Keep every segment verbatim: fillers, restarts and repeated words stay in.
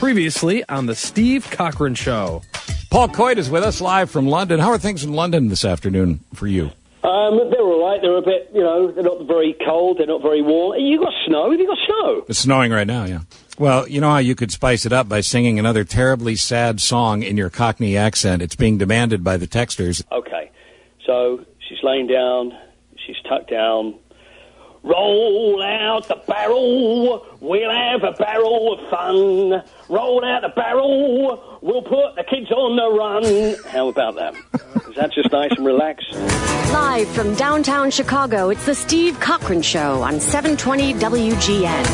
Previously on the Steve Cochran Show. Paul Coit is with us live from London. How are things in London this afternoon for you? Um, they're all right. They're a bit, you know, they're not very cold. They're not very warm. You got snow? Have you got snow? It's snowing right now, yeah. Well, you know how you could spice it up by singing another terribly sad song in your Cockney accent. It's being demanded by the texters. Okay. So she's laying down. She's tucked down. Roll out the barrel, we'll have a barrel of fun. Roll out the barrel, we'll put the kids on the run. How about that? Is that just nice and relaxed? Live from downtown Chicago, it's the Steve Cochran Show on seven twenty W G N.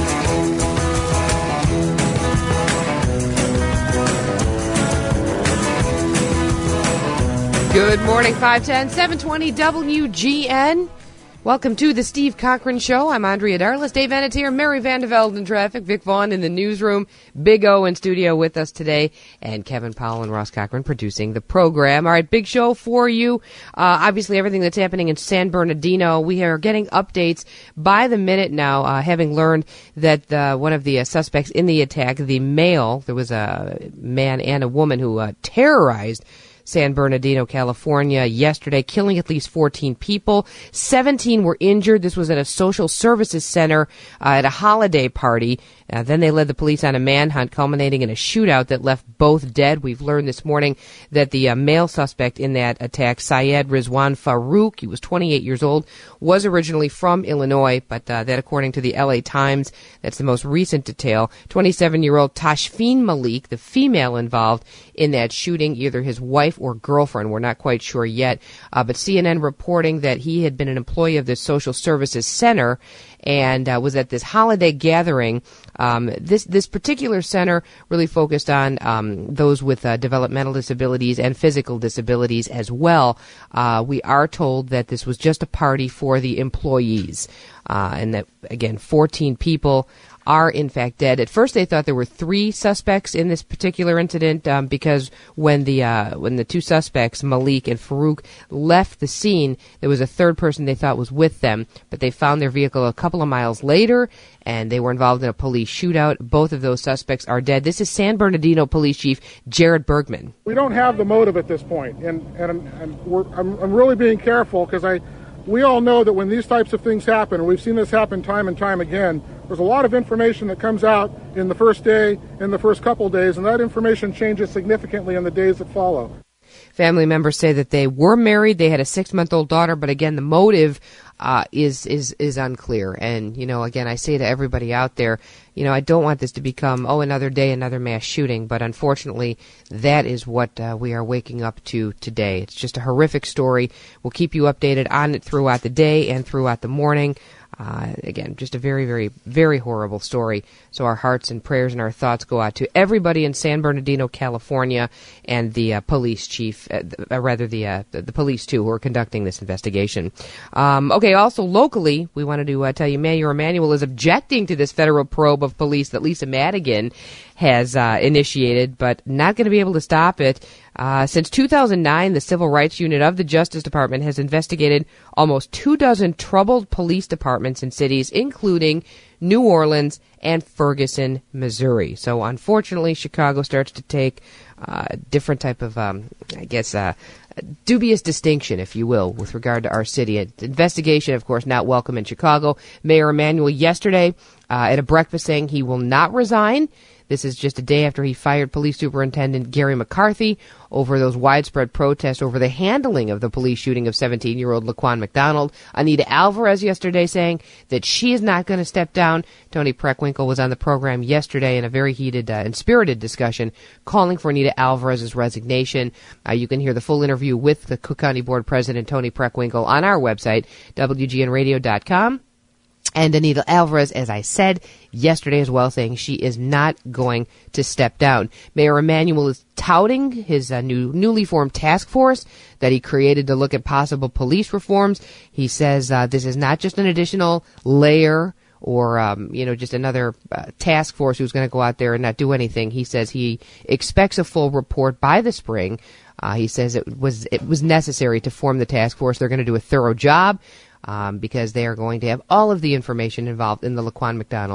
Good morning, five ten, seven twenty W G N. Welcome to the Steve Cochran Show. I'm Andrea Darlis, Dave Ennett here, Mary Van de Velde in traffic, Vic Vaughn in the newsroom, Big O in studio with us today, and Kevin Powell and Ross Cochran producing the program. All right, big show for you. Uh, obviously, everything that's happening in San Bernardino. We are getting updates by the minute now, uh, having learned that uh, one of the uh, suspects in the attack, the male, there was a man and a woman who uh, terrorized San Bernardino, California yesterday, killing at least fourteen people. seventeen were injured. This was at a social services center uh, at a holiday party. Uh, then they led the police on a manhunt, culminating in a shootout that left both dead. We've learned this morning that the uh, male suspect in that attack, Syed Rizwan Farouk, he was twenty-eight years old, was originally from Illinois, but uh, that according to the L A Times, that's the most recent detail. twenty-seven-year-old Tashfeen Malik, the female involved in that shooting, either his wife or girlfriend, we're not quite sure yet, uh, but C N N reporting that he had been an employee of the social services center and uh, was at this holiday gathering. Um, this this particular center really focused on um, those with uh, developmental disabilities and physical disabilities as well. Uh, we are told that this was just a party for the employees, uh, and that, again, fourteen people are in fact dead. At first, they thought there were three suspects in this particular incident um, because when the uh, when the two suspects, Malik and Farouk, left the scene, there was a third person they thought was with them, but they found their vehicle a couple of miles later, and they were involved in a police shootout. Both of those suspects are dead. This is San Bernardino Police Chief Jared Bergman. We don't have the motive at this point, and and, I'm, and we're, I'm, I'm really being careful because I. We all know that when these types of things happen, and we've seen this happen time and time again, there's a lot of information that comes out in the first day, in the first couple days, and that information changes significantly in the days that follow. Family members say that they were married, they had a six-month-old daughter, but again, the motive uh, is is is unclear. And, you know, again, I say to everybody out there, you know, I don't want this to become, oh, another day, another mass shooting, but unfortunately, that is what uh, we are waking up to today. It's just a horrific story. We'll keep you updated on it throughout the day and throughout the morning. Uh, again, just a very, very, very horrible story. So our hearts and prayers and our thoughts go out to everybody in San Bernardino, California, and the uh, police chief, uh, uh, rather the, uh, the the police too, who are conducting this investigation. Um, okay, also locally, we wanted to uh, tell you Mayor Emanuel is objecting to this federal probe of police that Lisa Madigan has uh, initiated, but not going to be able to stop it. Uh, since two thousand nine, the Civil Rights Unit of the Justice Department has investigated almost two dozen troubled police departments in cities, including New Orleans and Ferguson, Missouri. So unfortunately, Chicago starts to take uh, a different type of, um, I guess, uh, dubious distinction, if you will, with regard to our city. An investigation, of course, not welcome in Chicago. Mayor Emanuel yesterday uh, at a breakfast saying he will not resign. This is just a day after he fired Police Superintendent Gary McCarthy over those widespread protests over the handling of the police shooting of seventeen-year-old Laquan McDonald. Anita Alvarez yesterday saying that she is not going to step down. Tony Preckwinkle was on the program yesterday in a very heated uh, and spirited discussion calling for Anita Alvarez's resignation. Uh, you can hear the full interview with the Cook County Board President Tony Preckwinkle on our website, W G N radio dot com. And Anita Alvarez, as I said yesterday as well, saying she is not going to step down. Mayor Emanuel is touting his uh, new newly formed task force that he created to look at possible police reforms. He says uh, this is not just an additional layer or, um, you know, just another uh, task force who's going to go out there and not do anything. He says he expects a full report by the spring. Uh, he says it was it was necessary to form the task force. They're going to do a thorough job. Um, because they are going to have all of the information involved in the Laquan McDonald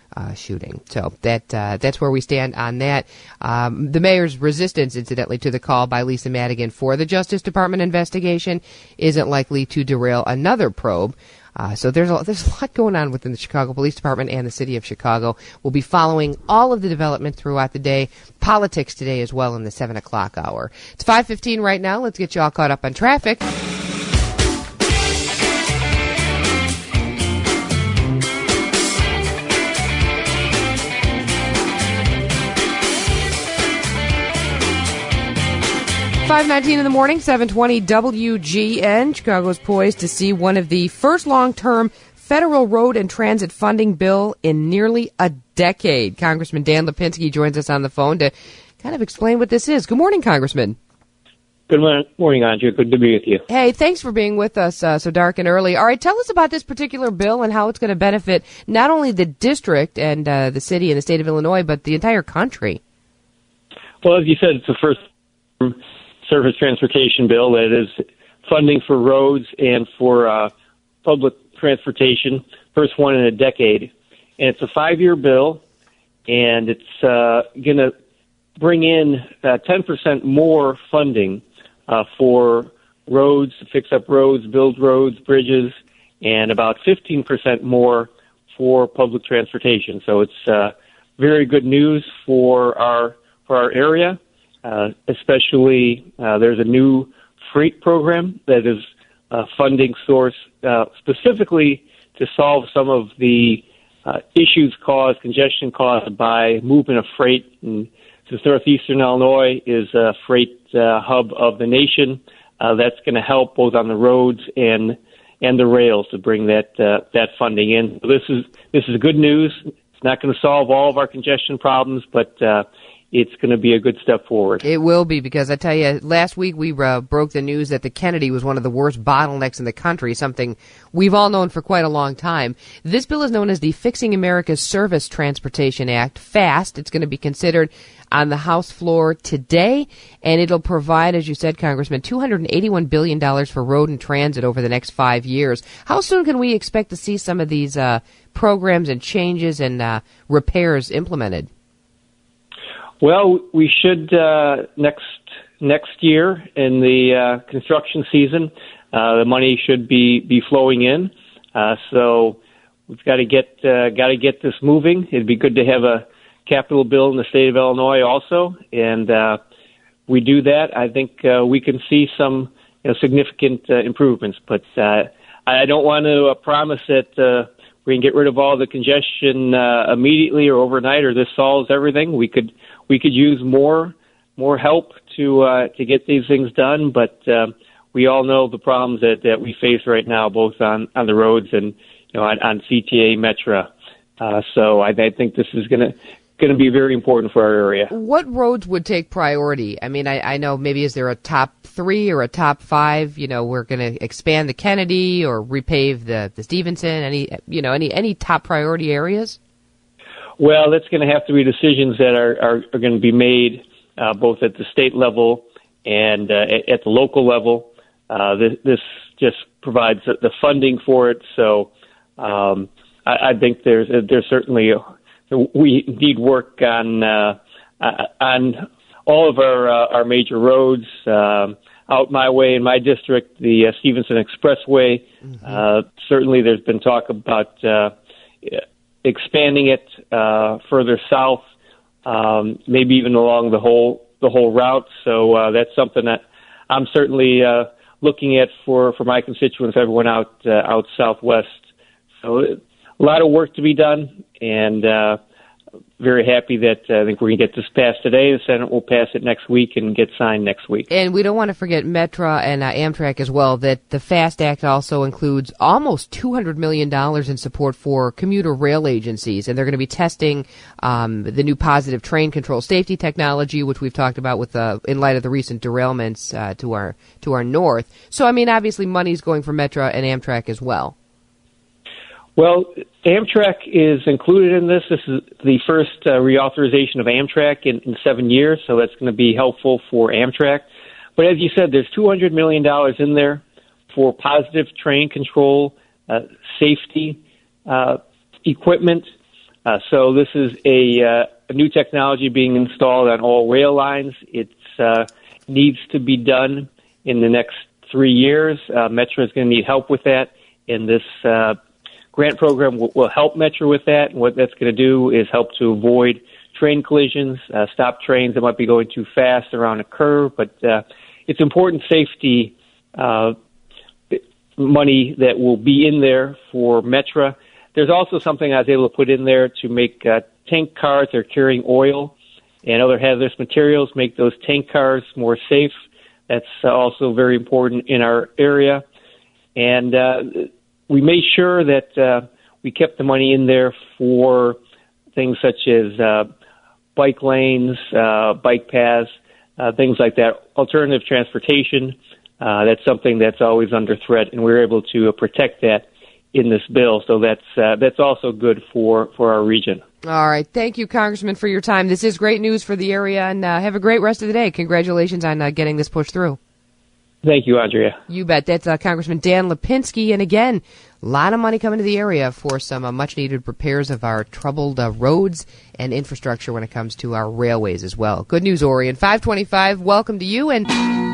uh, shooting. So that uh, that's where we stand on that. Um, the mayor's resistance, incidentally, to the call by Lisa Madigan for the Justice Department investigation isn't likely to derail another probe. Uh, so there's a, there's a lot going on within the Chicago Police Department and the city of Chicago. We'll be following all of the development throughout the day. Politics today as well in the seven o'clock hour. It's five fifteen right now. Let's get you all caught up on traffic. five nineteen in the morning, seven twenty W G N. Chicago's poised to see one of the first long-term federal road and transit funding bill in nearly a decade. Congressman Dan Lipinski joins us on the phone to kind of explain what this is. Good morning, Congressman. Good morning, Andrea. Good to be with you. Hey, thanks for being with us uh, so dark and early. All right, tell us about this particular bill and how it's going to benefit not only the district and uh, the city and the state of Illinois, but the entire country. Well, as you said, it's the first surface transportation bill that is funding for roads and for uh, public transportation, first one in a decade. And it's a five-year bill, and it's uh, going to bring in uh, ten percent more funding uh, for roads, fix up roads, build roads, bridges, and about fifteen percent more for public transportation. So it's uh, very good news for our for our area. Uh, especially, uh, there's a new freight program that is a funding source uh, specifically to solve some of the uh, issues caused, congestion caused by movement of freight. And since northeastern Illinois is a freight uh, hub of the nation, uh, that's going to help both on the roads and and the rails to bring that uh, that funding in. So this is this is good news. It's not going to solve all of our congestion problems, but uh, it's going to be a good step forward. It will be, because I tell you, last week we uh, broke the news that the Kennedy was one of the worst bottlenecks in the country, something we've all known for quite a long time. This bill is known as the Fixing America's Surface Transportation Act, FAST. It's going to be considered on the House floor today, and it'll provide, as you said, Congressman, two hundred eighty-one billion dollars for road and transit over the next five years. How soon can we expect to see some of these uh, programs and changes and uh, repairs implemented? Well, we should uh, next next year in the uh, construction season. Uh, the money should be, be flowing in, uh, so we've got to get uh, got to get this moving. It'd be good to have a capital bill in the state of Illinois also, and uh, we do that. I think uh, we can see some you know, significant uh, improvements, but uh, I don't want to uh, promise that uh, we can get rid of all the congestion uh, immediately or overnight, or this solves everything. We could. We could use more more help to uh, to get these things done, but uh, we all know the problems that, that we face right now, both on, on the roads and you know on, on C T A Metra. Uh, so I, I think this is going to going to be very important for our area. What roads would take priority? I mean, I, I know maybe is there a top three or a top five? You know, we're going to expand the Kennedy or repave the, the Stevenson. Any you know any any top priority areas? Well, that's going to have to be decisions that are, are, are going to be made uh, both at the state level and uh, at the local level. Uh, this, this just provides the funding for it. So um, I, I think there's there's certainly a, we need work on uh, on all of our uh, our major roads. Um, out my way in my district, the uh, Stevenson Expressway. Mm-hmm. Uh, certainly, there's been talk about. Uh, expanding it uh, further south, um, maybe even along the whole the whole route. So uh, that's something that I'm certainly uh, looking at for, for my constituents, everyone out uh, out southwest. So a lot of work to be done, and uh, very happy that uh, I think we're going to get this passed today. The Senate will pass it next week and get signed next week. And we don't want to forget Metra and uh, Amtrak as well, that the FAST Act also includes almost two hundred million dollars in support for commuter rail agencies. And they're going to be testing um, the new positive train control safety technology, which we've talked about with uh, in light of the recent derailments uh, to our to our north. So, I mean, obviously money's going for Metra and Amtrak as well. Well, Amtrak is included in this. This is the first uh, reauthorization of Amtrak in, in seven years, so that's going to be helpful for Amtrak. But as you said, there's two hundred million dollars in there for positive train control, uh, safety, uh, equipment. Uh, so this is a, uh, a new technology being installed on all rail lines. It uh, needs to be done in the next three years. Uh, Metra is going to need help with that, and this uh, grant program will, will help Metra with that. And what that's going to do is help to avoid train collisions, uh, stop trains that might be going too fast around a curve. But uh, it's important safety uh, money that will be in there for Metra. There's also something I was able to put in there to make uh, tank cars that are carrying oil and other hazardous materials, make those tank cars more safe. That's uh, also very important in our area. And uh, we made sure that uh, we kept the money in there for things such as uh, bike lanes, uh, bike paths, uh, things like that, alternative transportation. Uh, that's something that's always under threat, and we were able to uh, protect that in this bill. So that's uh, that's also good for, for our region. All right. Thank you, Congressman, for your time. This is great news for the area, and uh, have a great rest of the day. Congratulations on uh, getting this pushed through. Thank you, Andrea. You bet. That's uh, Congressman Dan Lipinski. And again, a lot of money coming to the area for some uh, much-needed repairs of our troubled uh, roads and infrastructure when it comes to our railways as well. Good news, Orion. five twenty-five, welcome to you. And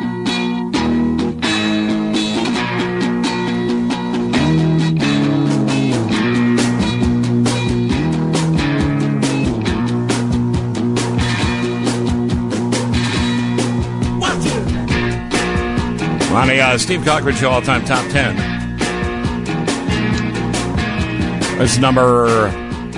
on the uh, Steve Cochran Show all-time top ten. This is number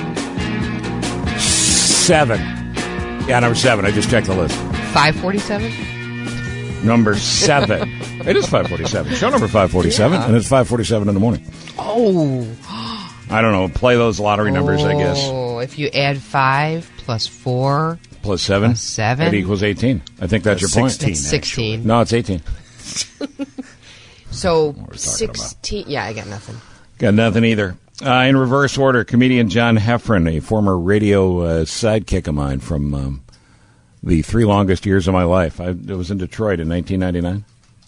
seven. Yeah, number seven. I just checked the list. five forty-seven? Number seven. It is five forty-seven. Show number five forty-seven, yeah. And it's five forty-seven in the morning. Oh. I don't know. Play those lottery numbers, oh, I guess. Oh, if you add five plus four. Plus seven. Plus seven. It equals eighteen. I think that's, that's your point. That's sixteen. No, it's eighteen. So sixteen. About? Yeah, I got nothing. Got nothing either. Uh, in reverse order, comedian John Heffron, a former radio uh, sidekick of mine from um, the three longest years of my life. I it was in Detroit in nineteen ninety-nine.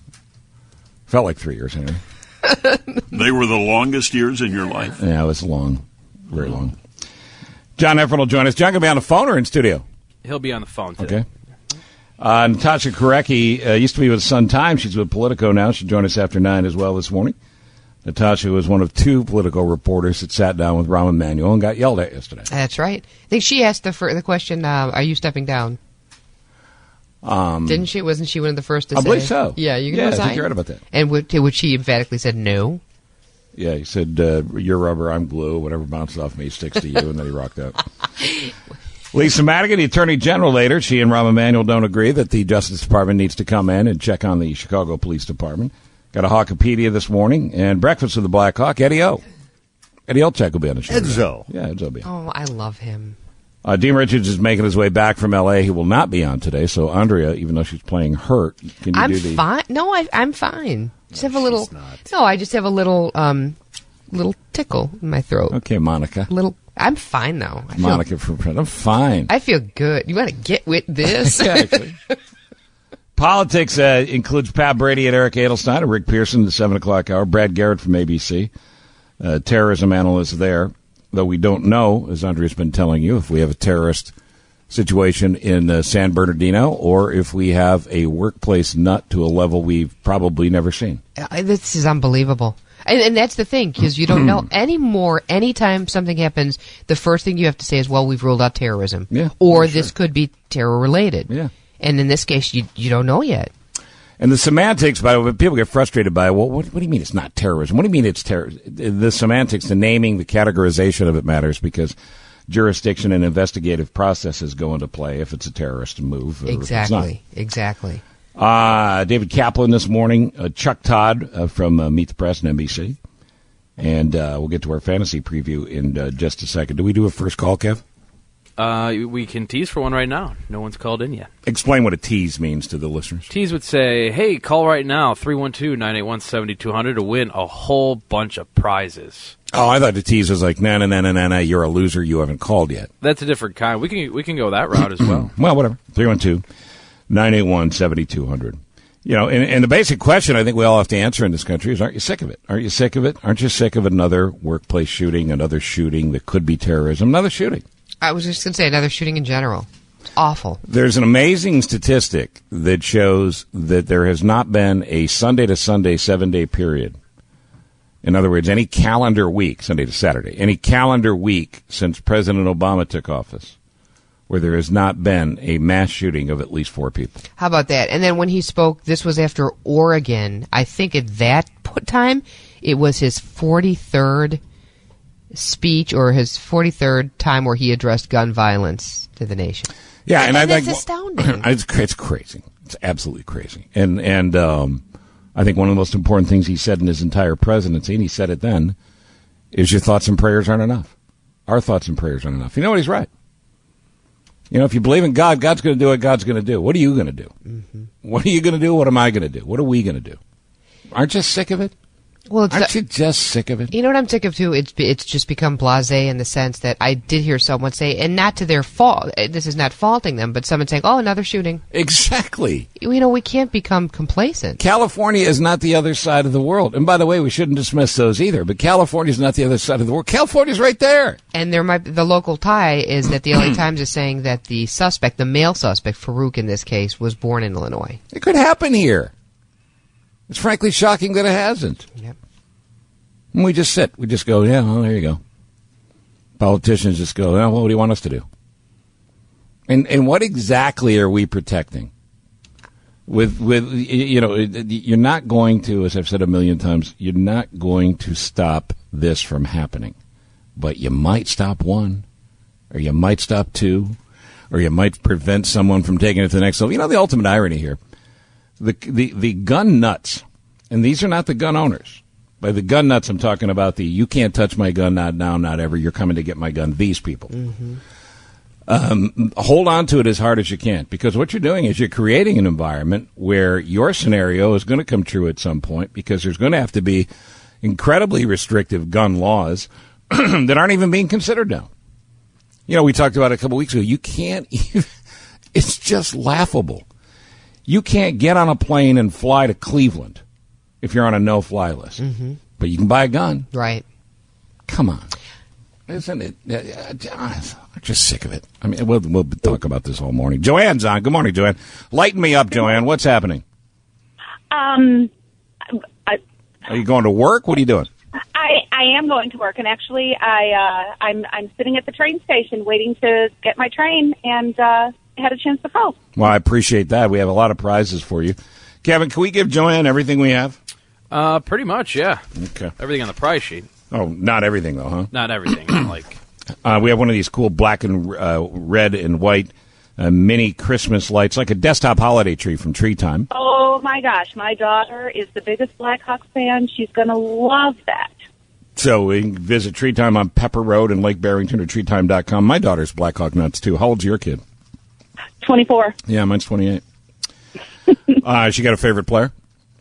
Felt like three years, anyway. They were the longest years in your life? Yeah, it was long. Very long. John Heffron will join us. John going to be on the phone or in studio? He'll be on the phone today. Okay. Uh, Natasha Korecki uh, used to be with Sun Times. She's with Politico now. She'll join us after nine as well this morning. Natasha was one of two Politico reporters that sat down with Rahm Emanuel and got yelled at yesterday. That's right. I think she asked the fir- the question, uh, are you stepping down? Um, Didn't she? Wasn't she one of the first to I say? I believe so. Yeah, you can yeah, resign? I think you heard about that. And would, would she emphatically said no? Yeah, he said, uh, you're rubber, I'm glue. Whatever bounces off me sticks to you, and then he rocked out. Lisa Madigan, the Attorney General, later. She and Rahm Emanuel don't agree that the Justice Department needs to come in and check on the Chicago Police Department. Got a Hawkopedia this morning, and Breakfast with the Black Hawk, Eddie O. Eddie Olczyk will be on the show. Edzo. Yeah, Edzo will be on. Oh, I love him. Uh, Dean Richards is making his way back from L A. He will not be on today, so Andrea, even though she's playing hurt, can you I'm do the... fine. No, I, I'm fine. Just no, have a little... Not. No, I just have a little... um. Little tickle in my throat. Okay, Monica. Little. I'm fine though. I Monica feel, from I'm fine. I feel good. You want to get with this? Yeah, actually. Politics uh, includes Pat Brady and Eric Edelstein and Rick Pearson, the seven o'clock hour. Brad Garrett from A B C, uh, terrorism analyst there. Though we don't know, as Andrea's been telling you, if we have a terrorist situation in uh, San Bernardino or if we have a workplace nut to a level we've probably never seen. Uh, this is unbelievable. And, and that's the thing, because you don't know anymore. Anytime something happens, the first thing you have to say is, well, we've ruled out terrorism. Yeah, or sure. this could be terror-related. Yeah. And in this case, you you don't know yet. And the semantics, by the way, people get frustrated by, well, what, what do you mean it's not terrorism? What do you mean it's terrorism? The semantics, the naming, the categorization of it matters because jurisdiction and investigative processes go into play if it's a terrorist move. Or Exactly, if it's not. exactly. Uh, David Kaplan this morning, uh, Chuck Todd uh, from uh, Meet the Press and N B C. And uh, we'll get to our fantasy preview in uh, just a second. Do we do a first call, Kev? Uh, we can tease for one right now. No one's called in yet. Explain what a tease means to the listeners. Tease would say, hey, call right now, three one two, nine eight one, seven two zero zero to win a whole bunch of prizes. Oh, I thought the tease was like, na na na na na na, you're a loser, you haven't called yet. That's a different kind. We can we can go that route as well. Well, whatever. three one two, nine eight one, seven two zero zero. You know, and, and the basic question I think we all have to answer in this country is, aren't you sick of it? Aren't you sick of it? Aren't you sick of another workplace shooting, another shooting that could be terrorism, another shooting? I was just going to say another shooting in general. It's awful. There's an amazing statistic that shows that there has not been a Sunday to Sunday seven-day period. In other words, any calendar week, Sunday to Saturday, any calendar week since President Obama took office, where there has not been a mass shooting of at least four people. How about that? And then when he spoke, this was after Oregon. I think at that time, it was his forty-third speech or his forty-third time where he addressed gun violence to the nation. Yeah, and, and I that's think astounding. It's, it's crazy. It's absolutely crazy. And and um, I think one of the most important things he said in his entire presidency, and he said it then, is your thoughts and prayers aren't enough. Our thoughts and prayers aren't enough. You know what? He's right. You know, if you believe in God, God's going to do what God's going to do. What are you going to do? Mm-hmm. What are you going to do? What am I going to do? What are we going to do? Aren't you sick of it? Well, it's Aren't the, you just sick of it? You know what I'm sick of, too? It's it's just become blasé in the sense that I did hear someone say, and not to their fault, this is not faulting them, but someone saying, oh, another shooting. Exactly. You know, we can't become complacent. California is not the other side of the world. And by the way, we shouldn't dismiss those either, but California is not the other side of the world. California's right there. And there might the local tie is that the L A Times is saying that the suspect, the male suspect, Farouk in this case, was born in Illinois. It could happen here. It's frankly shocking that it hasn't. Yep. And we just sit. We just go, yeah, well, there you go. Politicians just go, well, what do you want us to do? And and what exactly are we protecting? With, with you know, you're not going to, as I've said a million times, you're not going to stop this from happening. But you might stop one, or you might stop two, or you might prevent someone from taking it to the next level. You know, the ultimate irony here, the the, the gun nuts, and these are not the gun owners. By the gun nuts, I'm talking about the you can't touch my gun, not now, not ever. You're coming to get my gun. These people. Mm-hmm. Um, hold on to it as hard as you can, because what you're doing is you're creating an environment where your scenario is going to come true at some point, because there's going to have to be incredibly restrictive gun laws that aren't even being considered now. You know, we talked about it a couple weeks ago. You can't even, it's just laughable. You can't get on a plane and fly to Cleveland if you're on a no-fly list. Mm-hmm. But you can buy a gun. Right. Come on. Isn't it? I'm just sick of it. I mean, we'll, we'll talk about this all morning. Joanne's on. Good morning, Joanne. Lighten me up, Joanne. What's happening? Um, I, Are you going to work? What are you doing? I, I am going to work, and actually, I uh, I'm I'm sitting at the train station waiting to get my train, and uh, I had a chance to call. Well, I appreciate that. We have a lot of prizes for you. Kevin, can we give Joanne everything we have? Uh, pretty much, yeah. Okay. Everything on the price sheet. Oh, not everything, though, huh? Not everything. Not like uh, we have one of these cool black and uh, red and white uh, mini Christmas lights, like a desktop holiday tree from Tree Time. Oh, my gosh. My daughter is the biggest Blackhawks fan. She's going to love that. So we can visit Tree Time on Pepper Road in Lake Barrington or tree time dot com. My daughter's Blackhawk nuts, too. How old's your kid? twenty-four. Yeah, mine's twenty-eight. uh, she got a favorite player?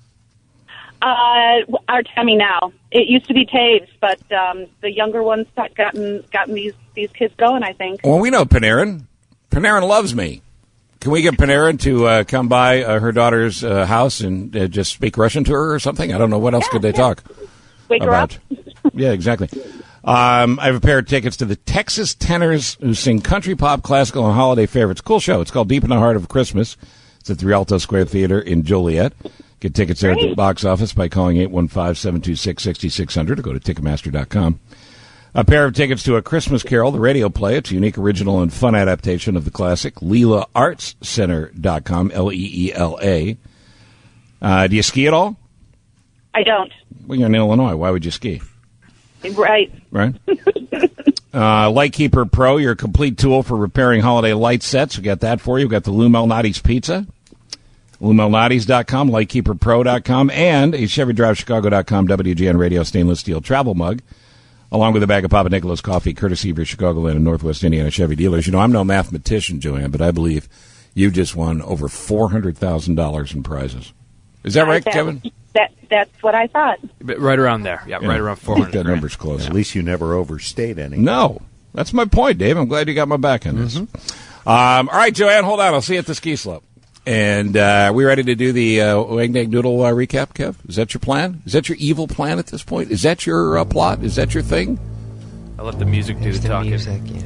Uh, Artemi now. It used to be Taves, but um, the younger ones got gotten gotten these these kids going, I think. Well, we know Panarin. Panarin loves me. Can we get Panarin to uh, come by uh, her daughter's uh, house and uh, just speak Russian to her or something? I don't know. What else yeah, could they yeah. talk Wake about? her up. Yeah, exactly. Um, I have a pair of tickets to the Texas tenors who sing country, pop, classical, and holiday favorites. Cool show. It's called Deep in the Heart of Christmas. It's at the Rialto Square Theater in Joliet. Get tickets there at the box office by calling eight one five, seven two six, six six zero zero or go to Ticketmaster dot com. A pair of tickets to A Christmas Carol, the radio play. It's a unique, original, and fun adaptation of the classic. Leela Arts Center dot com, L E E L A. Uh, do you ski at all? I don't. Well, you're in Illinois. Why would you ski? Right. Right. uh, Lightkeeper Pro, your complete tool for repairing holiday light sets. We got that for you. We've got the Lou Malnati's Pizza. Lou Malnati's dot com, Lightkeeper Pro dot com, and a Chevy Drive Chicago dot com W G N Radio stainless steel travel mug, along with a bag of Papa Nicholas coffee, courtesy of your Chicagoland and Northwest Indiana Chevy dealers. You know, I'm no mathematician, Joanne, but I believe you just won over four hundred thousand dollars in prizes. Is that right, that, Kevin? That That's what I thought. right around there. Yeah, yeah. right around four I hundred. think that number's close. At least you never overstayed any. No. That's my point, Dave. I'm glad you got my back on this. Mm-hmm. Um, all right, Joanne, hold on. I'll see you at the ski slope. And uh, are we ready to do the uh, Wang Dang Doodle uh, recap, Kev? Is that your plan? Is that your evil plan at this point? Is that your uh, plot? Is that your thing? I'll let the music do There's the the talking. music, yeah.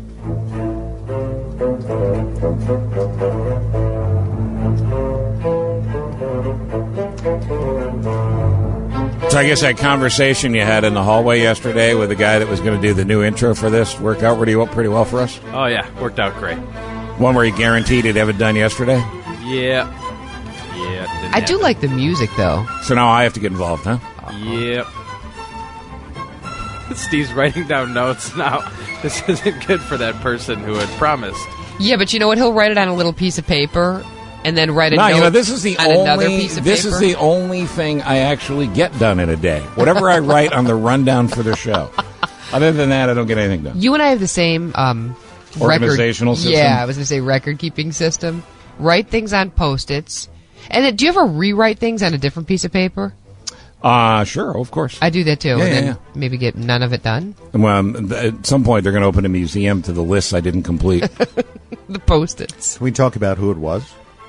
So I guess that conversation you had in the hallway yesterday with the guy that was going to do the new intro for this worked out pretty well, pretty well for us? Oh, yeah. Worked out great. One where he guaranteed he'd have it done yesterday? Yeah. Yeah. Didn't I do happen. like the music, though. So now I have to get involved, huh? Yep. Steve's writing down notes now. This isn't good for that person who had promised. Yeah, but you know what? He'll write it on a little piece of paper and then write a No, note you know, this is the on another only piece of this paper. is the only thing I actually get done in a day. Whatever I write on the rundown for the show. Other than that, I don't get anything done. You and I have the same um, Organizational record, system? Yeah, I was going to say record-keeping system. Write things on Post-its. And then, do you ever rewrite things on a different piece of paper? Uh, sure, of course. I do that too. Yeah, and yeah, then yeah. maybe get none of it done. Well, um, th- at some point, they're going to open a museum to the lists I didn't complete. The Post-its. Can we talk about who it was?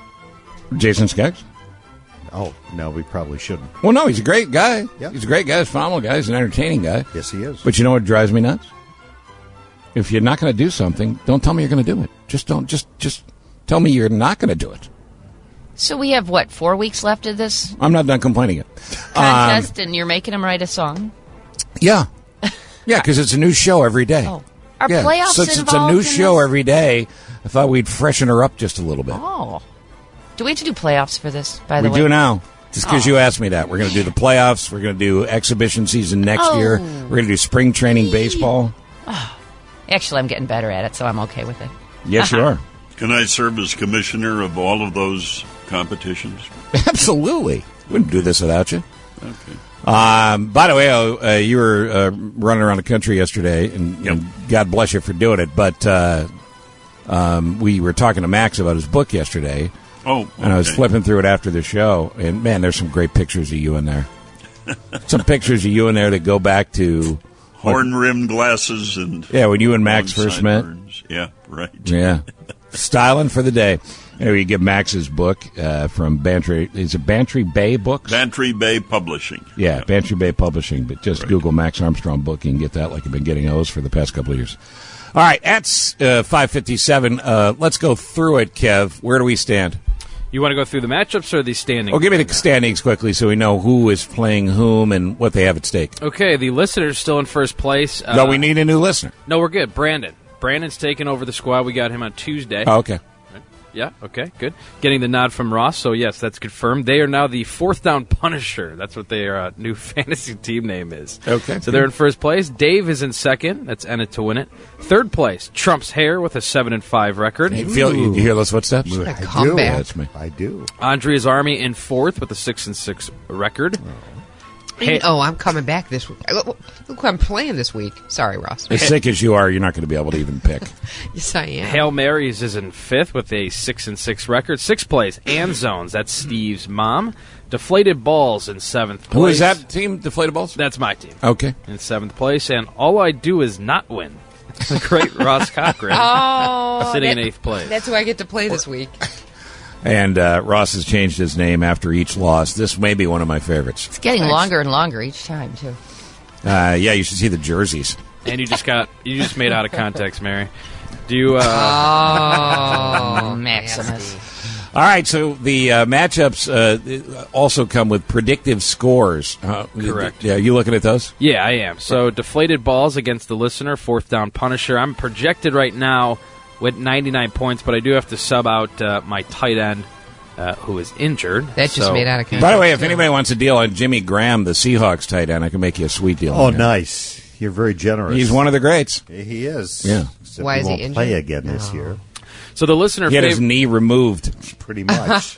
Jason Skaggs? Oh, no, we probably shouldn't. Well, no, he's a great guy. Yep. He's a great guy. He's a phenomenal guy. He's an entertaining guy. Yes, he is. But you know what drives me nuts? If you're not going to do something, don't tell me you're going to do it. Just don't. Just just tell me you're not going to do it. So we have, what, four weeks left of this I'm not done complaining yet. contest, and you're making them write a song? Yeah. Yeah, because it's a new show every day. Oh. Are yeah. playoffs Since it's a involved new in show this? every day, I thought we'd freshen her up just a little bit. Oh. Do we have to do playoffs for this, by we the way? do now. Just because Oh. you asked me that. We're going to do the playoffs. We're going to do exhibition season next Oh. year. We're going to do spring training baseball. Actually, I'm getting better at it, so I'm okay with it. Yes, you are. Can I serve as commissioner of all of those competitions? Absolutely. Wouldn't do this without you. Okay. Um, by the way, uh, uh, you were uh, running around the country yesterday, and, and God bless you for doing it. But uh, um, we were talking to Max about his book yesterday, Oh, okay. and I was flipping through it after the show, and man, there's some great pictures of you in there. Some pictures of you in there that go back to horn-rimmed glasses and yeah, when you and Max long first met. sideburns. Yeah, right. Yeah, styling for the day. Anyway, you get Max's book uh, from Bantry. Is it Bantry Bay Books? Bantry Bay Publishing. Yeah, yeah, Bantry Bay Publishing. But just Right. Google Max Armstrong book. You can get that like you've been getting those for the past couple of years. All right, at uh, five fifty-seven, uh, let's go through it, Kev. Where do we stand? You want to go through the matchups or the standings? Oh, give me the standings quickly so we know who is playing whom and what they have at stake. Okay, the listener's still in first place. Uh, no, we need a new listener. No, we're good. Brandon. Brandon's taking over the squad. We got him on Tuesday. Oh, okay. Yeah, okay, good. Getting the nod from Ross, so yes, that's confirmed. They are now the Fourth Down Punisher. That's what their uh, new fantasy team name is. Okay. So they're in first place. Dave is in second. That's Enid to win it. Third place, Trump's Hair with a seven and five record. You feel you hear those footsteps? What a I do. comeback. That's me. I do. Andrea's Army in fourth with a six and six record. Hey, Oh, I'm coming back this week. Look, look who I'm playing this week. Sorry, Ross. As sick as you are, you're not going to be able to even pick. Yes, I am. Hail Marys is in fifth with a six and six record. Sixth place, Ann Zones. That's Steve's mom. Deflated Balls in seventh place. Who is that team, Deflated Balls? That's my team. Okay. In seventh place, and All I Do Is Not Win. The great Ross Cochran. Oh, Sitting in that- eighth place. That's who I get to play this week. And uh, Ross has changed his name after each loss. This may be one of my favorites. It's getting longer and longer each time, too. Uh, yeah, you should see the jerseys. And you just got you just made out of context, Mary. Do you? Uh, Oh, Maximus. All right, so the uh, matchups uh, also come with predictive scores. Uh, Correct. Yeah, you looking at those? Yeah, I am. So Deflated Balls against the listener, Fourth Down Punisher. I'm projected right now with ninety-nine points, but I do have to sub out uh, my tight end uh, who is injured. That just So- made out of context. By the way, if anybody wants a deal on Jimmy Graham, the Seahawks tight end, I can make you a sweet deal. Oh, on him. nice. You're very generous. He's one of the greats. He is. Yeah. Except Why he is he won't injured? play again this No. year. So the listener He had his fav- knee removed. Pretty much.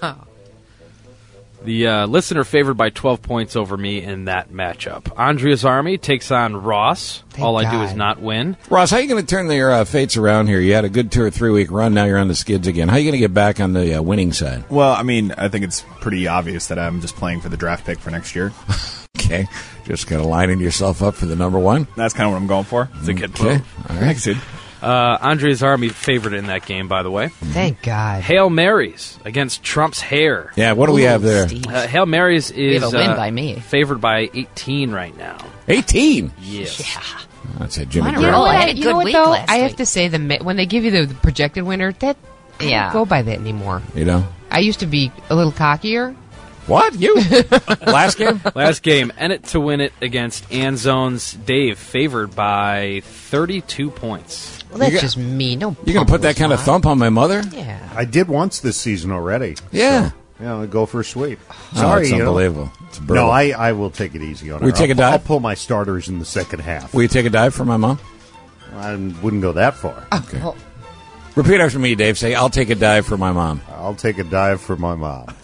the uh, listener favored by twelve points over me in that matchup. Andrea's Army takes on Ross. Thank All I do God. is not win. Ross, how are you going to turn your uh, fates around here? You had a good two or three week run. Now you're on the skids again. How are you going to get back on the uh, winning side? Well, I mean, I think it's pretty obvious that I'm just playing for the draft pick for next year. Okay, just kind of lining yourself up for the number one. That's kind of what I'm going for. It's a good Okay, move. all right. Thanks, dude. Uh, Andrea's Army favored in that game, by the way. Thank God. Hail Marys against Trump's hair. Yeah, what do we Ooh, have there? Steve. Uh, Hail Marys is have a win uh, by me. favored by eighteen right now. eighteen? Yes. Yeah. I'd say Jimmy Mine are Graham. You know Oh, what? I had I, a you good know what week though? last I have week. to say the mi- when they give you the, the projected winner, that I Yeah. don't go by that anymore. You know? I used to be a little cockier. What? You? Last game? Last game, Ennett to win it against Anzone's Dave, favored by thirty-two points. Well, that's You got- just me. No, You going to put that kind of thump on my mother? Yeah. I did once this season already. Yeah. So, yeah, I'll go for a sweep. Oh, Sorry, it's you know. unbelievable. It's brutal. No, I, I will take it easy on her. Will you take I'll, a dive? I'll pull my starters in the second half. Will you take a dive for my mom? I wouldn't go that far. Okay. Repeat after me, Dave. Say, I'll take a dive for my mom. I'll take a dive for my mom.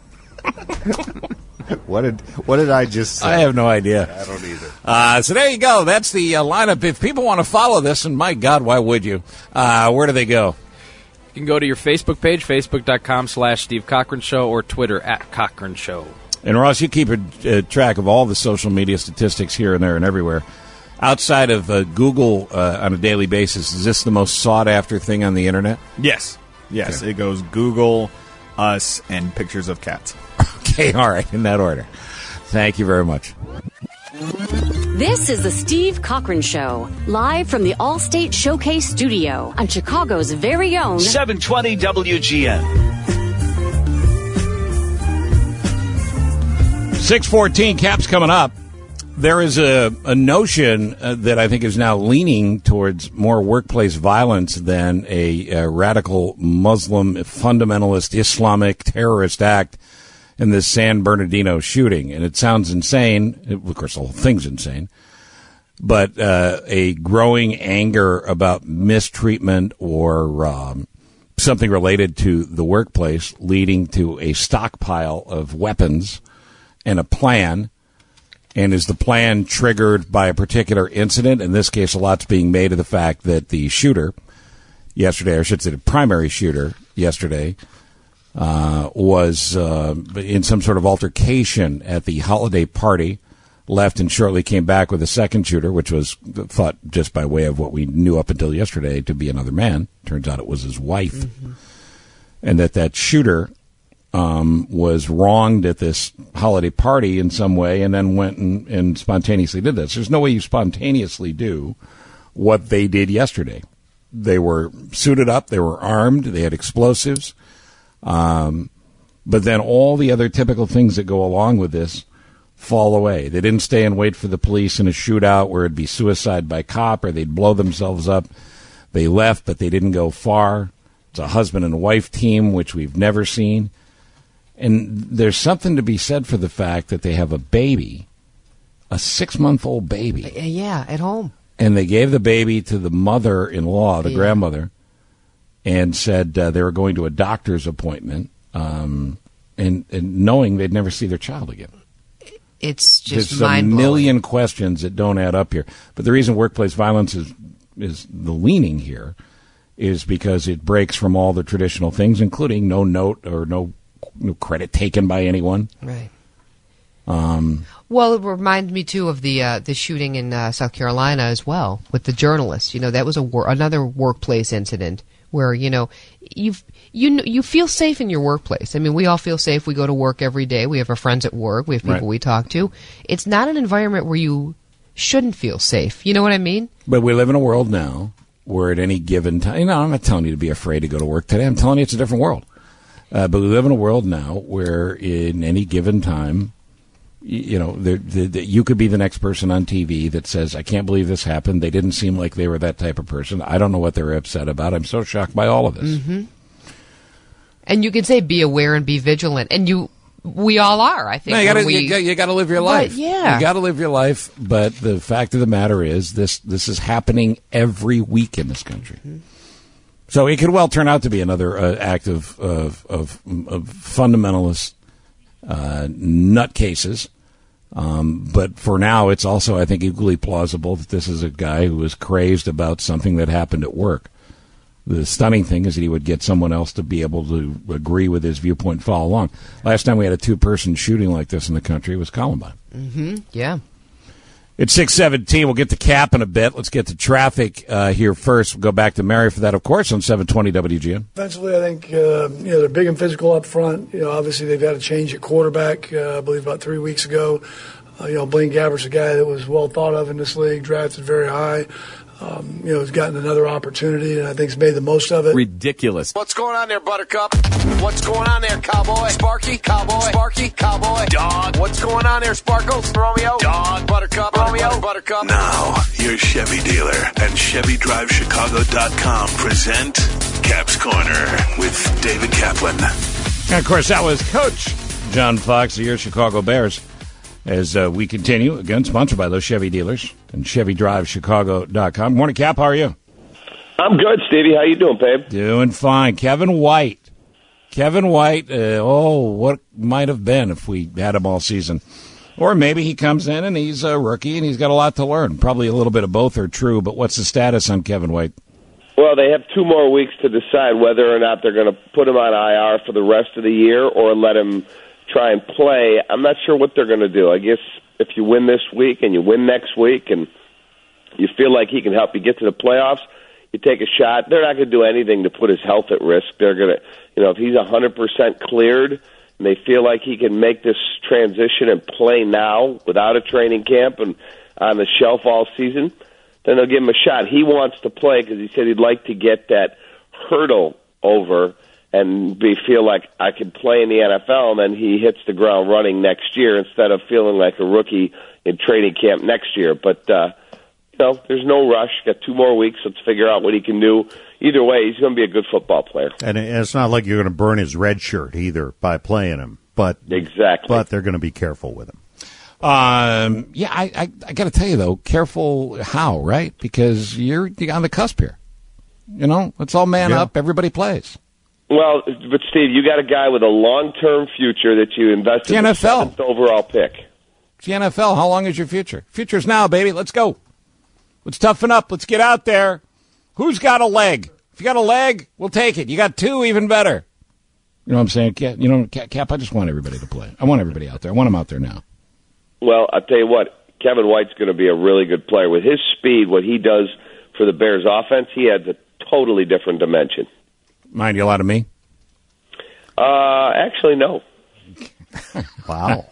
What did What did I just say? I have no idea. I don't either. Uh, so there you go. That's the uh, lineup. If people want to follow this, and my God, why would you? Uh, where do they go? You can go to your Facebook page, facebook.com slash Steve Cochran Show, or Twitter at Cochran Show. And Ross, you keep a, a track of all the social media statistics here and there and everywhere. Outside of uh, Google uh, on a daily basis, is this the most sought after thing on the internet? Yes. Yes. Okay. It goes Google, us, and pictures of cats. Okay, all right, in that order. Thank you very much. This is the Steve Cochran Show, live from the Allstate Showcase Studio on Chicago's very own seven twenty W G N. six fourteen, Caps coming up. There is a, a notion uh, that I think is now leaning towards more workplace violence than a, a radical Muslim fundamentalist Islamic terrorist act in this San Bernardino shooting. And it sounds insane. It, of course, the whole thing's insane. But uh, a growing anger about mistreatment or um, something related to the workplace leading to a stockpile of weapons and a plan. And is the plan triggered by a particular incident? In this case, a lot's being made of the fact that the shooter yesterday, or I should say the primary shooter yesterday, uh, was uh, in some sort of altercation at the holiday party, left and shortly came back with a second shooter, which was thought just by way of what we knew up until yesterday to be another man. Turns out it was his wife. Mm-hmm. And that that shooter Um, was wronged at this holiday party in some way and then went and, and spontaneously did this. There's no way you spontaneously do what they did yesterday. They were suited up, they were armed, they had explosives, um, but then all the other typical things that go along with this fall away. They didn't stay and wait for the police in a shootout where it'd be suicide by cop or they'd blow themselves up. They left, but they didn't go far. It's a husband and wife team, which we've never seen. And there's something to be said for the fact that they have a baby, a six-month-old baby. Yeah, at home. And they gave the baby to the mother-in-law, the yeah. grandmother, and said uh, they were going to a doctor's appointment, um, and, and knowing they'd never see their child again. It's just There's mind-blowing. a million questions that don't add up here. But the reason workplace violence is is the leaning here is because it breaks from all the traditional things, including no note or no no credit taken by anyone. Right. Um, well, it reminds me too of the uh, the shooting in uh, South Carolina as well with the journalist. You know, that was a wor- another workplace incident where you know you you you feel safe in your workplace. I mean, we all feel safe. We go to work every day. We have our friends at work. We have people right. we talk to. It's not an environment where you shouldn't feel safe. You know what I mean? But we live in a world now where at any given time, you know, I'm not telling you to be afraid to go to work today. I'm telling you it's a different world. Uh, but we live in a world now where in any given time, you, you know, there, the, the, you could be the next person on T V that says, I can't believe this happened. They didn't seem like they were that type of person. I don't know what they were upset about. I'm so shocked by all of this. Mm-hmm. And you can say be aware and be vigilant. And you, we all are, I think. No, you gotta, we, you, gotta, you gotta live your but, life. yeah. You gotta live your life. But the fact of the matter is this, this is happening every week in this country. Mm-hmm. So it could well turn out to be another uh, act of, of, of, of fundamentalist uh, nutcases. Um, but for now, it's also, I think, equally plausible that this is a guy who was crazed about something that happened at work. The stunning thing is that he would get someone else to be able to agree with his viewpoint and follow along. Last time we had a two-person shooting like this in the country was Columbine. Mm-hmm. Yeah. It's six seventeen. We'll get to Cap in a bit. Let's get to traffic uh, here first. We'll go back to Mary for that, of course, on seven twenty W G N. Offensively, I think uh, you know they're big and physical up front. You know, obviously they've had a change at quarterback. Uh, I believe about three weeks ago. Uh, you know, Blaine Gabbert's a guy that was well thought of in this league, drafted very high. Um, you know, has gotten another opportunity, and I think he's made the most of it. Ridiculous. What's going on there, Buttercup? What's going on there, Cowboy? Sparky? Cowboy? Sparky? Cowboy? Dog? What's going on there, Sparkles? Romeo? Dog? Buttercup? Romeo? Buttercup? Now, your Chevy dealer and Chevy Drive Chicago dot com present Cap's Corner with David Kaplan. And, of course, that was Coach John Fox of your Chicago Bears. As uh, we continue, again, sponsored by those Chevy dealers and Chevy Drive Chicago dot com. Morning, Cap. How are you? I'm good, Stevie. How you doing, babe? Doing fine. Kevin White. Kevin White, uh, oh, what might have been if we had him all season. Or maybe he comes in and he's a rookie and he's got a lot to learn. Probably a little bit of both are true, but what's the status on Kevin White? Well, they have two more weeks to decide whether or not they're going to put him on I R for the rest of the year or let him try and play. I'm not sure what they're going to do. I guess if you win this week and you win next week and you feel like he can help you get to the playoffs, you take a shot. They're not going to do anything to put his health at risk. They're going to, you know, if he's one hundred percent cleared and they feel like he can make this transition and play now without a training camp and on the shelf all season, then they'll give him a shot. He wants to play because he said he'd like to get that hurdle over and be feel like I can play in the N F L, and then he hits the ground running next year instead of feeling like a rookie in training camp next year. But, uh, you know, there's no rush. Got two more weeks. Let's figure out what he can do. Either way, he's going to be a good football player. And it's not like you're going to burn his red shirt either by playing him. But exactly. But they're going to be careful with him. Um, yeah, I, I, I got to tell you, though, careful how, right? Because you're on the cusp here. You know, let's all man Yeah. up. Everybody plays. Well, but Steve, you got a guy with a long-term future that you invested The in N F L. the seventh overall pick. It's the N F L. How long is your future? Future's now, baby. Let's go. Let's toughen up. Let's get out there. Who's got a leg? If you got a leg, we'll take it. You got two, even better. You know what I'm saying? Cap, you know, Cap, I just want everybody to play. I want everybody out there. I want them out there now. Well, I'll tell you what, Kevin White's going to be a really good player. With his speed, what he does for the Bears offense, he adds a totally different dimension. Mind you a lot of me? Uh, actually, no. Wow.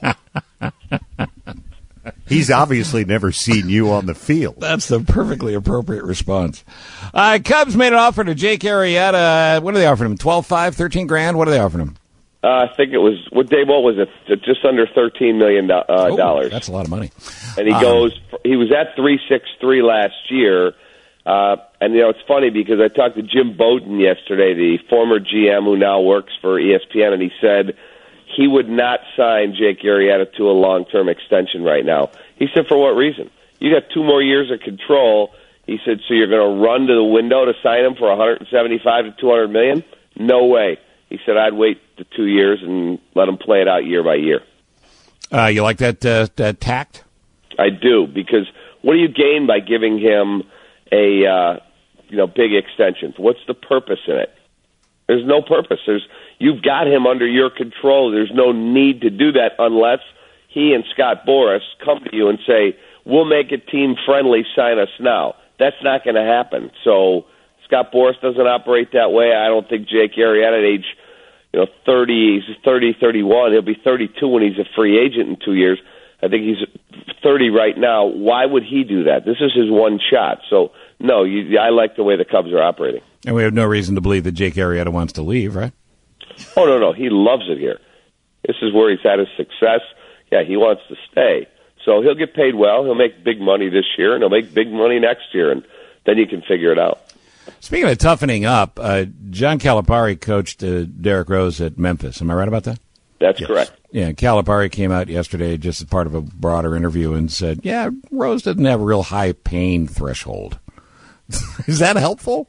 He's obviously never seen you on the field. That's the perfectly appropriate response. Uh, Cubs made an offer to Jake Arrieta. What are they offering him? twelve five, thirteen grand? What are they offering him? Uh, I think it was, what Dave, what was it? Just under thirteen million dollars. Uh, oh, dollars. That's a lot of money. And he um, goes, he was at three six three last year. Uh, and, you know, it's funny because I talked to Jim Bowden yesterday, the former G M who now works for E S P N, and he said he would not sign Jake Arrieta to a long-term extension right now. He said, for what reason? You got two more years of control. He said, so you're going to run to the window to sign him for one seventy-five to two hundred million dollars? No way. He said, I'd wait the two years and let him play it out year by year. Uh, you like that, uh, that tact? I do, because what do you gain by giving him a uh, you know big extension? What's the purpose in it? There's no purpose. There's you've got him under your control. There's no need to do that unless he and Scott Boras come to you and say, we'll make it team friendly, sign us now. That's not going to happen. So Scott Boras doesn't operate that way. I don't think Jake Arrieta at age you know thirty, he's thirty, thirty-one. He'll be thirty-two when he's a free agent in two years. I think he's thirty right now. Why would he do that? This is his one shot. So, no, you, I like the way the Cubs are operating. And we have no reason to believe that Jake Arrieta wants to leave, right? Oh, no, no. He loves it here. This is where he's had his success. Yeah, he wants to stay. So he'll get paid well. He'll make big money this year, and he'll make big money next year, and then you can figure it out. Speaking of toughening up, uh, John Calipari coached uh, Derrick Rose at Memphis. Am I right about that? That's yes. correct. Yeah, Calipari came out yesterday just as part of a broader interview and said, yeah, Rose doesn't have a real high pain threshold. Is that helpful?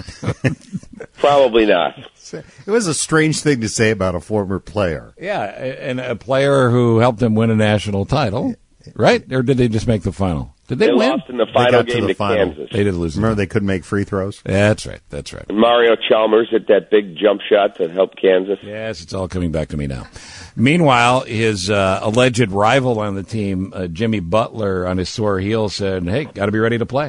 Probably not. It was a strange thing to say about a former player. Yeah, and a player who helped him win a national title. right? Or did they just make the final? Did they, They win? lost in the They final got game to the to final. Kansas. They did lose. Remember, they couldn't make free throws? Yeah, that's right. That's right. And Mario Chalmers hit that big jump shot that helped Kansas. Yes, it's all coming back to me now. Meanwhile, his uh, alleged rival on the team, uh, Jimmy Butler, on his sore heel, said, hey, got to be ready to play.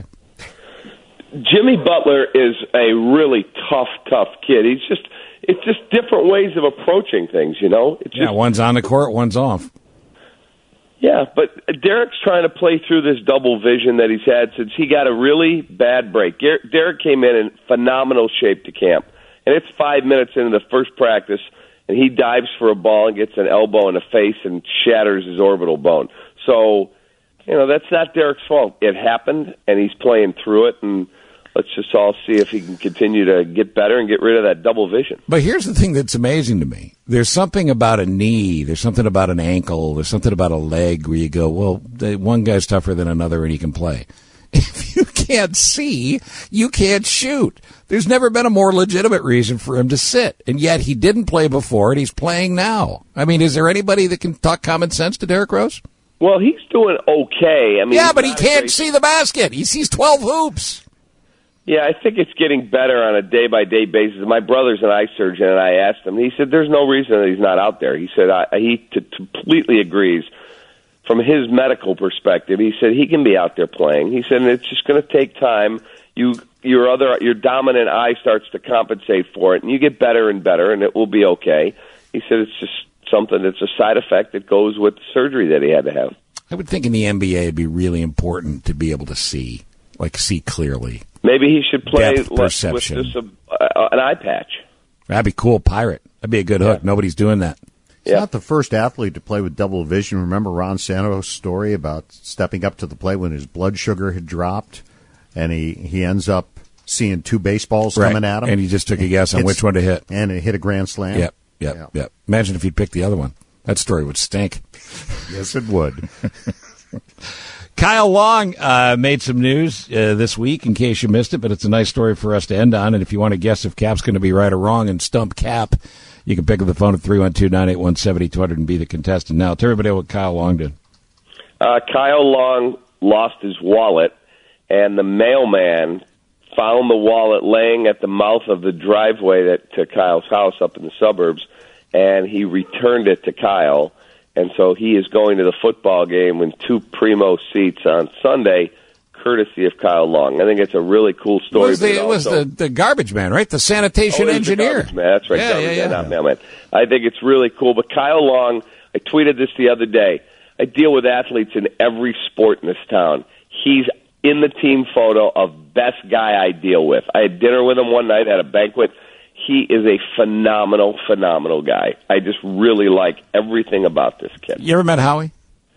Jimmy Butler is a really tough, tough kid. He's just, it's just different ways of approaching things, you know? It's Yeah, just, one's on the court, one's off. Yeah, but Derek's trying to play through this double vision that he's had since he got a really bad break. Gar- Derek came in in phenomenal shape to camp, and it's five minutes into the first practice, and he dives for a ball and gets an elbow in the face and shatters his orbital bone. So, you know, that's not Derek's fault. It happened, and he's playing through it, and let's just all see if he can continue to get better and get rid of that double vision. But here's the thing that's amazing to me. There's something about a knee, there's something about an ankle, there's something about a leg where you go, well, the, one guy's tougher than another and he can play. If you can't see, you can't shoot. There's never been a more legitimate reason for him to sit. And yet he didn't play before and he's playing now. I mean, is there anybody that can talk common sense to Derrick Rose? Well, he's doing okay. I mean, yeah, he's but he not a can't great- see the basket. He sees twelve hoops. Yeah, I think it's getting better on a day-by-day basis. My brother's an eye surgeon, and I asked him. He said there's no reason that he's not out there. He said I, he t- completely agrees. From his medical perspective, he said he can be out there playing. He said and it's just going to take time. You, your other, your dominant eye starts to compensate for it, and you get better and better, and it will be okay. He said it's just something that's a side effect that goes with the surgery that he had to have. I would think in the N B A it'd be really important to be able to see, like see clearly. Maybe he should play Depth le- with perception. just a, uh, an eye patch. That'd be cool, Pirate. That'd be a good hook. Nobody's doing that. He's not the first athlete to play with double vision. Remember Ron Santos' story about stepping up to the plate when his blood sugar had dropped, and he, he ends up seeing two baseballs Right. coming at him. And he just took a guess on Hits- which one to hit. And it hit a grand slam. Yep, yep, yep. Imagine if he'd picked the other one. That story would stink. Yes, it would. Kyle Long uh, made some news uh, this week, in case you missed it, but it's a nice story for us to end on. And if you want to guess if Cap's going to be right or wrong and stump Cap, you can pick up the phone at three one two, nine eight one, seven zero two zero zero and be the contestant. Now, tell everybody what Kyle Long did. Uh, Kyle Long lost his wallet, and the mailman found the wallet laying at the mouth of the driveway that to Kyle's house up in the suburbs, and he returned it to Kyle. And so he is going to the football game with two primo seats on Sunday, courtesy of Kyle Long. I think it's a really cool It story. was, but the, it was also- the, the garbage man, right? The sanitation Oh, he's the engineer. garbage man. That's right. Yeah, garbage yeah, man, yeah. not mailman. I think it's really cool. But Kyle Long, I tweeted this the other day. I deal with athletes in every sport in this town. He's in the team photo of best guy I deal with. I had dinner with him one night at a banquet. He is a phenomenal, phenomenal guy. I just really like everything about this kid. You ever met Howie?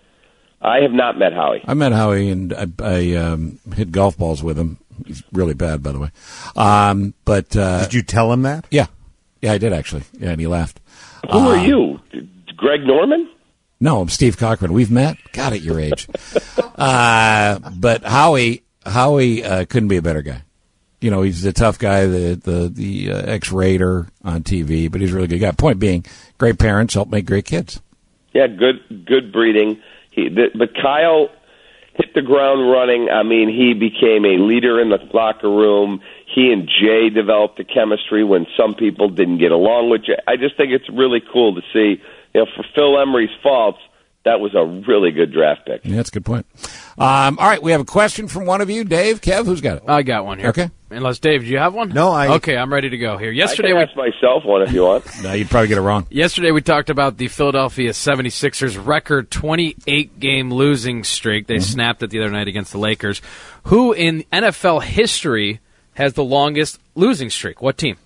I have not met Howie. I met Howie, and I, I um, hit golf balls with him. He's really bad, by the way. Um, but uh, Did you tell him that? Yeah. Yeah, I did, actually. Yeah, and he laughed. Who Uh, are you? Greg Norman? No, I'm Steve Cochran. We've met? God, at your age. uh, but Howie, Howie uh, couldn't be a better guy. You know, he's the tough guy, the the, the uh, ex-Raider on T V, but he's a really good guy. Point being, great parents help make great kids. Yeah, good good breeding. He, the, but Kyle hit the ground running. I mean, he became a leader in the locker room. He and Jay developed a chemistry when some people didn't get along with Jay. I just think it's really cool to see. You know, for Phil Emery's faults, that was a really good draft pick. Yeah, that's a good point. Um, all right, we have a question from one of you, Dave. Kev, who's got it? I got one here. Okay. Unless, Dave, do you have one? No, I... Okay, I'm ready to go here. Yesterday, I we can ask myself one if you want. No, you'd probably get it wrong. Yesterday, we talked about the Philadelphia seventy-sixers record twenty-eight game losing streak. They Mm-hmm. snapped it the other night against the Lakers. Who in N F L history has the longest losing streak? What team?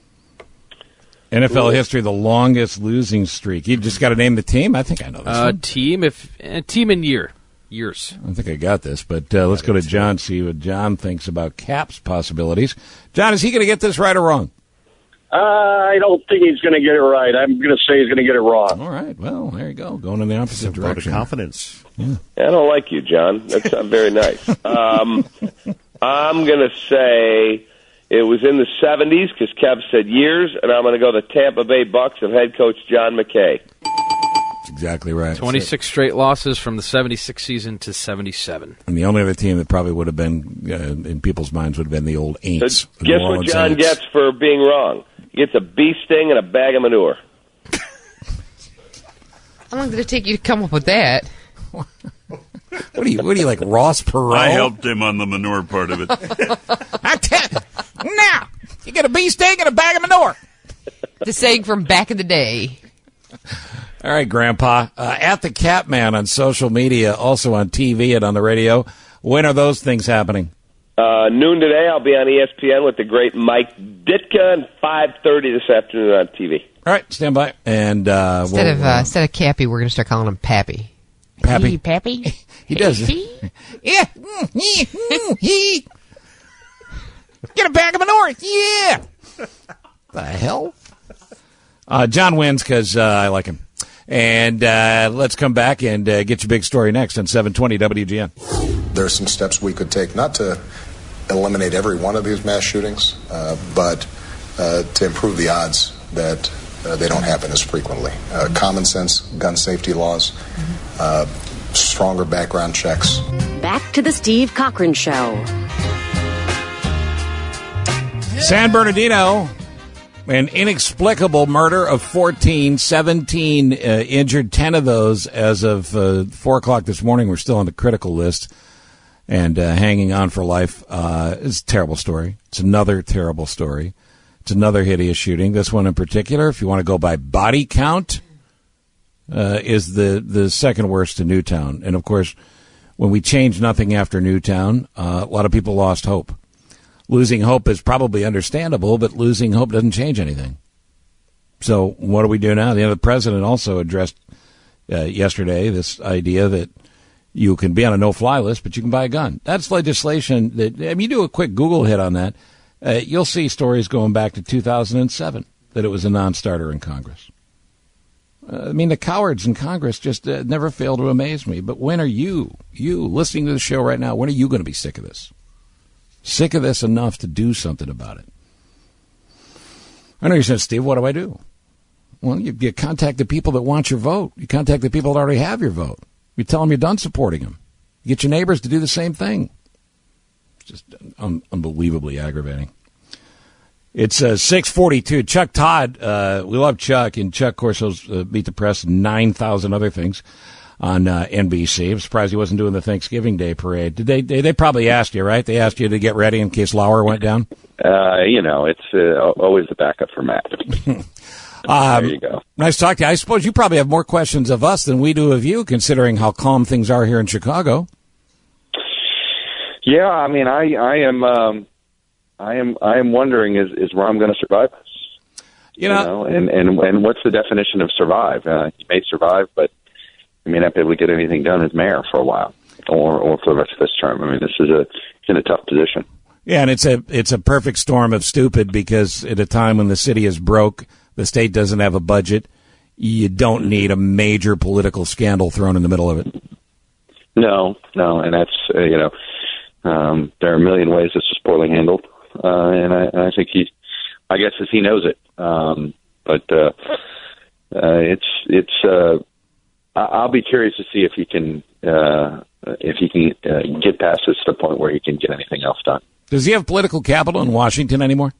N F L history, the longest losing streak. You just got to name the team? I think I know this Uh, one. team, if uh, team in year. Years. I think I got this, but uh, let's go to John, see what John thinks about Cap's possibilities. John, is he going to get this right or wrong? Uh, I don't think he's going to get it right. I'm going to say he's going to get it wrong. All right. Well, there you go. Going in the opposite Vote of direction. confidence. Yeah. I don't like you, John. That's not very nice. Um, I'm going to say it was in the seventies because Kev said years, and I'm going to go the Tampa Bay Bucks of head coach John McKay. That's exactly right. twenty-six straight losses from the seventy-six season to seventy-seven. And the only other team that probably would have been, uh, in people's minds, would have been the old Aints. So guess what John Aints. gets for being wrong? He gets a bee sting and a bag of manure. How long did it take you to come up with that? What are you, what are you like, Ross Perot? I helped him on the manure part of it. I tell you, now, you get a bee sting and a bag of manure. The saying from back in the day. All right, Grandpa. Uh, at the Catman on social media, also on T V and on the radio. When are those things happening? Uh, noon today, I'll be on E S P N with the great Mike Ditka, and five thirty this afternoon on T V. All right, stand by. And uh, instead we'll, of uh, instead of Cappy, we're going to start calling him Pappy. Pappy? Hey, Pappy? He does. Yeah. Get a bag of manure. Yeah. The hell? Uh, John wins because uh, I like him. And uh, let's come back and uh, get your big story next on seven twenty W G N. There are some steps we could take, not to eliminate every one of these mass shootings, uh, but uh, to improve the odds that uh, they don't happen as frequently. Uh, common sense, gun safety laws, uh, stronger background checks. Back to the Steve Cochran Show. San Bernardino, an inexplicable murder of fourteen, seventeen uh, injured, ten of those as of uh, four o'clock this morning were still on the critical list and uh, hanging on for life. Uh, it's a terrible story. It's another terrible story. It's another hideous shooting. This one in particular, if you want to go by body count, uh, is the, the second worst in Newtown. And, of course, when we changed nothing after Newtown, uh, a lot of people lost hope. Losing hope is probably understandable, but losing hope doesn't change anything. So what do we do now? You know, the president also addressed uh, yesterday this idea that you can be on a no-fly list, but you can buy a gun. That's legislation that, I mean, you do a quick Google hit on that, uh, you'll see stories going back to two thousand seven that it was a non-starter in Congress. Uh, I mean, the cowards in Congress just uh, never fail to amaze me. But when are you, you listening to the show right now, when are you going to be sick of this? Sick of this enough to do something about it? I know you said, Steve, what do I do? Well, you, you contact the people that want your vote. You contact the people that already have your vote. You tell them you're done supporting them. You get your neighbors to do the same thing. It's just un- unbelievably aggravating. It's uh, six forty-two. Chuck Todd, uh, we love Chuck, and Chuck, of course, will uh, beat the press and nine thousand other things on uh, N B C. I'm surprised he wasn't doing the Thanksgiving Day parade. Did they, they? They probably asked you, right? They asked you to get ready in case Lauer went down? Uh, you know, it's uh, always the backup for Matt. Um, there you go. Nice to talk to you. I suppose you probably have more questions of us than we do of you, considering how calm things are here in Chicago. Yeah, I mean, I, I am, um, I am, I am wondering: is is Rahm going to survive this? You know, you know, and and and what's the definition of survive? Uh, he may survive, but he may not be able to get anything done as mayor for a while, or or for the rest of this term. I mean, this is a it's in a tough position. Yeah, and it's a it's a perfect storm of stupid, because at a time when the city is broke, the state doesn't have a budget, you don't need a major political scandal thrown in the middle of it. No, no, and that's uh, you know, um, there are a million ways this was poorly handled, uh, and I, and I think he, I guess, as he knows it. Um, but uh, uh, it's it's. Uh, I'll be curious to see if he can uh, if he can uh, get past this to the point where he can get anything else done. Does he have political capital in Washington anymore?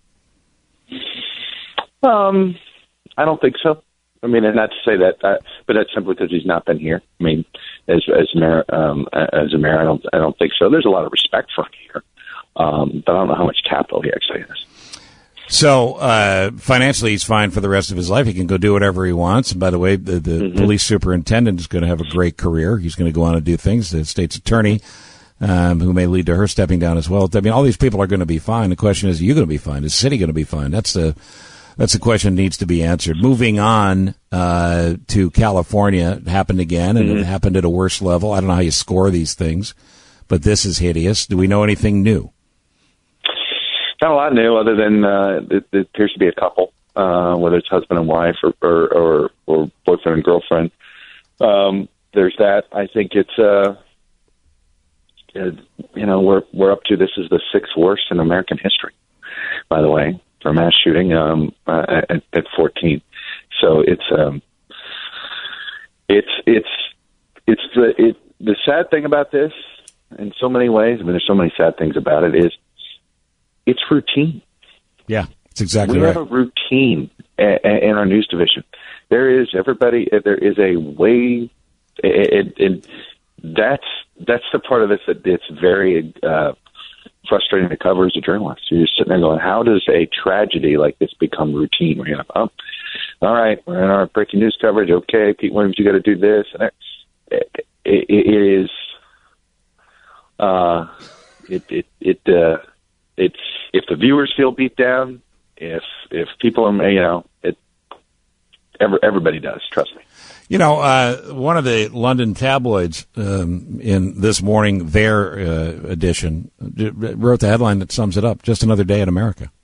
Um, I don't think so. I mean, and not to say that, uh, but that's simply because he's not been here. I mean, as as mayor, um, as a mayor, I don't, I don't think so. There's a lot of respect for him here, um, but I don't know how much capital he actually has. So uh, financially, he's fine for the rest of his life. He can go do whatever he wants. And by the way, the, the mm-hmm. police superintendent is going to have a great career. He's going to go on and do things. The state's attorney, um, who may lead to her stepping down as well. I mean, all these people are going to be fine. The question is, are you going to be fine? Is the city going to be fine? That's the That's the question that needs to be answered. Moving on uh, to California, it happened again, and mm-hmm. it happened at a worse level. I don't know how you score these things, but this is hideous. Do we know anything new? Not a lot new, other than uh, it, it appears to be a couple, uh, whether it's husband and wife or or, or, or boyfriend and girlfriend. Um, there's that. I think it's uh, it, you know we're we're up to this is the sixth worst in American history, by the way, for mass shooting um, uh, at, at fourteen. So it's um, it's it's it's the it the sad thing about this, in so many ways. I mean, there's so many sad things about it. Is it's routine. Yeah, it's exactly we right. We have a routine a, a, in our news division. There is everybody. There is a way, and, and that's that's the part of this that it's very uh, frustrating to cover as a journalist. You're just sitting there going, "How does a tragedy like this become routine?" We're going, "Oh, all right, we're in our breaking news coverage. Okay, Pete Williams, you got to do this." And it, it, it is, uh, it it it uh, it if the viewers feel beat down, if if people are, you know, it. Every, everybody does, trust me. You know, uh, one of the London tabloids um, in this morning, their uh, edition, wrote the headline that sums it up, "Just Another Day in America."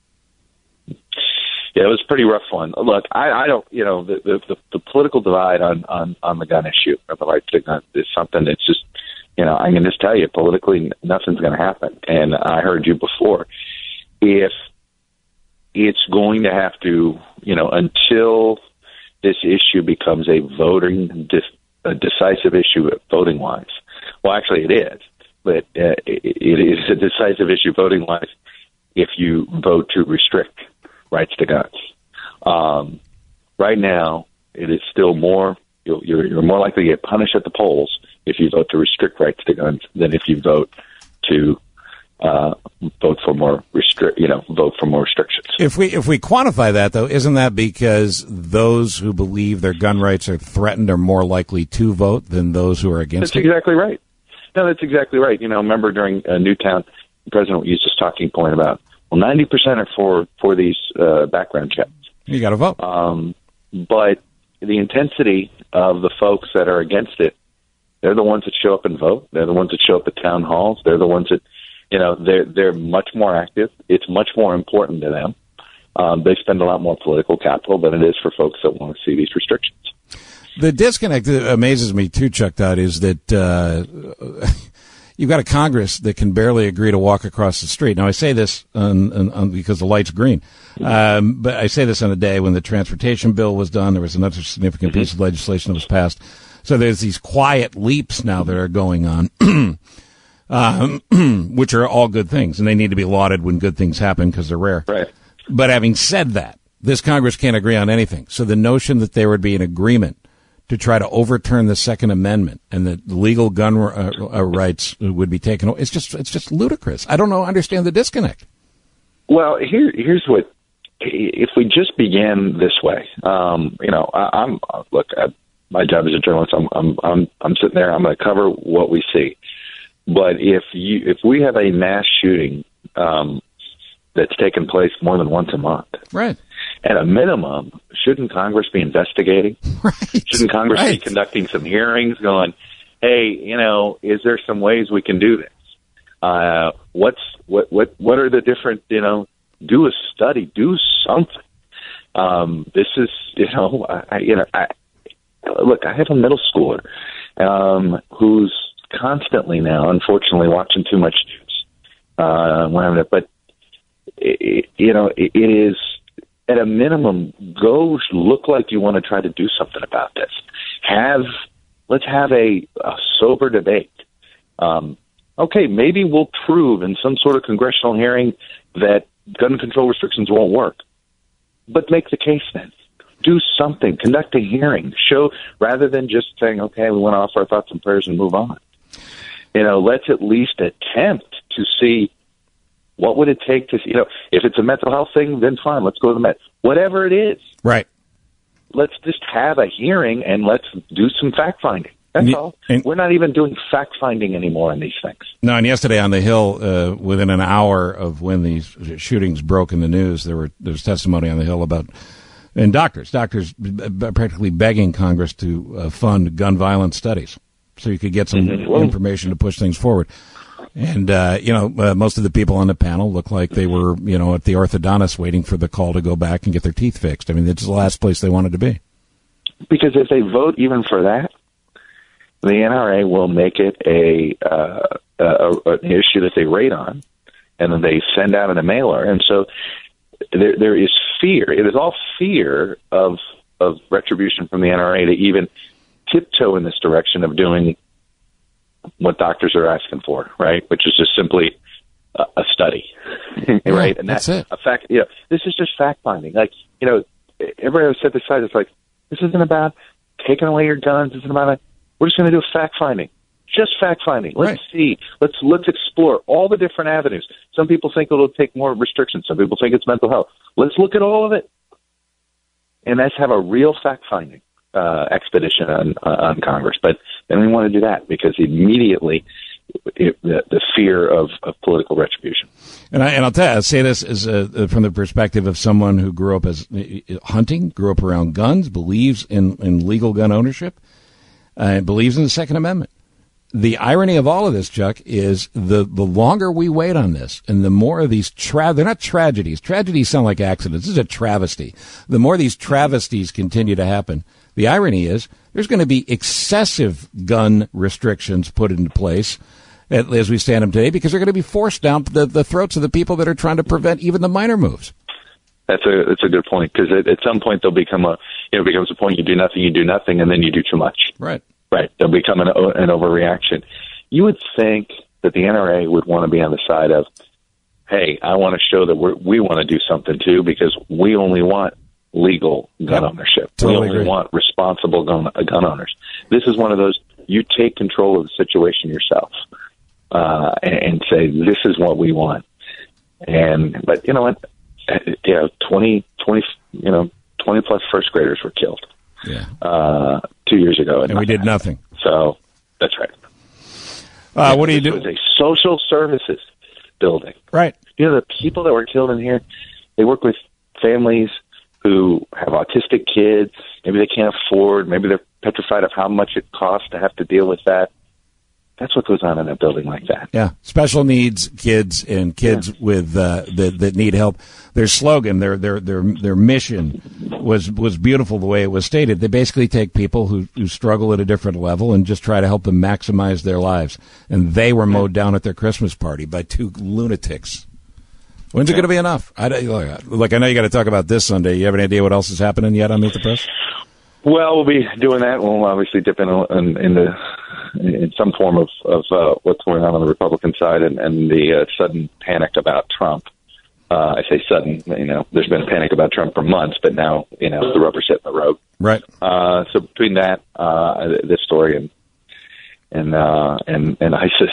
Yeah, it was a pretty rough one. Look, I, I don't, you know, the, the, the, the political divide on, on, on the gun issue, or the right to gun, is something that's just, you know, I can just tell you, politically, nothing's going to happen. And I heard you before. If it's going to have to, you know, until this issue becomes a voting, a decisive issue voting wise. Well, actually, it is, but uh, it, it is a decisive issue voting wise if you vote to restrict rights to guns. Um, right now, it is still more. You're, you're, you're more likely to get punished at the polls if you vote to restrict rights to guns than if you vote to uh, vote for more restrict. You know, vote for more restrictions. If we if we quantify that, though, isn't that because those who believe their gun rights are threatened are more likely to vote than those who are against That's it? exactly right. No, that's exactly right. You know, remember during uh, Newtown, the president used this talking point about, well, ninety percent are for, for these uh, background checks. You got to vote. Um, but the intensity of the folks that are against it, they're the ones that show up and vote. They're the ones that show up at town halls. They're the ones that, you know, they're, they're much more active. It's much more important to them. Um, they spend a lot more political capital than it is for folks that want to see these restrictions. The disconnect that amazes me, too, Chuck Todd, is that uh, you've got a Congress that can barely agree to walk across the street. Now, I say this on, on, on, because the light's green, um, but I say this on a day when the transportation bill was done. There was another significant piece of legislation that was passed. So there's these quiet leaps now that are going on, um, which are all good things, and they need to be lauded when good things happen because they're rare. Right. But having said that, this Congress can't agree on anything. So the notion that there would be an agreement to try to overturn the Second Amendment and that legal gun uh, uh, rights would be taken away, it's just it's just ludicrous. I don't know, understand the disconnect. Well, here here's what, if we just began this way, um, you know, I, I'm look, I, my job as a journalist, I'm I'm I'm, I'm sitting there, I'm going to cover what we see. But if you if we have a mass shooting um, that's taken place more than once a month, right? At a minimum, shouldn't Congress be investigating? Right. Shouldn't Congress right. be conducting some hearings going, hey, you know, is there some ways we can do this? Uh, what's, what, what, what are the different, you know, do a study, do something. Um, this is, you know, I, you know, I, look, I have a middle schooler, um, who's constantly now, unfortunately, watching too much news. Uh, when I'm, but, it, you know, it, it is, at a minimum, go look like you want to try to do something about this. Have let's have a, a sober debate. Um, okay, maybe we'll prove in some sort of congressional hearing that gun control restrictions won't work, but make the case then. Do something. Conduct a hearing. Show rather than just saying, okay, we want to offer our thoughts and prayers and move on. You know, let's at least attempt to see. What would it take to, you know, if it's a mental health thing, then fine, let's go to the Met. Whatever it is. Right. Let's just have a hearing and let's do some fact-finding. That's and, all. And, We're not even doing fact-finding anymore on these things. No, and yesterday on the Hill, uh, within an hour of when these shootings broke in the news, there were there was testimony on the Hill about, and doctors, doctors b- practically begging Congress to uh, fund gun violence studies so you could get some mm-hmm. well, information to push things forward. And, uh, you know, uh, most of the people on the panel look like they were, you know, at the orthodontist waiting for the call to go back and get their teeth fixed. I mean, it's the last place they wanted to be. Because if they vote even for that, the N R A will make it a, uh, a an issue that they rate on, and then they send out in a mailer. And so there there is fear. It is all fear of of retribution from the N R A to even tiptoe in this direction of doing what doctors are asking for, right? Which is just simply a, a study, right? Yeah, and that's that's it. a fact. You know, this is just fact finding. Like, you know, everybody said this side. It's like, this isn't about taking away your guns. This isn't about it. We're just going to do fact finding. Just fact finding. Let's Right. see. Let's let's explore all the different avenues. Some people think it'll take more restrictions. Some people think it's mental health. Let's look at all of it, and let's have a real fact finding uh, expedition on uh, on Congress. But then we want to do that because immediately it, the, the fear of, of political retribution. And I and I'll tell you, I'll say this as uh, from the perspective of someone who grew up as uh, hunting, grew up around guns, believes in, in legal gun ownership, uh, believes in the Second Amendment. The irony of all of this, Chuck, is the, the longer we wait on this and the more of these tra- they're not tragedies. Tragedies sound like accidents. This is a travesty. The more these travesties continue to happen, the irony is there's going to be excessive gun restrictions put into place as we stand them today because they're going to be forced down the, the throats of the people that are trying to prevent even the minor moves. That's a that's a good point because at, at some point they'll become a you know it becomes a point you do nothing, you do nothing, and then you do too much. Right. Right. There'll become an, an overreaction. You would think that the N R A would want to be on the side of, hey, I want to show that we're, we want to do something too because we only want legal gun Yep. ownership. Totally we only agree. want responsible gun, uh, gun owners. This is one of those, you take control of the situation yourself uh, and, and say, this is what we want. And but you know what? You know, twenty, twenty, you know, twenty plus first graders were killed. Yeah. Uh, two years ago, And we did nothing. So that's right. Uh, what do you This do? was a social services building. Right. You know, the people that were killed in here, they work with families who have autistic kids. Maybe they can't afford. Maybe they're petrified of how much it costs to have to deal with that. That's what goes on in a building like that. Yeah, special needs kids and kids with uh, that that need help. Their slogan, their their their their mission was was beautiful the way it was stated. They basically take people who who struggle at a different level and just try to help them maximize their lives. And they were mowed down at their Christmas party by two lunatics. When's it going to be enough? I don't- like I know you got to talk about this Sunday. You have any idea what else is happening yet on Meet the Press? Well, we'll be doing that. We'll obviously dip in in, in the in some form of of uh, what's going on on the Republican side and, and the uh, sudden panic about Trump. Uh, I say sudden. You know, there's been a panic about Trump for months, but now you know the rubber's hitting the road. Right. Uh, so between that, uh, this story, and and uh, and and ISIS,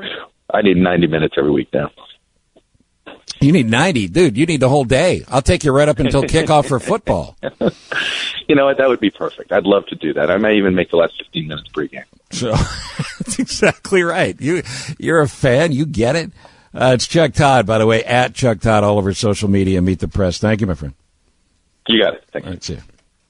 I need ninety minutes every week now. You need ninety, dude. You need the whole day. I'll take you right up until kickoff for football. You know what? That would be perfect. I'd love to do that. I may even make the last fifteen minutes pregame. So that's exactly right. You, you're a fan. You get it. Uh, it's Chuck Todd, by the way, at Chuck Todd all over social media. Meet the Press. Thank you, my friend. You got it. Thank you. That's it.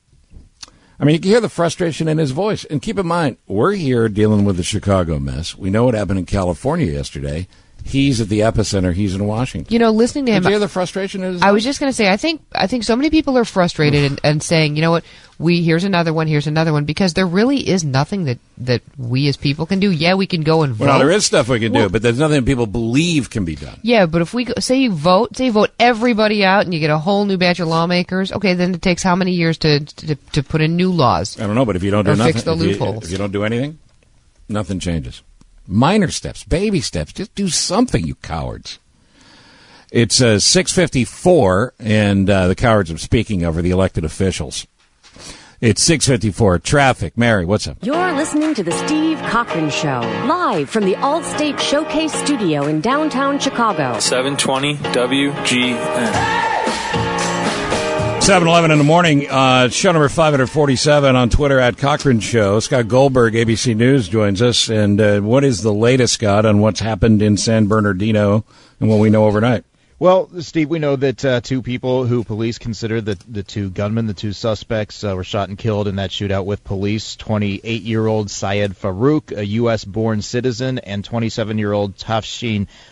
I mean, you can hear the frustration in his voice. And keep in mind, we're here dealing with the Chicago mess. We know what happened in California yesterday. He's at the epicenter. He's in Washington. You know, listening to him, Did you hear the frustration in his I voice? was just going to say, I think I think so many people are frustrated and, and saying, you know what, we here's another one, here's another one, because there really is nothing that, that we as people can do. Yeah, we can go and vote. Well, there is stuff we can Well- do, but there's nothing people believe can be done. Yeah, but if we go, say you vote, say you vote everybody out, and you get a whole new batch of lawmakers. Okay, then it takes how many years to to, to put in new laws? I don't know, but if you don't do or nothing, fix the if you- loopholes. if you don't do anything, nothing changes. Minor steps, baby steps. Just do something, you cowards. It's uh, six fifty-four, and uh, the cowards I'm speaking of are the elected officials. It's six fifty-four. Traffic. Mary, what's up? You're listening to The Steve Cochran Show, live from the Allstate Showcase Studio in downtown Chicago. seven twenty W G N. seven eleven in the morning, uh, show number five forty-seven on Twitter at Cochran Show. Scott Goldberg, A B C News, joins us. And uh, what is the latest, Scott, on what's happened in San Bernardino and what we know overnight? Well, Steve, we know that uh, two people who police consider the the two gunmen, the two suspects, uh, were shot and killed in that shootout with police. twenty-eight-year-old Syed Farouk, a U S born citizen, and twenty-seven-year-old Tafshin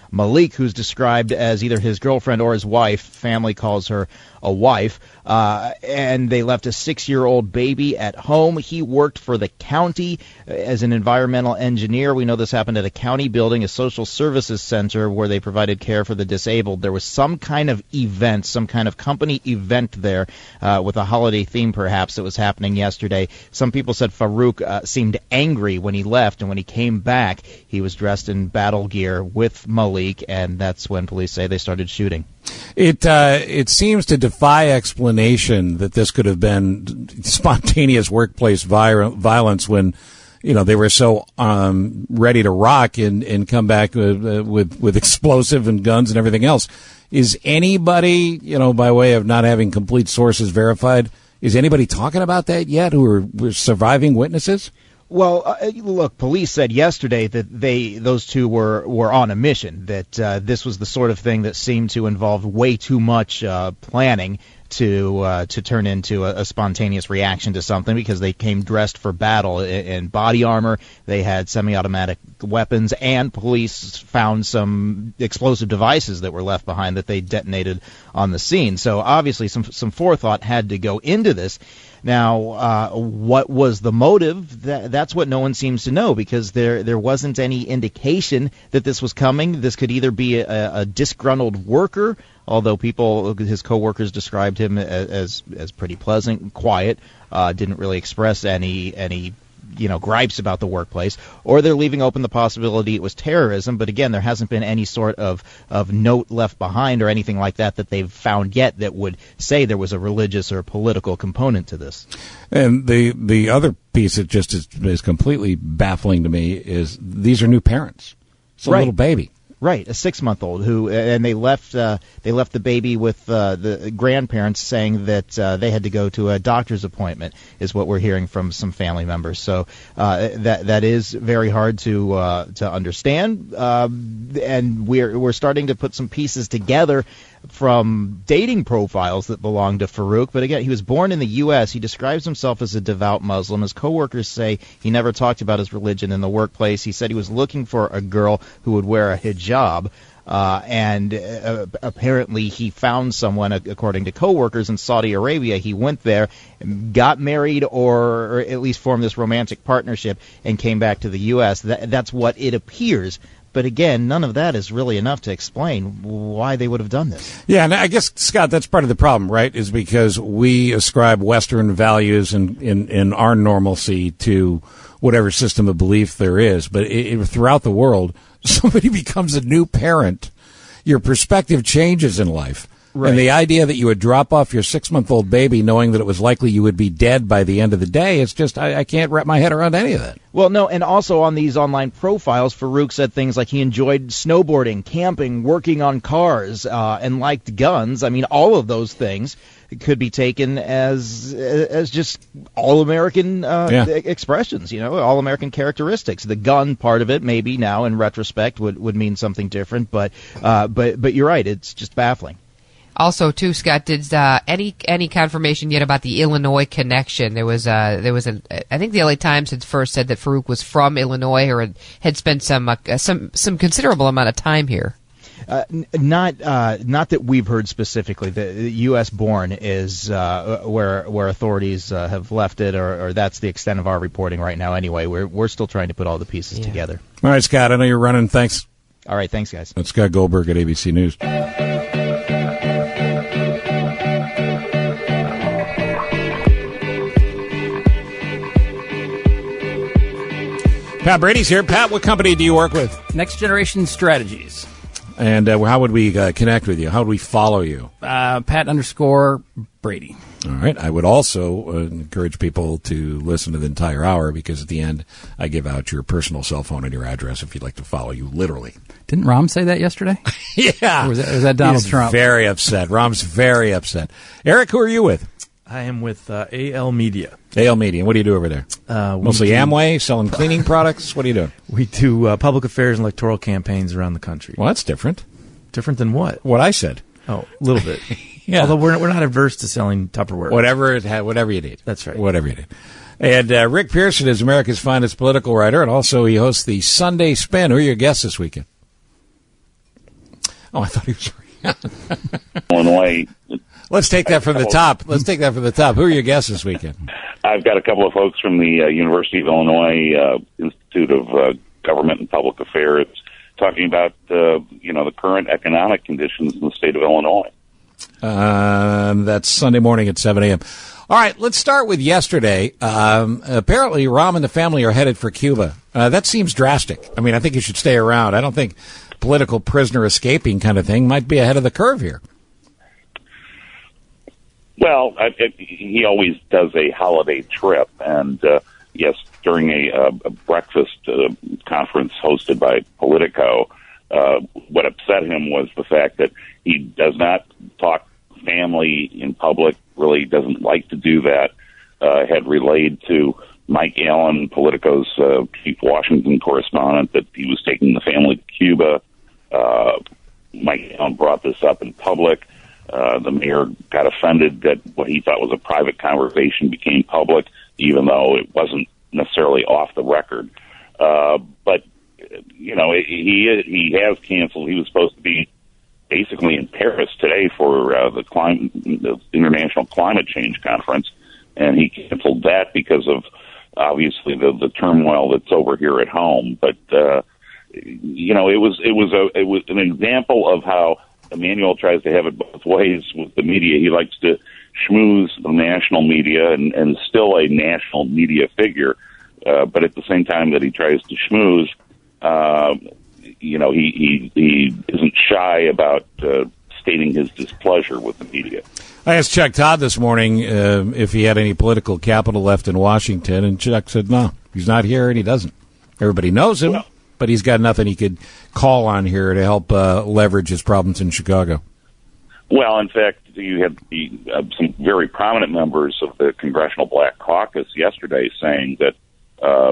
Malik, who's described as either his girlfriend or his wife. Family calls her a wife. Uh, and they left a six-year-old baby at home. He worked for the county as an environmental engineer. We know this happened at a county building, a social services center where they provided care for the disabled. There was some kind of event, some kind of company event there uh, with a holiday theme perhaps that was happening yesterday. Some people said Farouk uh, seemed angry when he left, and when he came back, he was dressed in battle gear with Malik, and that's when police say they started shooting. It uh, it seems to defy explanation that this could have been spontaneous workplace vi- violence when, you know, they were so um, ready to rock and, and come back with, uh, with with explosive and guns and everything else. Is anybody, you know, by way of not having complete sources verified, is anybody talking about that yet who are, who are surviving witnesses? Well, uh, look, police said yesterday that they those two were, were on a mission, that uh, this was the sort of thing that seemed to involve way too much uh, planning to uh, to turn into a, a spontaneous reaction to something, because they came dressed for battle in, in body armor. They had semi-automatic weapons, and police found some explosive devices that were left behind that they detonated on the scene. So obviously some some forethought had to go into this. Now, uh, what was the motive? That, that's what no one seems to know, because there there wasn't any indication that this was coming. This could either be a, a disgruntled worker, although people, his coworkers described him as as, as pretty pleasant and quiet, uh, didn't really express any any you know gripes about the workplace, or they're leaving open the possibility it was terrorism. But again, there hasn't been any sort of of note left behind or anything like that that they've found yet that would say there was a religious or political component to this. And the the other piece that just is, is completely baffling to me is these are new parents. It's a Right. little baby. Right, a six-month-old who, and they left uh, they left the baby with uh, the grandparents, saying that uh, they had to go to a doctor's appointment, is what we're hearing from some family members. So uh, that that is very hard to uh, to understand, uh, and we're we're starting to put some pieces together from dating profiles that belong to Farouk. But again, he was born in the U S He describes himself as a devout Muslim. His coworkers say he never talked about his religion in the workplace. He said he was looking for a girl who would wear a hijab. Uh, and uh, apparently he found someone, according to coworkers, in Saudi Arabia. He went there, got married, or, or at least formed this romantic partnership, and came back to the U S That, that's what it appears. But again, none of that is really enough to explain why they would have done this. Yeah, and I guess, Scott, that's part of the problem, right, is because we ascribe Western values and in, in our normalcy to whatever system of belief there is. But it, it, throughout the world, somebody becomes a new parent, your perspective changes in life. Right. And the idea that you would drop off your six-month-old baby knowing that it was likely you would be dead by the end of the day, it's just, I, I can't wrap my head around any of that. Well, no, and also on these online profiles, Farouk said things like he enjoyed snowboarding, camping, working on cars, uh, and liked guns. I mean, all of those things could be taken as as just all-American uh, Yeah. expressions, you know, all-American characteristics. The gun part of it, maybe now in retrospect, would, would mean something different, but uh, but but you're right, it's just baffling. Also, too, Scott, did uh, any any confirmation yet about the Illinois connection? There was uh, there was a I think the L A Times had first said that Farouk was from Illinois or had, had spent some uh, some some considerable amount of time here. Uh, n- not uh, not that we've heard specifically. The U S born is uh, where where authorities uh, have left it, or, or that's the extent of our reporting right now. Anyway, we're we're still trying to put all the pieces Yeah. together. All right, Scott, I know you're running. Thanks. All right, thanks, guys. That's Scott Goldberg at A B C News. Pat Brady's here. Pat, what company do you work with? Next Generation Strategies. And uh, how would we uh, connect with you? How would we follow you? Uh, Pat underscore Brady. All right. I would also uh, encourage people to listen to the entire hour because at the end I give out your personal cell phone and your address if you'd like to follow you, literally. Didn't Rom say that yesterday? Yeah. Or was that, was that Donald He's Trump? very upset. Rom's very upset. Eric, who are you with? I am with uh, A L Media. A L Media. What do you do over there? Uh, we Mostly do- Amway, selling cleaning products? What are you doing? We do uh, public affairs and electoral campaigns around the country. Well, that's different. Different than what? What I said. Oh, a little bit. Yeah. Although we're not, we're not averse to selling Tupperware. Whatever it had, whatever you need. That's right. Whatever you need. And uh, Rick Pearson is America's finest political writer, and also he hosts the Sunday Spin. Who are your guests this weekend? Oh, I thought he was Illinois. Let's take that from the top. Let's take that from the top. Who are your guests this weekend? I've got a couple of folks from the uh, University of Illinois uh, Institute of uh, Government and Public Affairs talking about, uh, you know, the current economic conditions in the state of Illinois. Um, that's Sunday morning at seven a.m. All right, let's start with yesterday. Um, apparently, Rahm and the family are headed for Cuba. Uh, that seems drastic. I mean, I think you should stay around. I don't think political prisoner escaping kind of thing might be ahead of the curve here. Well, I, it, he always does a holiday trip, and uh, yes, during a, uh, a breakfast uh, conference hosted by Politico, uh, what upset him was the fact that he does not talk family in public, really doesn't like to do that, uh, had relayed to Mike Allen, Politico's uh, chief Washington correspondent, that he was taking the family to Cuba. Uh, Mike Allen brought this up in public. Uh, the mayor got offended that what he thought was a private conversation became public, even though it wasn't necessarily off the record. Uh, but, you know, he he has canceled. He was supposed to be basically in Paris today for uh, the, clim- the International Climate Change Conference, and he canceled that because of, obviously, the, the turmoil that's over here at home. But, uh, you know, it was it was a it was an example of how Emanuel tries to have it both ways with the media. He likes to schmooze the national media and, and still a national media figure, uh, but at the same time that he tries to schmooze, uh, you know, he, he, he isn't shy about uh, stating his displeasure with the media. I asked Chuck Todd this morning uh, if he had any political capital left in Washington, and Chuck said no, he's not here and he doesn't. Everybody knows him. Well, but he's got nothing he could call on here to help uh, leverage his problems in Chicago. Well, in fact, you had the, uh, some very prominent members of the Congressional Black Caucus yesterday saying that, uh,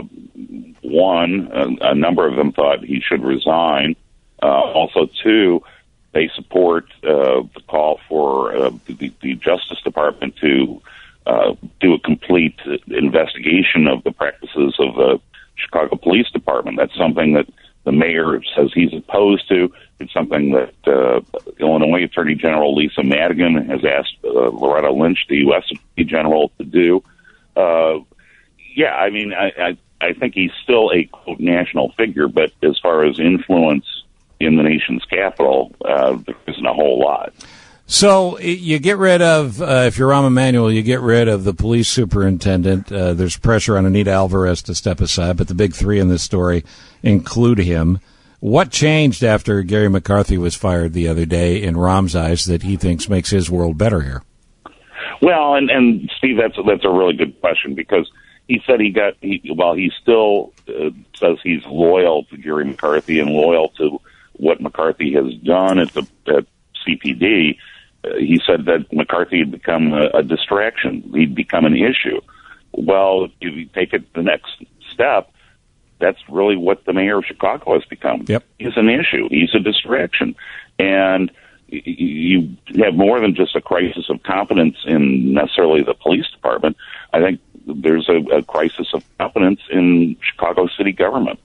one, a, a number of them thought he should resign. Uh, also, two, they support uh, the call for uh, the, the Justice Department to uh, do a complete investigation of the practices of the Chicago Police Department. That's something that the mayor says he's opposed to. It's something that uh, Illinois Attorney General Lisa Madigan has asked uh, Loretta Lynch, the U S Attorney General, to do. Uh, yeah, I mean, I, I, I think he's still a, quote, national figure, but as far as influence in the nation's capital, uh, there isn't a whole lot. So you get rid of, uh, if you're Rahm Emanuel, you get rid of the police superintendent. Uh, there's pressure on Anita Alvarez to step aside, but the big three in this story include him. What changed after Gary McCarthy was fired the other day in Rahm's eyes that he thinks makes his world better here? Well, and, and Steve, that's, that's a really good question, because he said he got, he, while he still uh, says he's loyal to Gary McCarthy and loyal to what McCarthy has done at the at C P D, Uh, he said that McCarthy had become a, a distraction. He'd become an issue. Well, if you take it the next step, that's really what the mayor of Chicago has become. Yep. He's an issue. He's a distraction. And y- you have more than just a crisis of competence in necessarily the police department. I think there's a, a crisis of competence in Chicago city government.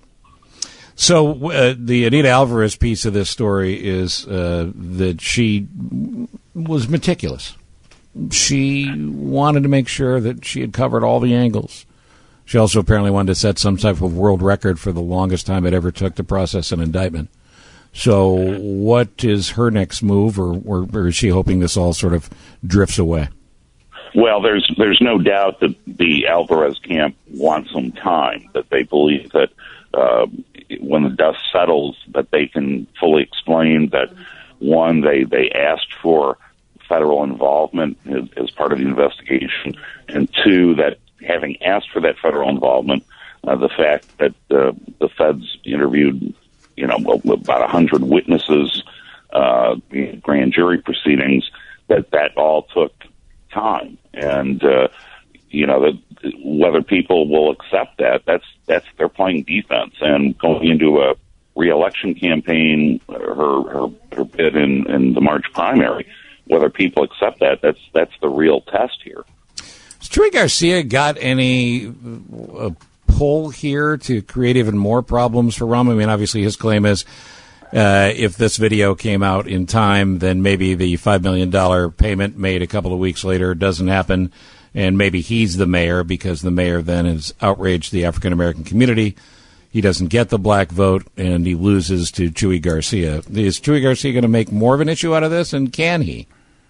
So uh, the Anita Alvarez piece of this story is uh, that she was meticulous. She wanted to make sure that she had covered all the angles. She also apparently wanted to set some type of world record for the longest time it ever took to process an indictment. So what is her next move, or, or, or is she hoping this all sort of drifts away? Well, there's there's no doubt that the Alvarez camp wants some time, that they believe that uh, when the dust settles, that they can fully explain that, one, they, they asked for federal involvement as, as part of the investigation, and two, that having asked for that federal involvement, uh, the fact that uh, the feds interviewed, you know, about one hundred witnesses uh, in grand jury proceedings, that that all took time. And, uh, you know, that whether people will accept that, that's, that's, they're playing defense. And going into a re-election campaign, her, her, her bid in, in the March primary, whether people accept that, that's, that's the real test here. Has Chuy Garcia got any uh, pull here to create even more problems for Rahm? I mean, obviously his claim is, Uh, if this video came out in time, then maybe the five million dollars payment made a couple of weeks later doesn't happen, and maybe he's the mayor because the mayor then has outraged the African-American community. He doesn't get the black vote, and he loses to Chuy Garcia. Is Chuy Garcia going to make more of an issue out of this, and can he?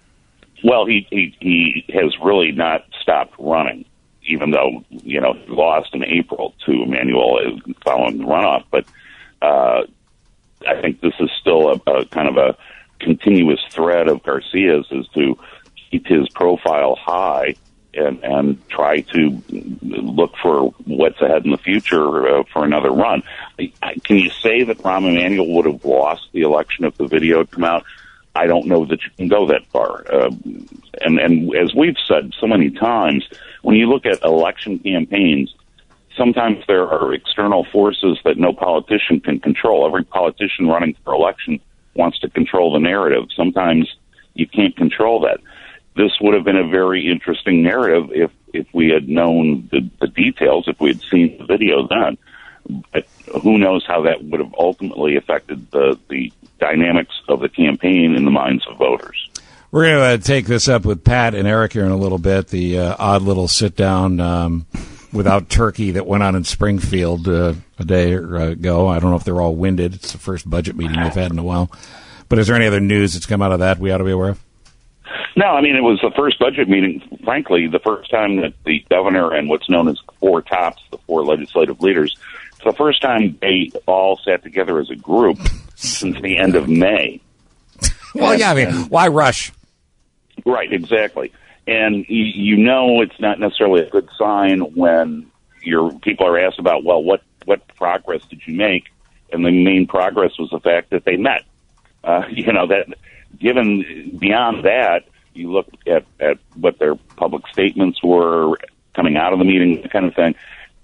Well, he, he, he has really not stopped running, even though, you know, he lost in April to Emmanuel following the runoff. But uh, I think this is still a, a kind of a continuous thread of Garcia's is to keep his profile high and, and try to look for what's ahead in the future uh, for another run. Can you say that Rahm Emanuel would have lost the election if the video had come out? I don't know that you can go that far. Uh, and, and as we've said so many times, when you look at election campaigns, sometimes there are external forces that no politician can control. Every politician running for election wants to control the narrative. Sometimes you can't control that. This would have been a very interesting narrative if, if we had known the, the details, if we had seen the video then. But who knows how that would have ultimately affected the, the dynamics of the campaign in the minds of voters. We're going to uh, take this up with Pat and Eric here in a little bit, the uh, odd little sit-down um, without turkey that went on in Springfield uh, a day ago. I don't know if they're all winded. It's the first budget meeting they've had in a while. But is there any other news that's come out of that we ought to be aware of? No, I mean, it was the first budget meeting, frankly, the first time that the governor and what's known as four tops, the four legislative leaders, it's the first time they all sat together as a group since the end of May. Well, and, yeah, I mean, and, why rush? Right, exactly. And you, you know it's not necessarily a good sign when your people are asked about, well, what, what progress did you make? And the main progress was the fact that they met. Uh, you know, that given beyond that, you look at, at what their public statements were coming out of the meeting, that kind of thing.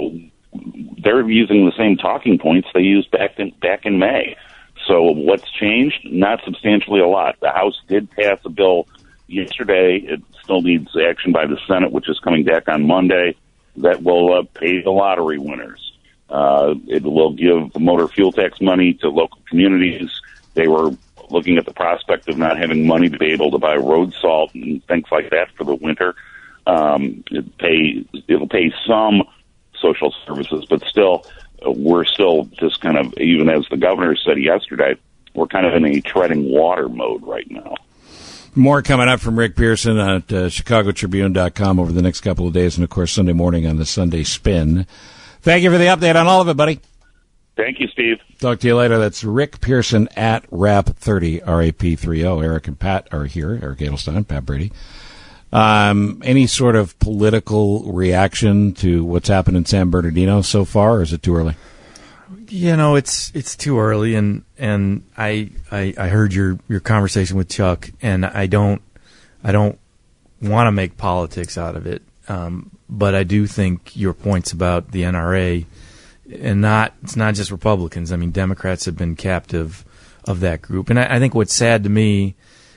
They're using the same talking points they used back in, back in May. So what's changed? Not substantially a lot. The House did pass a bill yesterday. It still needs action by the Senate, which is coming back on Monday, that will uh, pay the lottery winners. Uh, it will give motor fuel tax money to local communities. They were looking at the prospect of not having money to be able to buy road salt and things like that for the winter. Um, it pay, it'll pay some social services, but still, uh, we're still just kind of, even as the governor said yesterday, we're kind of in a treading water mode right now. More coming up from Rick Pearson at uh, Chicago Tribune dot com over the next couple of days, and, of course, Sunday morning on the Sunday Spin. Thank you for the update on all of it, buddy. Thank you, Steve. Talk to you later. That's Rick Pearson at Rap thirty, R A P thirty. Eric and Pat are here. Eric Edelstein, Pat Brady. Um, any sort of political reaction to what's happened in San Bernardino so far, or is it too early? You know, it's it's too early, and and I, I I heard your your conversation with Chuck, and I don't I don't want to make politics out of it, um, but I do think your points about the N R A, and not it's not just Republicans. I mean, Democrats have been captive of that group, and I, I think what's sad to me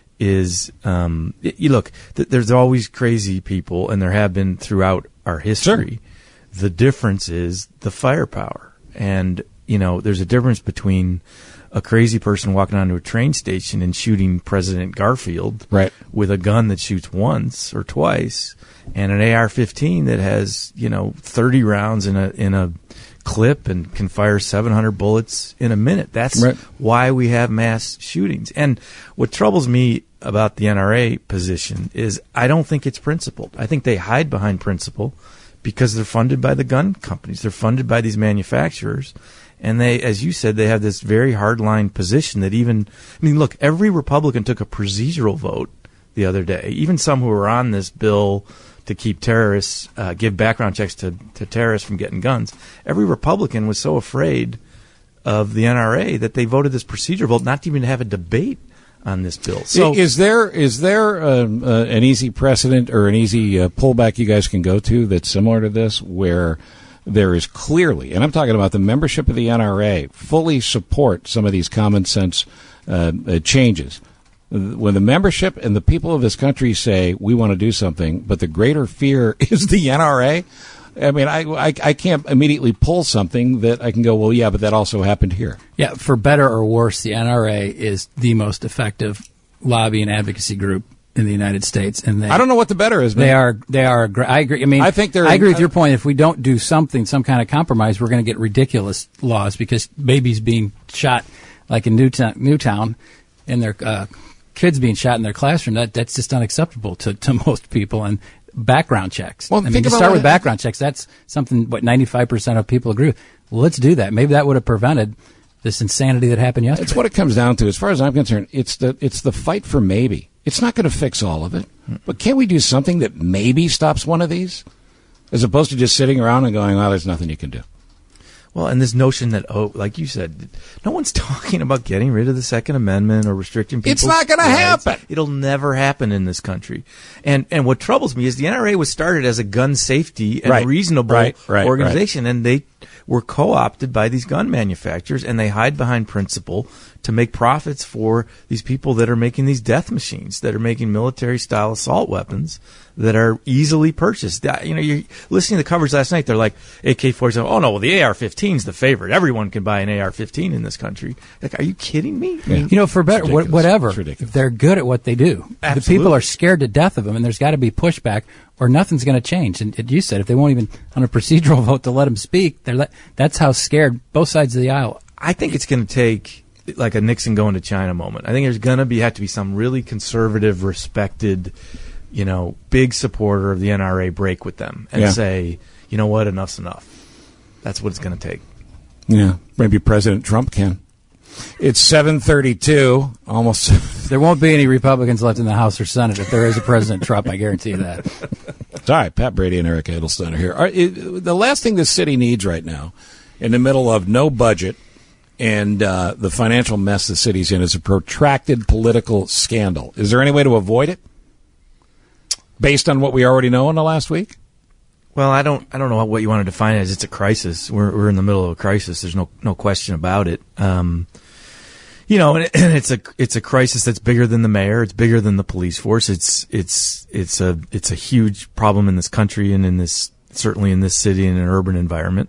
is um, you look. Th- there's always crazy people, and there have been throughout our history. Sure. The difference is the firepower, and you know, there's a difference between a crazy person walking onto a train station and shooting President Garfield right. with a gun that shoots once or twice, and an A R fifteen that has, you know, thirty rounds in a in a clip and can fire seven hundred bullets in a minute. That's right. why we have mass shootings. And what troubles me about the N R A position is I don't think it's principled. I think they hide behind principle because they're funded by the gun companies. They're funded by these manufacturers. And they, as you said, they have this very hardline position that even, I mean, look, every Republican took a procedural vote the other day. Even some who were on this bill to keep terrorists, uh, give background checks to, to terrorists from getting guns. Every Republican was so afraid of the N R A that they voted this procedural vote not to even have a debate on this bill. So, is there is there um, uh, an easy precedent or an easy uh, pullback you guys can go to that's similar to this, where there is clearly, and I'm talking about the membership of the N R A, fully support some of these common sense uh, uh, changes? When the membership and the people of this country say we want to do something, but the greater fear is the N R A, I mean, I, I, I can't immediately pull something that I can go, well, yeah, but that also happened here. Yeah, for better or worse, the N R A is the most effective lobby and advocacy group in the United States, and they, I don't know what the better is. Man. They are. They are. I agree. I mean, I think they're. I agree with your point. If we don't do something, some kind of compromise, we're going to get ridiculous laws because babies being shot, like in Newtown, Newtown, and their uh, kids being shot in their classroom. That that's just unacceptable to, to most people. And background checks. Well, I mean, think to about start what- with background checks, that's something what ninety-five percent of people agree with. Well, let's do that. Maybe that would have prevented this insanity that happened yesterday. It's what it comes down to. As far as I'm concerned, it's the it's the fight for maybe. It's not going to fix all of it, but can't we do something that maybe stops one of these, as opposed to just sitting around and going, "Well, there's nothing you can do." Well, and this notion that, oh, like you said, no one's talking about getting rid of the Second Amendment or restricting people's It's not gonna rights. happen. It'll never happen in this country. And and what troubles me is the N R A was started as a gun safety and Right. reasonable Right, right, organization, and they were co-opted by these gun manufacturers, and they hide behind principle to make profits for these people that are making these death machines, that are making military-style assault weapons that are easily purchased. That- You know, you're listening to the coverage last night. They're like A K forty-seven. Oh no, well the A R fifteen is the favorite. Everyone can buy an A R fifteen in this country. Like, are you kidding me? I mean, You know, for better, ridiculous. wh- whatever, It's ridiculous. they're good at what they do. The Absolutely. people are scared to death of them, and there's got to be pushback, or nothing's going to change. And, and you said if they won't even on a procedural vote to let them speak, they're let, that's how scared both sides of the aisle. I think it's going to take like a Nixon going to China moment. I think there's going to be have to be some really conservative, respected, you know, big supporter of the N R A break with them and Yeah. say, you know what, enough's enough. That's what it's going to take. Yeah, maybe President Trump can. It's seven thirty-two, almost. There won't be any Republicans left in the House or Senate if there is a President Trump. I guarantee you that. It's all right. Pat Brady and Eric Edelstein are here. Are, it, the last thing this city needs right now, in the middle of no budget and uh, the financial mess the city's in, is a protracted political scandal. Is there any way to avoid it, based on what we already know in the last week? Well, I don't, I don't know what you want to define as. It's a crisis. We're, we're in the middle of a crisis. There's no, no question about it. Um, you know, and, it, and it's a, it's a crisis that's bigger than the mayor. It's bigger than the police force. It's, it's, it's a, it's a huge problem in this country and in this, certainly in this city in an urban environment.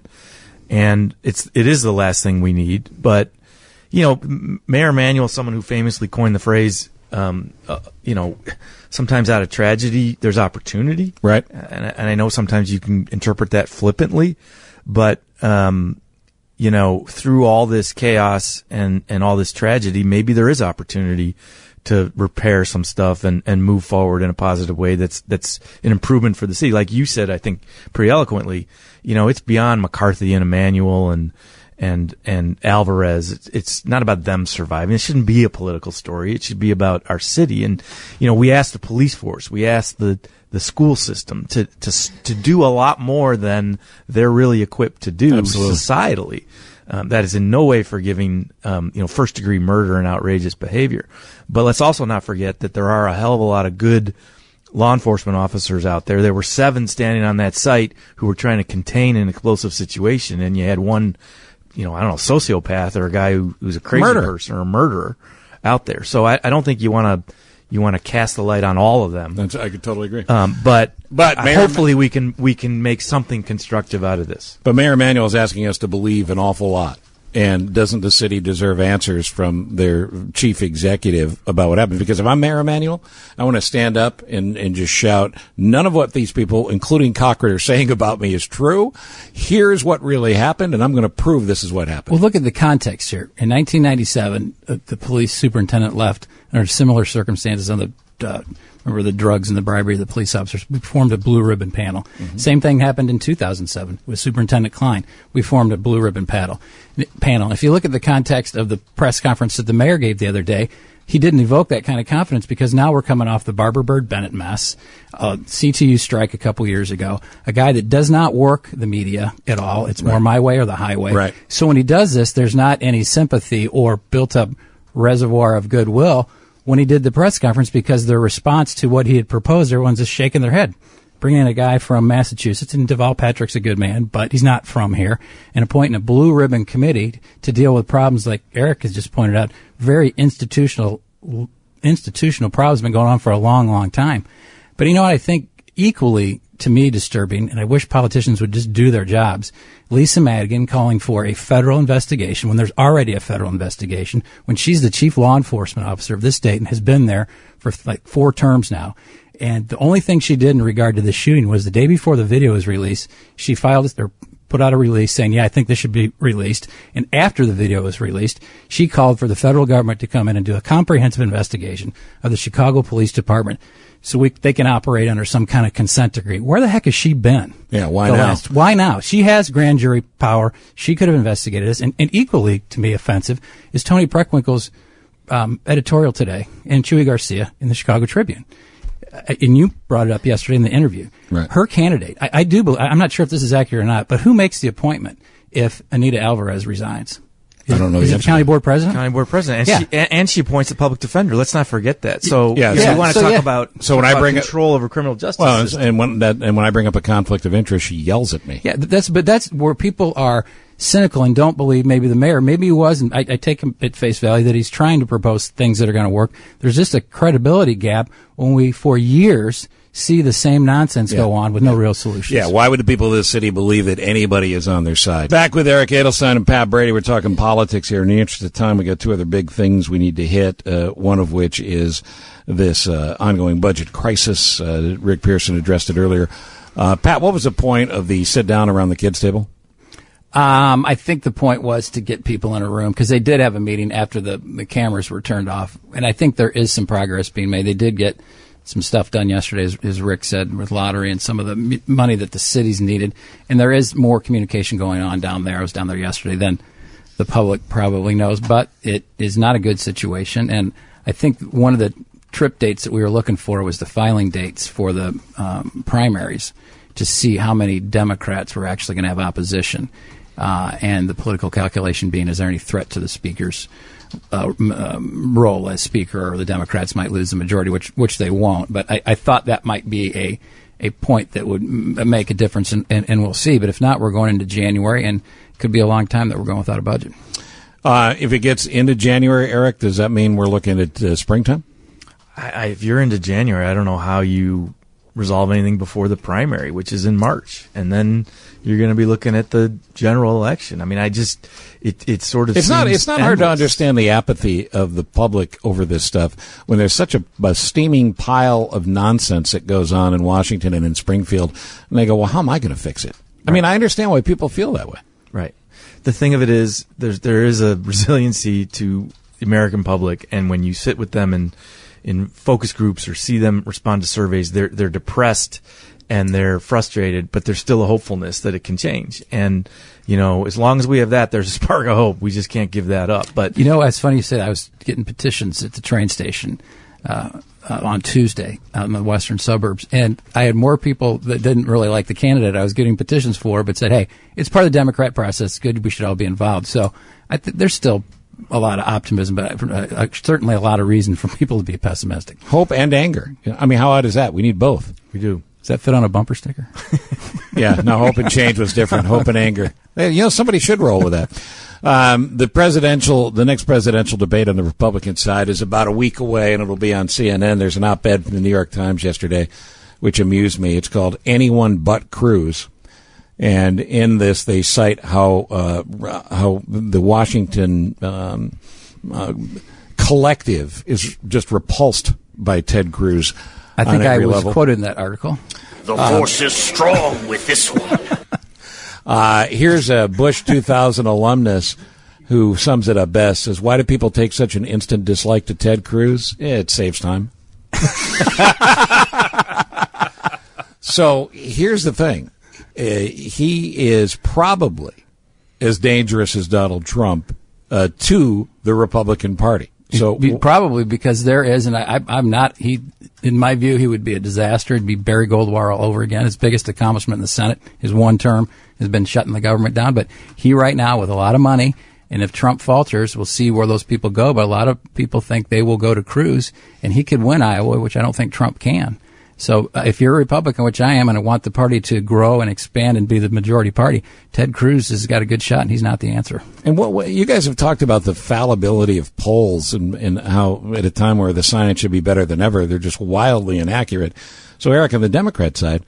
And it's, it is the last thing we need. But, you know, M- Mayor Emanuel, someone who famously coined the phrase, um, uh, you know, sometimes out of tragedy, there's opportunity. Right. And, and I know sometimes you can interpret that flippantly, but, um, you know, through all this chaos and, and all this tragedy, maybe there is opportunity to repair some stuff and, and move forward in a positive way that's, that's an improvement for the city. Like you said, I think pretty eloquently, you know, it's beyond McCarthy and Emanuel and, and, and Alvarez. It's, it's not about them surviving. It shouldn't be a political story. It should be about our city. And, you know, we asked the police force, we asked the, the school system to, to, to do a lot more than they're really equipped to do Absolutely. societally. Um, that is in no way forgiving, um, you know, first degree murder and outrageous behavior. But let's also not forget that there are a hell of a lot of good law enforcement officers out there. There were seven standing on that site who were trying to contain an explosive situation, and you had one, you know, I don't know, sociopath or a guy who, who's a crazy Murderer. person or a murderer out there. So I, I don't think you want to you want to cast the light on all of them. That's, I could totally agree. Um, but But uh, Mayor- hopefully we can we can make something constructive out of this. But Mayor Emanuel is asking us to believe an awful lot. And doesn't the city deserve answers from their chief executive about what happened? Because if I'm Mayor Emanuel, I want to stand up and, and just shout, none of what these people, including Cochran, are saying about me is true. Here's what really happened, and I'm going to prove this is what happened. Well, look at the context here. In nineteen ninety-seven, uh, the police superintendent left under similar circumstances on the, uh, remember the drugs and the bribery of the police officers. We formed a blue ribbon panel. Mm-hmm. Same thing happened in two thousand seven with Superintendent Klein. We formed a blue ribbon panel. panel. If you look at the context of the press conference that the mayor gave the other day, he didn't evoke that kind of confidence because now we're coming off the Barbara Bird Bennett mess, uh, C T U strike a couple years ago, a guy that does not work the media at all. It's more my way or the highway. Right. So when he does this, there's not any sympathy or built up reservoir of goodwill when he did the press conference because the response to what he had proposed, everyone's just shaking their head. Bring in a guy from Massachusetts, and Deval Patrick's a good man, but he's not from here, and appointing a blue ribbon committee to deal with problems like Eric has just pointed out, very institutional institutional problems been going on for a long, long time. But you know what? I think equally to me disturbing, and I wish politicians would just do their jobs. Lisa Madigan calling for a federal investigation when there's already a federal investigation, when she's the chief law enforcement officer of this state and has been there for like four terms now. And the only thing she did in regard to the shooting was the day before the video was released, she filed or put out a release saying, yeah, I think this should be released. And after the video was released, she called for the federal government to come in and do a comprehensive investigation of the Chicago Police Department so we, they can operate under some kind of consent decree. Where the heck has she been? Yeah, why the now? Last, why now? She has grand jury power. She could have investigated this. And, and equally, to me, offensive is Tony Preckwinkle's um, editorial today and Chuy Garcia in the Chicago Tribune. And you brought it up yesterday in the interview. Right. Her candidate, I, I do believe, I'm not sure if this is accurate or not, but who makes the appointment if Anita Alvarez resigns? I don't know. Is it the county board president? County board president, and, Yeah. she, and, and she appoints the public defender. Let's not forget that. So, Yeah, you know, so- we want to so, talk yeah. about So when talk I bring about it- control over criminal justice. Well, system. and when that and when I bring up a conflict of interest, she yells at me. Yeah, that's but that's where people are cynical and don't believe maybe the mayor, maybe he was, and I, I take him at face value that he's trying to propose things that are going to work. There's just a credibility gap when we, for years, see the same nonsense Yeah. go on with no real solutions. Yeah, why would the people of this city believe that anybody is on their side? Back with Eric Edelstein and Pat Brady. We're talking politics here. In the interest of time, we got two other big things we need to hit, uh, one of which is this uh, ongoing budget crisis. Uh, Rick Pearson addressed it earlier. Uh, Pat, what was the point of the sit down around the kids' table? Um, I think the point was to get people in a room because they did have a meeting after the, the cameras were turned off. And I think there is some progress being made. They did get some stuff done yesterday, as, as Rick said, with lottery and some of the m- money that the cities needed. And there is more communication going on down there. I was down there yesterday than the public probably knows, but it is not a good situation. And I think one of the trip dates that we were looking for was the filing dates for the um, primaries to see how many Democrats were actually going to have opposition. Uh, and the political calculation being, is there any threat to the speaker's uh, um, role as speaker, or the Democrats might lose the majority, which which they won't. But I, I thought that might be a a point that would m- make a difference, and, and, and we'll see. But if not, we're going into January, and it could be a long time that we're going without a budget. Uh, if it gets into January, Eric, does that mean we're looking at uh, springtime? I, I, if you're into January, I don't know how you resolve anything before the primary, which is in March, and then you're going to be looking at the general election. I mean, I just it it sort of It's not. seems It's not hard to endless. understand the apathy of the public over this stuff when there's such a, a steaming pile of nonsense that goes on in Washington and in Springfield, and they go, "Well, how am I going to fix it?" I mean, I understand why people feel that way. Right. The thing of it is, there's there is a resiliency to the American public, and when you sit with them in in focus groups or see them respond to surveys, they're they're depressed and they're frustrated, but there's still a hopefulness that it can change. And you know, as long as we have that, there's a spark of hope. We just can't give that up. But You know, it's funny you say that. I was getting petitions at the train station uh, uh, on Tuesday out in the western suburbs, and I had more people that didn't really like the candidate I was getting petitions for, but said, hey, it's part of the Democrat process. It's good. We should all be involved. So I th- there's still a lot of optimism, but uh, certainly a lot of reason for people to be pessimistic. Hope and anger. I mean, how odd is that? We need both. We do. Does that fit on a bumper sticker? Yeah, no, hope and change was different. Hope and anger. Hey, you know, somebody should roll with that. Um, the presidential, the next presidential debate on the Republican side is about a week away, and it'll be on C N N. There's an op-ed from the New York Times yesterday, which amused me. It's called "Anyone But Cruz," and in this they cite how uh, how the Washington um, uh, collective is just repulsed by Ted Cruz. I think on I every was level. quoted in that article. The force is strong with this one. Uh, here's a Bush two thousand alumnus who sums it up best. Says, "Why do people take such an instant dislike to Ted Cruz? It saves time." So here's the thing. Uh, he is probably as dangerous as Donald Trump uh, to the Republican Party. So Be- probably because there is, and I, I, I'm not. He, in my view, he would be a disaster. It'd be Barry Goldwater all over again. His biggest accomplishment in the Senate, his one term, has been shutting the government down. But he, right now, with a lot of money, and if Trump falters, we'll see where those people go. But a lot of people think they will go to Cruz, and he could win Iowa, which I don't think Trump can. So uh, if you're a Republican, which I am, and I want the party to grow and expand and be the majority party, Ted Cruz has got a good shot, and he's not the answer. And what, what you guys have talked about the fallibility of polls and, and how at a time where the science should be better than ever, they're just wildly inaccurate. So, Eric, on the Democrat side,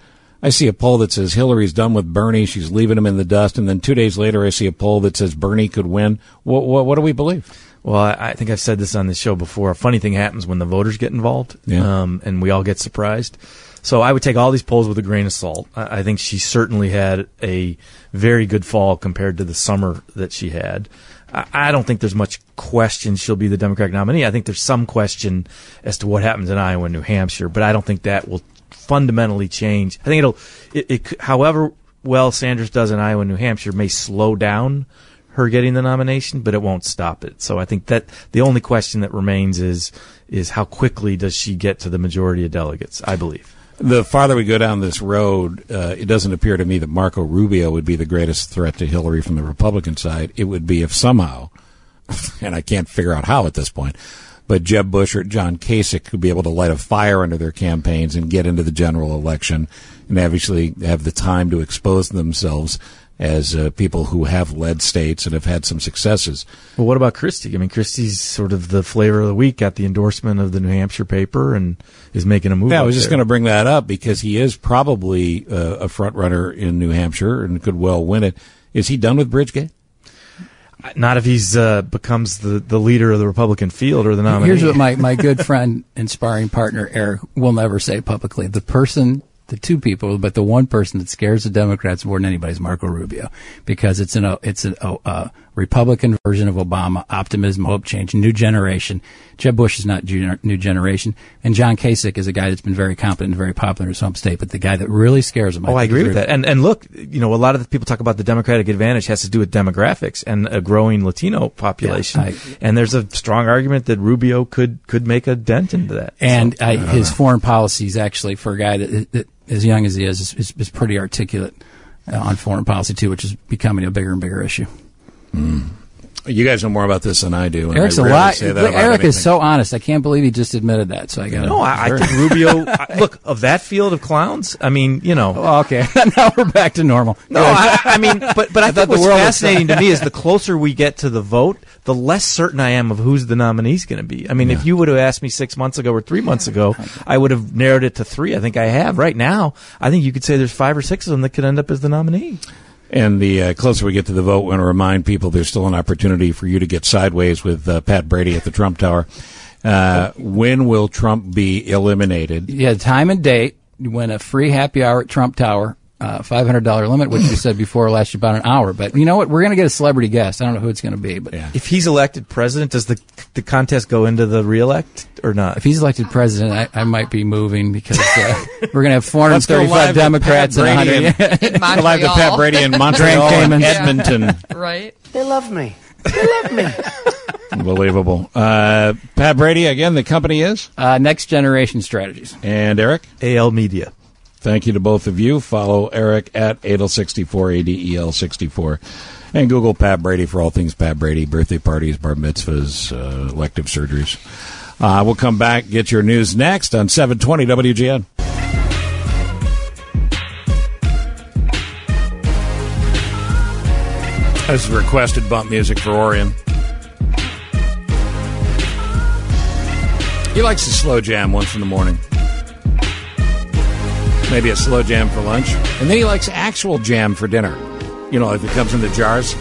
I see a poll that says Hillary's done with Bernie. She's leaving him in the dust. And then two days later, I see a poll that says Bernie could win. What, what, what do we believe? Well, I, I think I've said this on this show before. A funny thing happens when the voters get involved, Yeah. um, and we all get surprised. So I would take all these polls with a grain of salt. I, I think she certainly had a very good fall compared to the summer that she had. I, I don't think there's much question she'll be the Democratic nominee. I think there's some question as to what happens in Iowa and New Hampshire, but I don't think that will fundamentally change. I think it'll, it, it, however well Sanders does in Iowa and New Hampshire may slow down her getting the nomination, but it won't stop it. So I think that the only question that remains is is how quickly does she get to the majority of delegates, I believe. The farther we go down this road, uh, it doesn't appear to me that Marco Rubio would be the greatest threat to Hillary from the Republican side. It would be if somehow, and I can't figure out how at this point, but Jeb Bush or John Kasich could be able to light a fire under their campaigns and get into the general election and obviously have the time to expose themselves as uh, people who have led states and have had some successes. Well, what about Christie? I mean, Christie's sort of the flavor of the week, got the endorsement of the New Hampshire paper and is making a move. Yeah, I was just going to bring that up because he is probably uh, a front runner in New Hampshire and could well win it. Is he done with Bridgegate? Not if he's uh, becomes the, the leader of the Republican field or the nominee. Here's what my, my good friend and sparring partner, Eric, will never say publicly. The person, the two people, but the one person that scares the Democrats more than anybody is Marco Rubio, because it's an it's a, a, a Republican version of Obama, optimism, hope, change, new generation. Jeb Bush is not junior, new generation, and John Kasich is a guy that's been very competent and very popular in his home state. But the guy that really scares him, I oh, I think, agree is with Rubio. that. And and look, you know, a lot of the people talk about the Democratic advantage has to do with demographics and a growing Latino population. Yeah, I, and there's a strong argument that Rubio could could make a dent into that. And so, I, his foreign policy is actually, for a guy that, that as young as he is, is, is pretty articulate uh, on foreign policy too, which is becoming a bigger and bigger issue. Mm. You guys know more about this than I do. And Eric's I a rarely lot. say that about Eric anything. is so honest. I can't believe he just admitted that. So I got No, I, I think Rubio. I, look, of that field of clowns, I mean, you know. Oh, okay, now we're back to normal. No, I, I mean, but but I, I think thought the what's world was- fascinating to me is the closer we get to the vote, the less certain I am of who's the nominee's going to be. I mean, if you would have asked me six months ago or three months ago, I would have narrowed it to three. I think I have. Right now, I think you could say there's five or six of them that could end up as the nominee. And the uh, closer we get to the vote, we want to remind people there's still an opportunity for you to get sideways with uh, Pat Brady at the Trump Tower. Uh, when will Trump be eliminated? Yeah, time and date. You win a free happy hour at Trump Tower. Uh, five hundred dollars limit, which you said before lasts you about an hour. But you know what? We're going to get a celebrity guest. I don't know who it's going to be. But If he's elected president, does the the contest go into the reelect or not? if he's elected president, I, I might be moving because uh, we're going to have four hundred Let's go live thirty-five with Democrats Pat and Brady one hundred. in- Go live to Pat Brady in Montreal Grand and Caymans. Edmonton. Right? They love me. They love me. Unbelievable. Uh, Pat Brady, again, the company is? Uh, Next Generation Strategies. And Eric? A L Media. Thank you to both of you. Follow Eric at Adel sixty-four, A D E L sixty-four. And Google Pat Brady for all things Pat Brady, birthday parties, bar mitzvahs, uh, elective surgeries. Uh, we'll come back, get your news next on seven twenty W G N. This is requested bump music for Orion. He likes to slow jam once in the morning. Maybe a slow jam for lunch. And then he likes actual jam for dinner. You know, if it comes in the jars.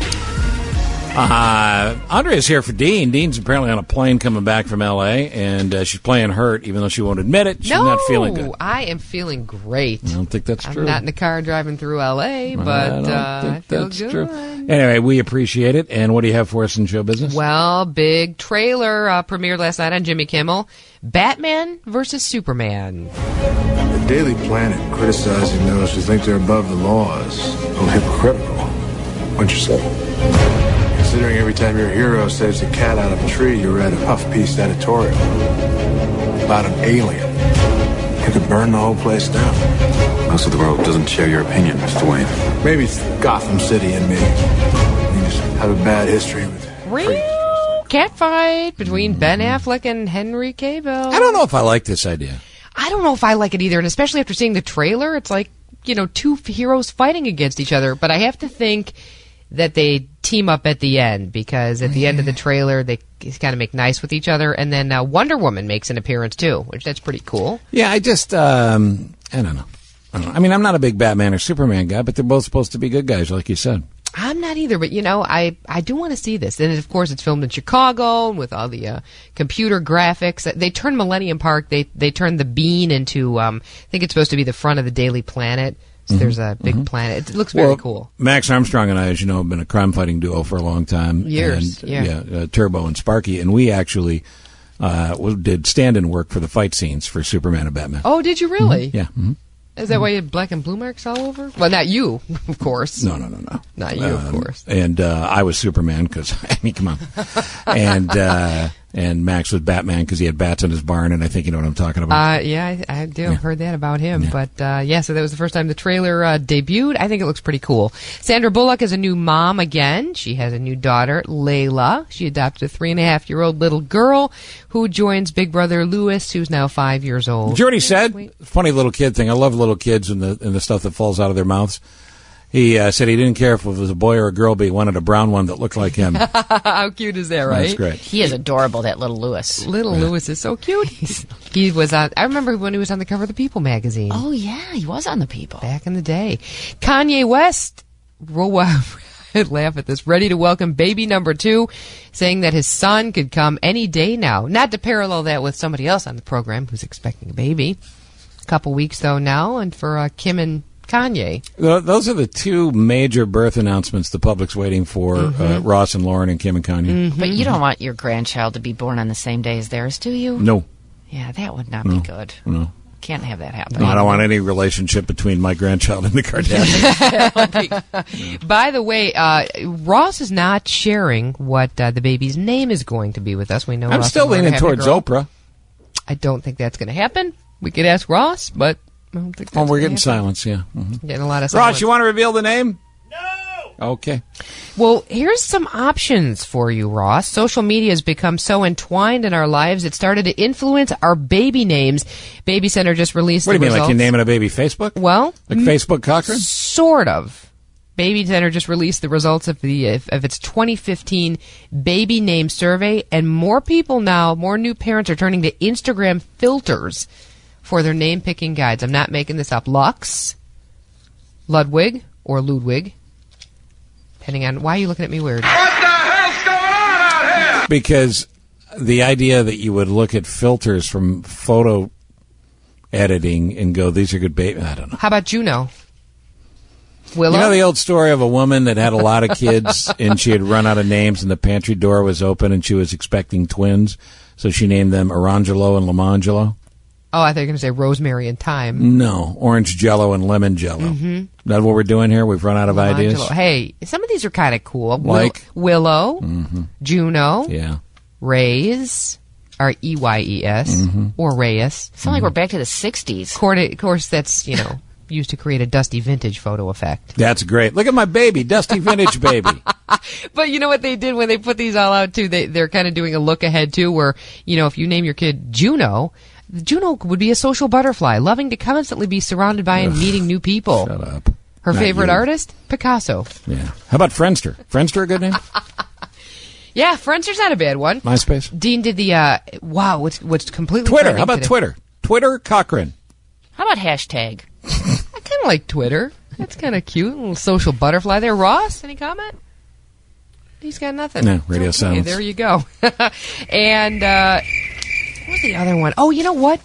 Uh, Andrea's here for Dean. Dean's apparently on a plane coming back from L A, and uh, she's playing hurt, even though she won't admit it. She's no, not feeling good. I am feeling great. I don't think that's I'm true. not in the car driving through L A, but I don't uh, think I feel that's good. true. Anyway, we appreciate it. And what do you have for us in show business? Well, big trailer uh, premiered last night on Jimmy Kimmel. Batman versus Superman. The Daily Planet criticizing those who think they're above the laws. Oh, hypocritical. What'd you say? Considering every time your hero saves a cat out of a tree, you read a puff-piece editorial about an alien who could burn the whole place down. Most of the world doesn't share your opinion, Mister Wayne. Maybe it's Gotham City and me. We just have a bad history with Real catfight between Ben Affleck and Henry Cavill. I don't know if I like this idea. I don't know if I like it either, and especially after seeing the trailer, it's like, you know, two heroes fighting against each other. But I have to think that they team up at the end, because at the end of the trailer they kind of make nice with each other, and then uh, Wonder Woman makes an appearance too, which that's pretty cool. Yeah, I just, um, I don't know. I, don't know. I mean, I'm not a big Batman or Superman guy, but they're both supposed to be good guys, like you said. I'm not either, but you know, I, I do want to see this. And of course, it's filmed in Chicago with all the uh, computer graphics. They turned Millennium Park. They they turned the bean into. Um, I think it's supposed to be the front of the Daily Planet. So Mm-hmm. there's a big Mm-hmm. planet. It looks very well, cool. Max Armstrong and I, as you know, have been a crime-fighting duo for a long time. Years, and, yeah. yeah uh, Turbo and Sparky, and we actually uh, did stand-in work for the fight scenes for Superman and Batman. Oh, did you really? Yeah. Mm-hmm. Is that why you had black and blue marks all over? Well, not you, of course. No, no, no, no. Not you, of Um, course. And uh, I was Superman because, I mean, come on. and uh, and Max was Batman because he had bats in his barn, and I think you know what I'm talking about. Uh, yeah, I, I do. Heard that about him. Yeah. But, uh, yeah, so that was the first time the trailer uh, debuted. I think it looks pretty cool. Sandra Bullock is a new mom again. She has a new daughter, Layla. She adopted a three-and-a-half-year-old little girl who joins Big Brother Lewis, who's now five years old. Did you already said? Funny little kid thing. I love little kids and the, and the stuff that falls out of their mouths. He uh, said he didn't care if it was a boy or a girl, but he wanted a brown one that looked like him. How cute is that, right? That's great. He is adorable, that little Lewis. Little yeah. Lewis is so cute. He was on, I remember when he was on the cover of the People magazine. Oh, yeah, he was on the People. Back in the day. Kanye West, roll I'd laugh at this, ready to welcome baby number two, saying that his son could come any day now. Not to parallel that with somebody else on the program who's expecting a baby. A couple weeks, though, now, and for uh, Kim and Kanye. Those are the two major birth announcements the public's waiting for, mm-hmm. uh, Ross and Lauren and Kim and Kanye. Mm-hmm. But you don't want your grandchild to be born on the same day as theirs, do you? No. Yeah, that would not no. be good. No. Can't have that happen. No, I don't want any relationship between my grandchild and the Kardashians. By the way, uh, Ross is not sharing what uh, the baby's name is going to be with us. We know I'm Ross still leaning towards Oprah. I don't think that's going to happen. We could ask Ross, but I don't think that's Oh, we're getting happen. silence, yeah. Mm-hmm. Getting a lot of silence. Ross, you want to reveal the name? Okay. Well, here's some options for you, Ross. Social media has become so entwined in our lives, it started to influence our baby names. Baby Center just released What do the you mean, results. like you naming a baby Facebook? Well, like m- Facebook Cochran? Sort of. Baby Center just released the results of the of, of its twenty fifteen baby name survey, and more people now, more new parents are turning to Instagram filters for their name-picking guides. I'm not making this up. Lux, Ludwig, or Ludwig. Depending on why are you looking at me weird? What the hell's going on out here? Because the idea that you would look at filters from photo editing and go, these are good baby, I don't know. How about Juno? Willow? You know the old story of a woman that had a lot of kids and she had run out of names and the pantry door was open and she was expecting twins, so she named them Orangelo and Lamangelo? Oh, I thought you were going to say Rosemary and Thyme. No, Orange Jello and Lemon Jello. Mm-hmm. That's what we're doing here? We've run out of Lamangelo. ideas? Hey, some of these are kind of cool. Like? Will- Willow, Mm-hmm. Juno, Yeah. Reyes, or E Y E S, Mm-hmm. or Reyes. Sound like we're back to the sixties. Of course, of course, that's, you know, used to create a dusty vintage photo effect. That's great. Look at my baby, Dusty Vintage Baby. But you know what they did when they put these all out, too? They, they're kind of doing a look ahead, too, where, you know, if you name your kid Juno, Juno would be a social butterfly, loving to constantly be surrounded by and meeting new people. Shut up. Her Not favorite you. artist? Picasso. Yeah. How about Friendster? Friendster a good name? Yeah, Friendster's not a bad one. MySpace? Dean did the, uh, wow, what's, what's completely Twitter. trending How about today. Twitter? Twitter Cochran. How about hashtag? I kind of like Twitter. That's kind of cute. A little social butterfly there. Ross, any comment? He's got nothing. No, radio okay, silence. There you go. And, uh, what's the other one? Oh, you know what?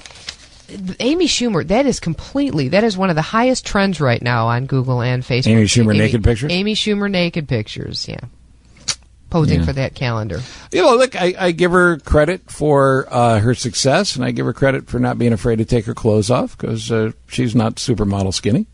Amy Schumer, that is completely, that is one of the highest trends right now on Google and Facebook. Amy Schumer naked pictures? Amy Schumer naked pictures, yeah. Posing Yeah. for that calendar. You know, look, I, I give her credit for uh, her success, and I give her credit for not being afraid to take her clothes off, because uh, she's not supermodel skinny.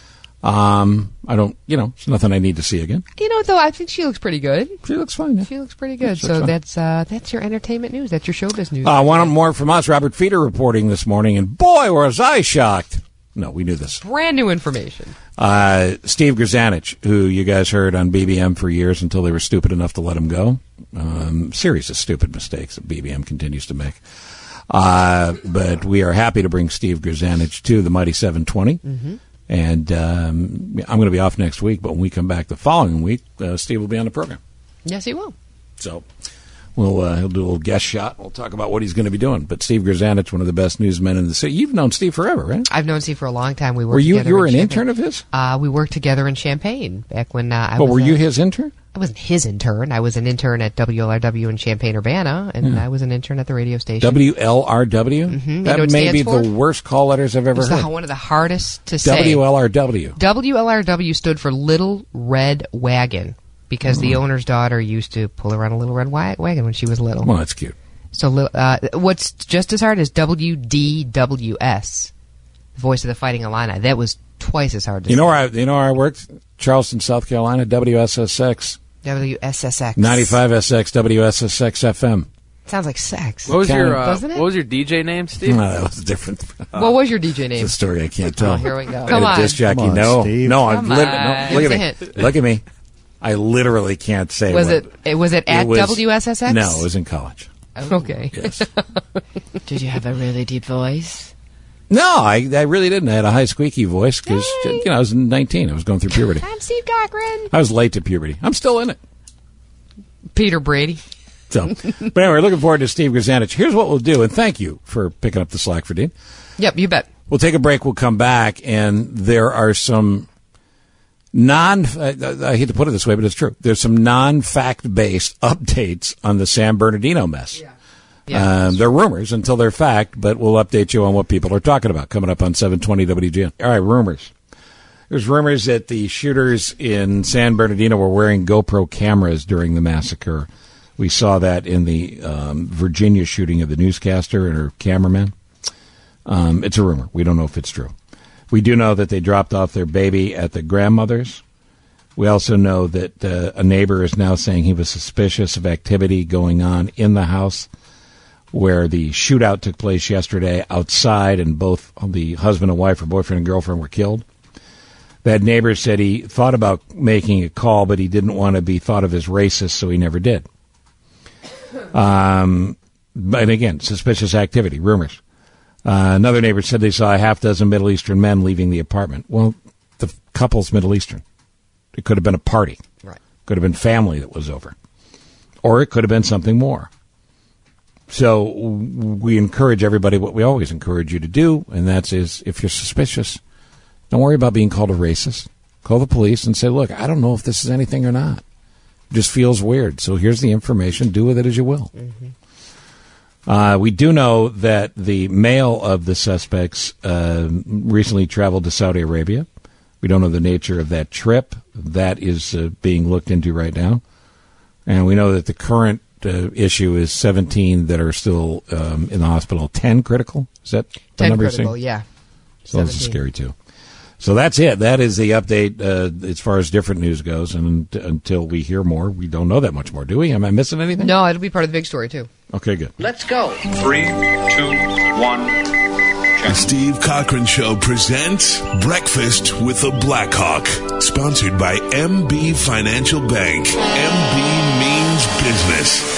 Um, I don't, you know, it's nothing I need to see again. You know, though, I think she looks pretty good. She looks fine, yeah. She looks pretty good. Yeah, she so looks fine. that's uh, that's your entertainment news. That's your showbiz news. Uh, one more from us, Robert Feeder reporting this morning, and boy, was I shocked. No, we knew this. Brand new information. Uh, Steve Grzanich, who you guys heard on B B M for years until they were stupid enough to let him go. Um, series of stupid mistakes that B B M continues to make. Uh, but we are happy to bring Steve Grzanich to the Mighty seven twenty. Mm-hmm. And um, I'm going to be off next week, but when we come back the following week, uh, Steve will be on the program. Yes, he will. So We'll uh, he'll do a little guest shot. We'll talk about what he's going to be doing. But Steve Grzanich, one of the best newsmen in the city. You've known Steve forever, right? I've known Steve for a long time. We worked were you together you were in an Champaign. intern of his? Uh, we worked together in Champaign back when uh, I Well, was. were you uh, his intern? I wasn't his intern. I was an intern at W L R W in Champaign-Urbana, and Yeah. I was an intern at the radio station. W L R W? Mm-hmm. You That know what it may stands be for? the worst call letters I've ever It's heard. the, one of the hardest to say. W L R W. W L R W stood for Little Red Wagon because the Oh. owner's daughter used to pull around a little red wa- wagon when she was little. Well, that's cute. So li- uh, what's just as hard is W D W S, the voice of the Fighting Illini. That was twice as hard to You know say. where I you know where I worked? Charleston, South Carolina, W S S X. W S S X. ninety-five S X, W S S X F M. Sounds like sex. What was your uh, Doesn't it? What was your D J name, Steve? No, that was different. What was your D J name? It's a story I can't tell. Oh, here we go. I Come had a on. disc jockey. Come on, no, Steve. no, I'm Come lit- on. no, look Give at us a me. Look at me. I literally can't say. Was what, it- it- was it at was- W S S X? No, it was in college. Okay. Yes. Did you have a really deep voice? No, I, I really didn't. I had a high squeaky voice because you know I was nineteen. I was going through puberty. I'm Steve Cochran. I was late to puberty. I'm still in it. Peter Brady. So, but anyway, we're looking forward to Steve Grzanich. Here's what we'll do, and thank you for picking up the slack for Dean. Yep, you bet. We'll take a break. We'll come back, and there are some non. I, I hate to put it this way, but it's true. There's some non-fact based updates on the San Bernardino mess. Yeah. Yeah. Um, they're rumors until they're fact, but we'll update you on what people are talking about coming up on seven twenty W G N. All right, rumors. There's rumors that the shooters in San Bernardino were wearing GoPro cameras during the massacre. We saw that in the um, Virginia shooting of the newscaster and her cameraman. Um, it's a rumor. We don't know if it's true. We do know that they dropped off their baby at the grandmother's. We also know that uh, a neighbor is now saying he was suspicious of activity going on in the house where the shootout took place yesterday outside, and both the husband and wife or boyfriend and girlfriend were killed. That neighbor said he thought about making a call, but he didn't want to be thought of as racist, so he never did. Um, but again, suspicious activity, rumors. Uh, another neighbor said they saw a half dozen Middle Eastern men leaving the apartment. Well, the couple's Middle Eastern. It could have been a party. Right. Could have been family that was over. Or it could have been something more. So we encourage everybody what we always encourage you to do, and that's is if you're suspicious, don't worry about being called a racist. Call the police and say, look, I don't know if this is anything or not. It just feels weird. So here's the information. Do with it as you will. Mm-hmm. Uh, we do know that the male of the suspects uh, recently traveled to Saudi Arabia. We don't know the nature of that trip. That is uh, being looked into right now. And we know that the current uh, issue is seventeen that are still um, in the hospital. ten critical? Is that the ten number you're critical, saying? yeah. So this is scary, too. So that's it. That is the update uh, as far as different news goes. And until we hear more, we don't know that much more, do we? Am I missing anything? No, it'll be part of the big story, too. Okay, good. Let's go. Three, two, one. The Steve Cochran Show presents Breakfast with the Blackhawk, sponsored by M B Financial Bank. M B means business.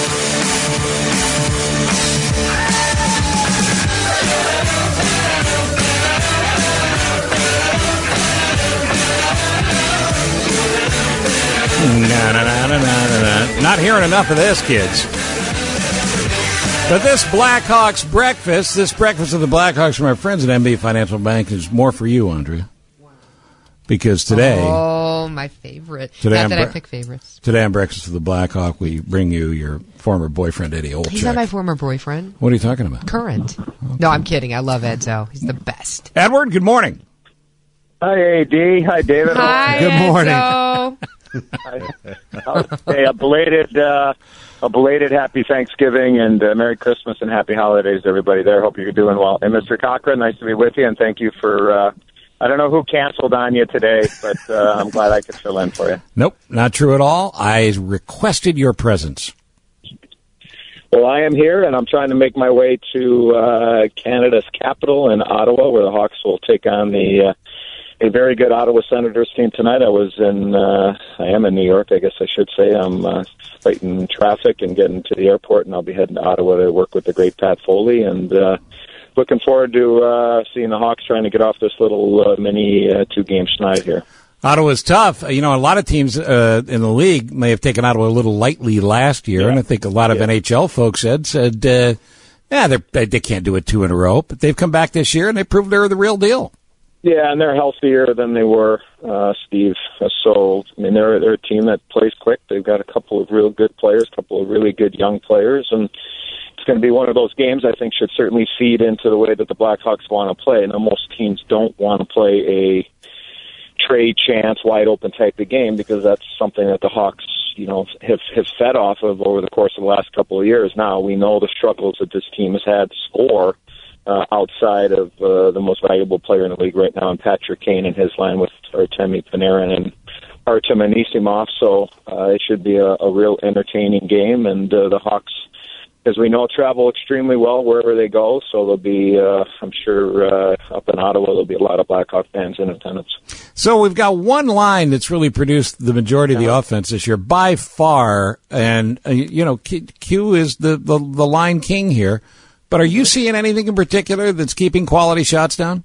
Na, na, na, na, na, na. Not hearing enough of this, kids. But this Blackhawks breakfast, this breakfast of the Blackhawks from our friends at M B Financial Bank is more for you, Andrea. Because today... Oh, my favorite. Today Not I'm that I bre- pick favorites. Today on Breakfast of the Blackhawk, we bring you your former boyfriend, Eddie Olczyk. He's not my former boyfriend. What are you talking about? Current. No, I'm kidding. I love Edzo. He's the best. Edward, good morning. Hi, A D. Hi, David. Hi, Good morning. Edzo. Hey, a belated, uh, a belated Happy Thanksgiving and uh, Merry Christmas and Happy Holidays, to everybody there. Hope you're doing well. And Mister Cochran, nice to be with you, and thank you for. Uh, I don't know who canceled on you today, but uh, I'm glad I could fill in for you. Nope, not true at all. I requested your presence. Well, I am here, and I'm trying to make my way to uh, Canada's capital in Ottawa, where the Hawks will take on the. Uh, A very good Ottawa Senators team tonight. I was in, uh, I am in New York, I guess I should say. I'm uh, fighting traffic and getting to the airport, and I'll be heading to Ottawa to work with the great Pat Foley. And uh, looking forward to uh, seeing the Hawks trying to get off this little uh, mini uh, two-game schneid here. Ottawa's tough. You know, a lot of teams uh, in the league may have taken Ottawa a little lightly last year, yeah. and I think a lot of yeah. N H L folks said, said uh, yeah, they they can't do it two in a row. But they've come back this year, and they proved they're the real deal. Yeah, and they're healthier than they were, uh, Steve. So, I mean, they're, they're a team that plays quick. They've got a couple of real good players, a couple of really good young players, and it's going to be one of those games I think should certainly feed into the way that the Blackhawks want to play. Now, most teams don't want to play a trade chance, wide open type of game because that's something that the Hawks, you know, have, have fed off of over the course of the last couple of years. Now we know the struggles that this team has had to score uh, outside of uh, the most valuable player in the league right now, and Patrick Kane and his line with Artemi Panarin and Artem Anisimov. So uh, it should be a, a real entertaining game, and uh, the Hawks, as we know, travel extremely well wherever they go. So there'll be, uh, I'm sure, uh, up in Ottawa, there'll be a lot of Blackhawk fans in attendance. So we've got one line that's really produced the majority of the offense this year by far, and uh, you know, Q, Q is the, the the line king here. But are you seeing anything in particular that's keeping quality shots down?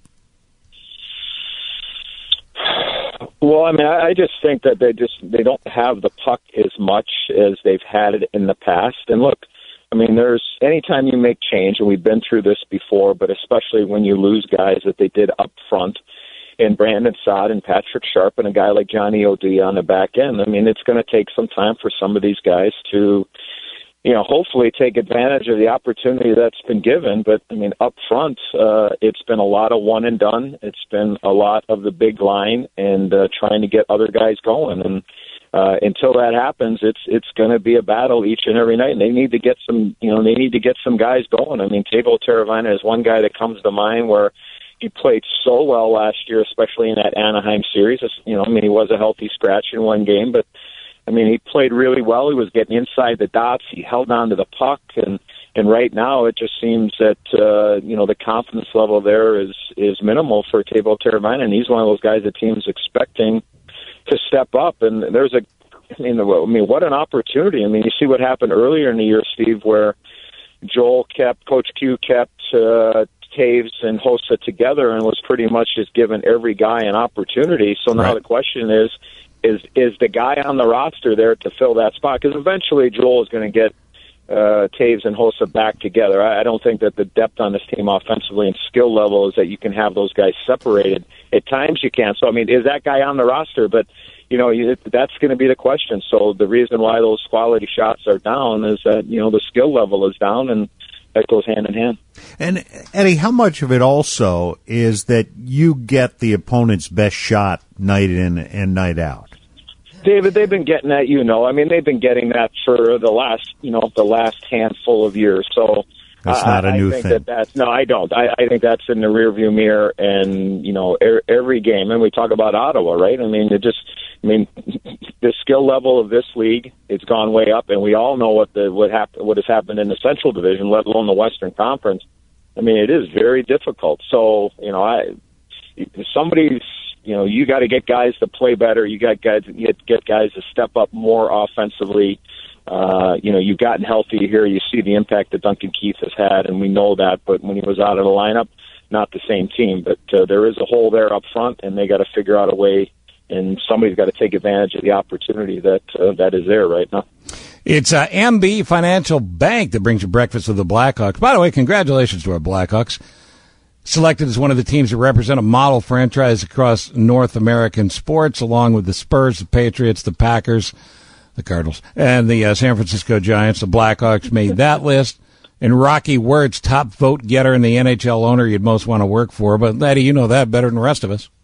Well, I mean, I just think that they just they don't have the puck as much as they've had it in the past. And look, I mean, there's anytime you make change, and we've been through this before, but especially when you lose guys that they did up front, in Brandon Saad and Patrick Sharp and a guy like Johnny O'D on the back end. I mean, it's going to take some time for some of these guys to, you know, hopefully take advantage of the opportunity that's been given. But, I mean, up front, uh, it's been a lot of one and done. It's been a lot of the big line and uh, trying to get other guys going. And uh, until that happens, it's it's going to be a battle each and every night. And they need to get some, you know, they need to get some guys going. I mean, Teuvo Teravainen is one guy that comes to mind where he played so well last year, especially in that Anaheim series. You know, I mean, he was a healthy scratch in one game, but I mean, he played really well. He was getting inside the dots. He held on to the puck, and and right now it just seems that uh, you know the confidence level there is is minimal for Teuvo Teravainen, and he's one of those guys the team's expecting to step up. And there's a, I mean, I mean, what an opportunity! I mean, you see what happened earlier in the year, Steve, where Joel kept, Coach Q kept uh, Taves and Hossa together and was pretty much just giving every guy an opportunity. So now right. the question is, is is the guy on the roster there to fill that spot? Because eventually Joel is going to get uh, Taves and Hossa back together. I, I don't think that the depth on this team offensively and skill level is that you can have those guys separated. At times you can. So, I mean, is that guy on the roster? But, you know, you, that's going to be the question. So the reason why those quality shots are down is that, you know, the skill level is down, and that goes hand in hand. And, Eddie, how much of it also is that you get the opponent's best shot night in and night out? David, they've been getting that, you know. I mean, they've been getting that for the last, you know, the last handful of years. So that's not I, a new I think thing. That that's, no, I don't. I, I think that's in the rearview mirror, and you know, er, every game. And we talk about Ottawa, right? I mean, it just, I mean, the skill level of this league, it's gone way up, and we all know what the what happened, what has happened in the Central Division, let alone the Western Conference. I mean, it is very difficult. So, you know, I somebody's. You know, you got to get guys to play better. You got guys get get guys to step up more offensively. Uh, you know, you've gotten healthy here. You see the impact that Duncan Keith has had, and we know that. But when he was out of the lineup, not the same team. But uh, there is a hole there up front, and they got to figure out a way. And somebody's got to take advantage of the opportunity that uh, that is there right now. It's uh, M B Financial Bank that brings you breakfast with the Blackhawks. By the way, congratulations to our Blackhawks. Selected as one of the teams to represent a model franchise across North American sports, along with the Spurs, the Patriots, the Packers, the Cardinals, and the uh, San Francisco Giants. The Blackhawks made that list. And Rocky Wirtz, top vote getter and the N H L owner you'd most want to work for. But, Laddie, you know that better than the rest of us.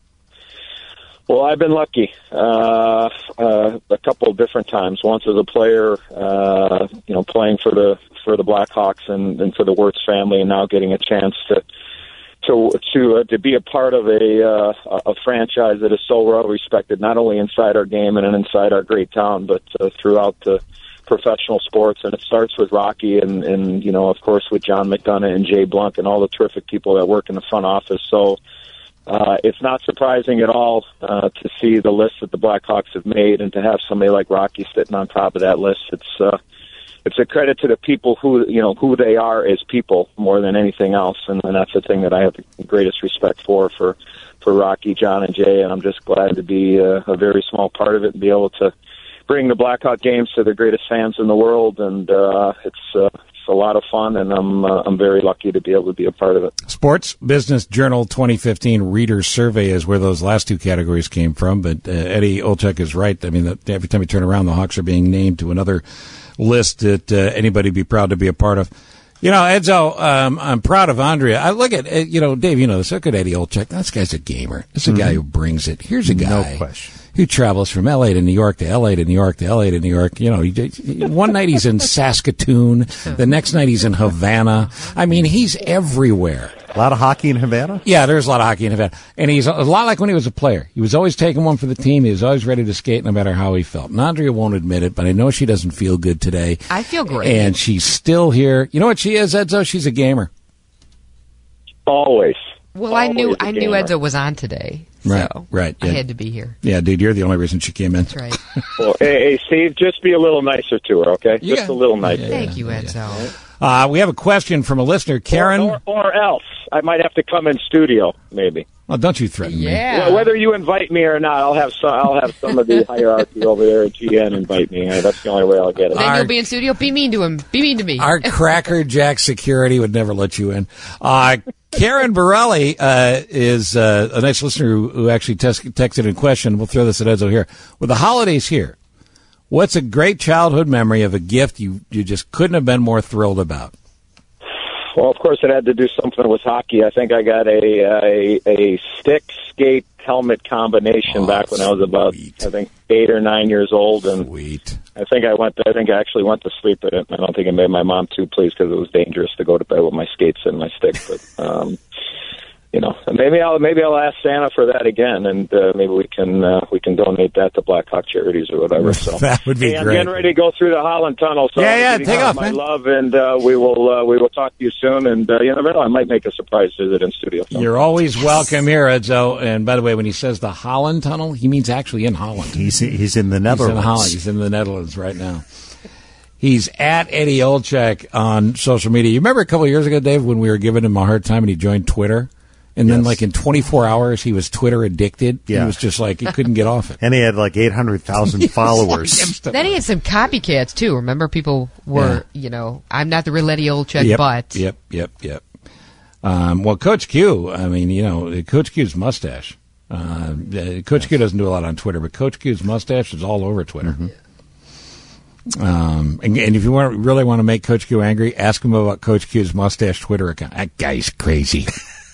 Well, I've been lucky uh, uh, a couple of different times. Once as a player, uh, you know, playing for the for the Blackhawks and, and for the Wirtz family, and now getting a chance to to to uh, to be a part of a uh, a franchise that is so well respected, not only inside our game and inside our great town, but uh, throughout the professional sports. And it starts with Rocky and, and, you know, of course, with John McDonough and Jay Blunk and all the terrific people that work in the front office. So uh, it's not surprising at all uh, to see the list that the Blackhawks have made and to have somebody like Rocky sitting on top of that list. It's uh, it's a credit to the people who you know who they are as people more than anything else, and, and that's the thing that I have the greatest respect for for for Rocky, John, and Jay, and I'm just glad to be uh, a very small part of it and be able to bring the Blackhawk games to the greatest fans in the world, and uh, it's. Uh, It's a lot of fun, and I'm uh, I'm very lucky to be able to be a part of it. Sports Business Journal twenty fifteen Reader's Survey is where those last two categories came from, but uh, Eddie Olczyk is right. I mean, that every time you turn around, the Hawks are being named to another list that uh, anybody would be proud to be a part of. You know, Edzo, um, I'm proud of Andrea. I look at, uh, you know, Dave, you know this. Look at Eddie Olczyk. This guy's a gamer. This is a Mm-hmm. guy who brings it. Here's a guy. No question. Who travels from L A to New York to L A to New York to L A to New York. You know, he, he, one night he's in Saskatoon. The next night he's in Havana. I mean, he's everywhere. A lot of hockey in Havana? Yeah, there's a lot of hockey in Havana. And he's a lot like when he was a player. He was always taking one for the team. He was always ready to skate no matter how he felt. And Andrea won't admit it, but I know she doesn't feel good today. I feel great. And she's still here. You know what she is, Edzo? She's a gamer. Always. Well, I knew Always a I knew gamer. Edzo was on today, Right, so right. I Yeah. had to be here. Yeah, dude, you're the only reason she came in. That's right. Well, hey, hey, Steve, just be a little nicer to her, okay? Yeah. Just a little nicer. Thank you, Edzo. Uh, we have a question from a listener, Karen. Or, or, or else. I might have to come in studio, maybe. Oh, don't you threaten me. Yeah. Well, whether you invite me or not, I'll have some. I'll have some of the hierarchy over there at G N invite me. Uh, That's the only way I'll get it. Then Our- you'll be in studio. Be mean to him. Be mean to me. Our Cracker Jack security would never let you in. Uh, Karen Borelli uh, is uh, a nice listener who, who actually tes- texted in question. We'll throw this at Edzo here. With the holidays here, what's a great childhood memory of a gift you, you just couldn't have been more thrilled about? Well, of course, it had to do something with hockey. I think I got a a, a stick skate helmet combination Oh, back when I was about, sweet. I think, eight or nine years old, and Sweet. I think I went. To, I think I actually went to sleep in it. I don't think it made my mom too pleased because it was dangerous to go to bed with my skates and my stick. But um, you know, maybe I'll maybe I'll ask Santa for that again, and uh, maybe we can uh, we can donate that to Blackhawk charities or whatever. So That would be hey, I'm great. getting ready to go through the Holland Tunnel. So Yeah, yeah, I'm giving take you off, my man. love, and uh, we will uh, we will talk to you soon. And uh, you never know, I might make a surprise visit in studio. You're always welcome here, Edzo. And by the way, when he says the Holland Tunnel, he means actually in Holland. He's he's in the He's Netherlands. in Holland. He's in the Netherlands right now. He's at Eddie Olczyk on social media. You remember a couple of years ago, Dave, when we were giving him a hard time and he joined Twitter? And then, Yes. like, in twenty-four hours, he was Twitter addicted. Yeah. He was just like, he couldn't get off it. And he had like eight hundred thousand followers. Then he had some copycats too. Remember, people were, you know, I'm not the real Eddie Olczyk, Yep, but Yep, yep, yep. Um, well, Coach Q, I mean, you know, Coach Q's mustache. Uh, uh, Coach Q doesn't do a lot on Twitter, but Coach Q's mustache is all over Twitter. Um, and, and if you want, really want to make Coach Q angry, ask him about Coach Q's mustache Twitter account. That guy's crazy.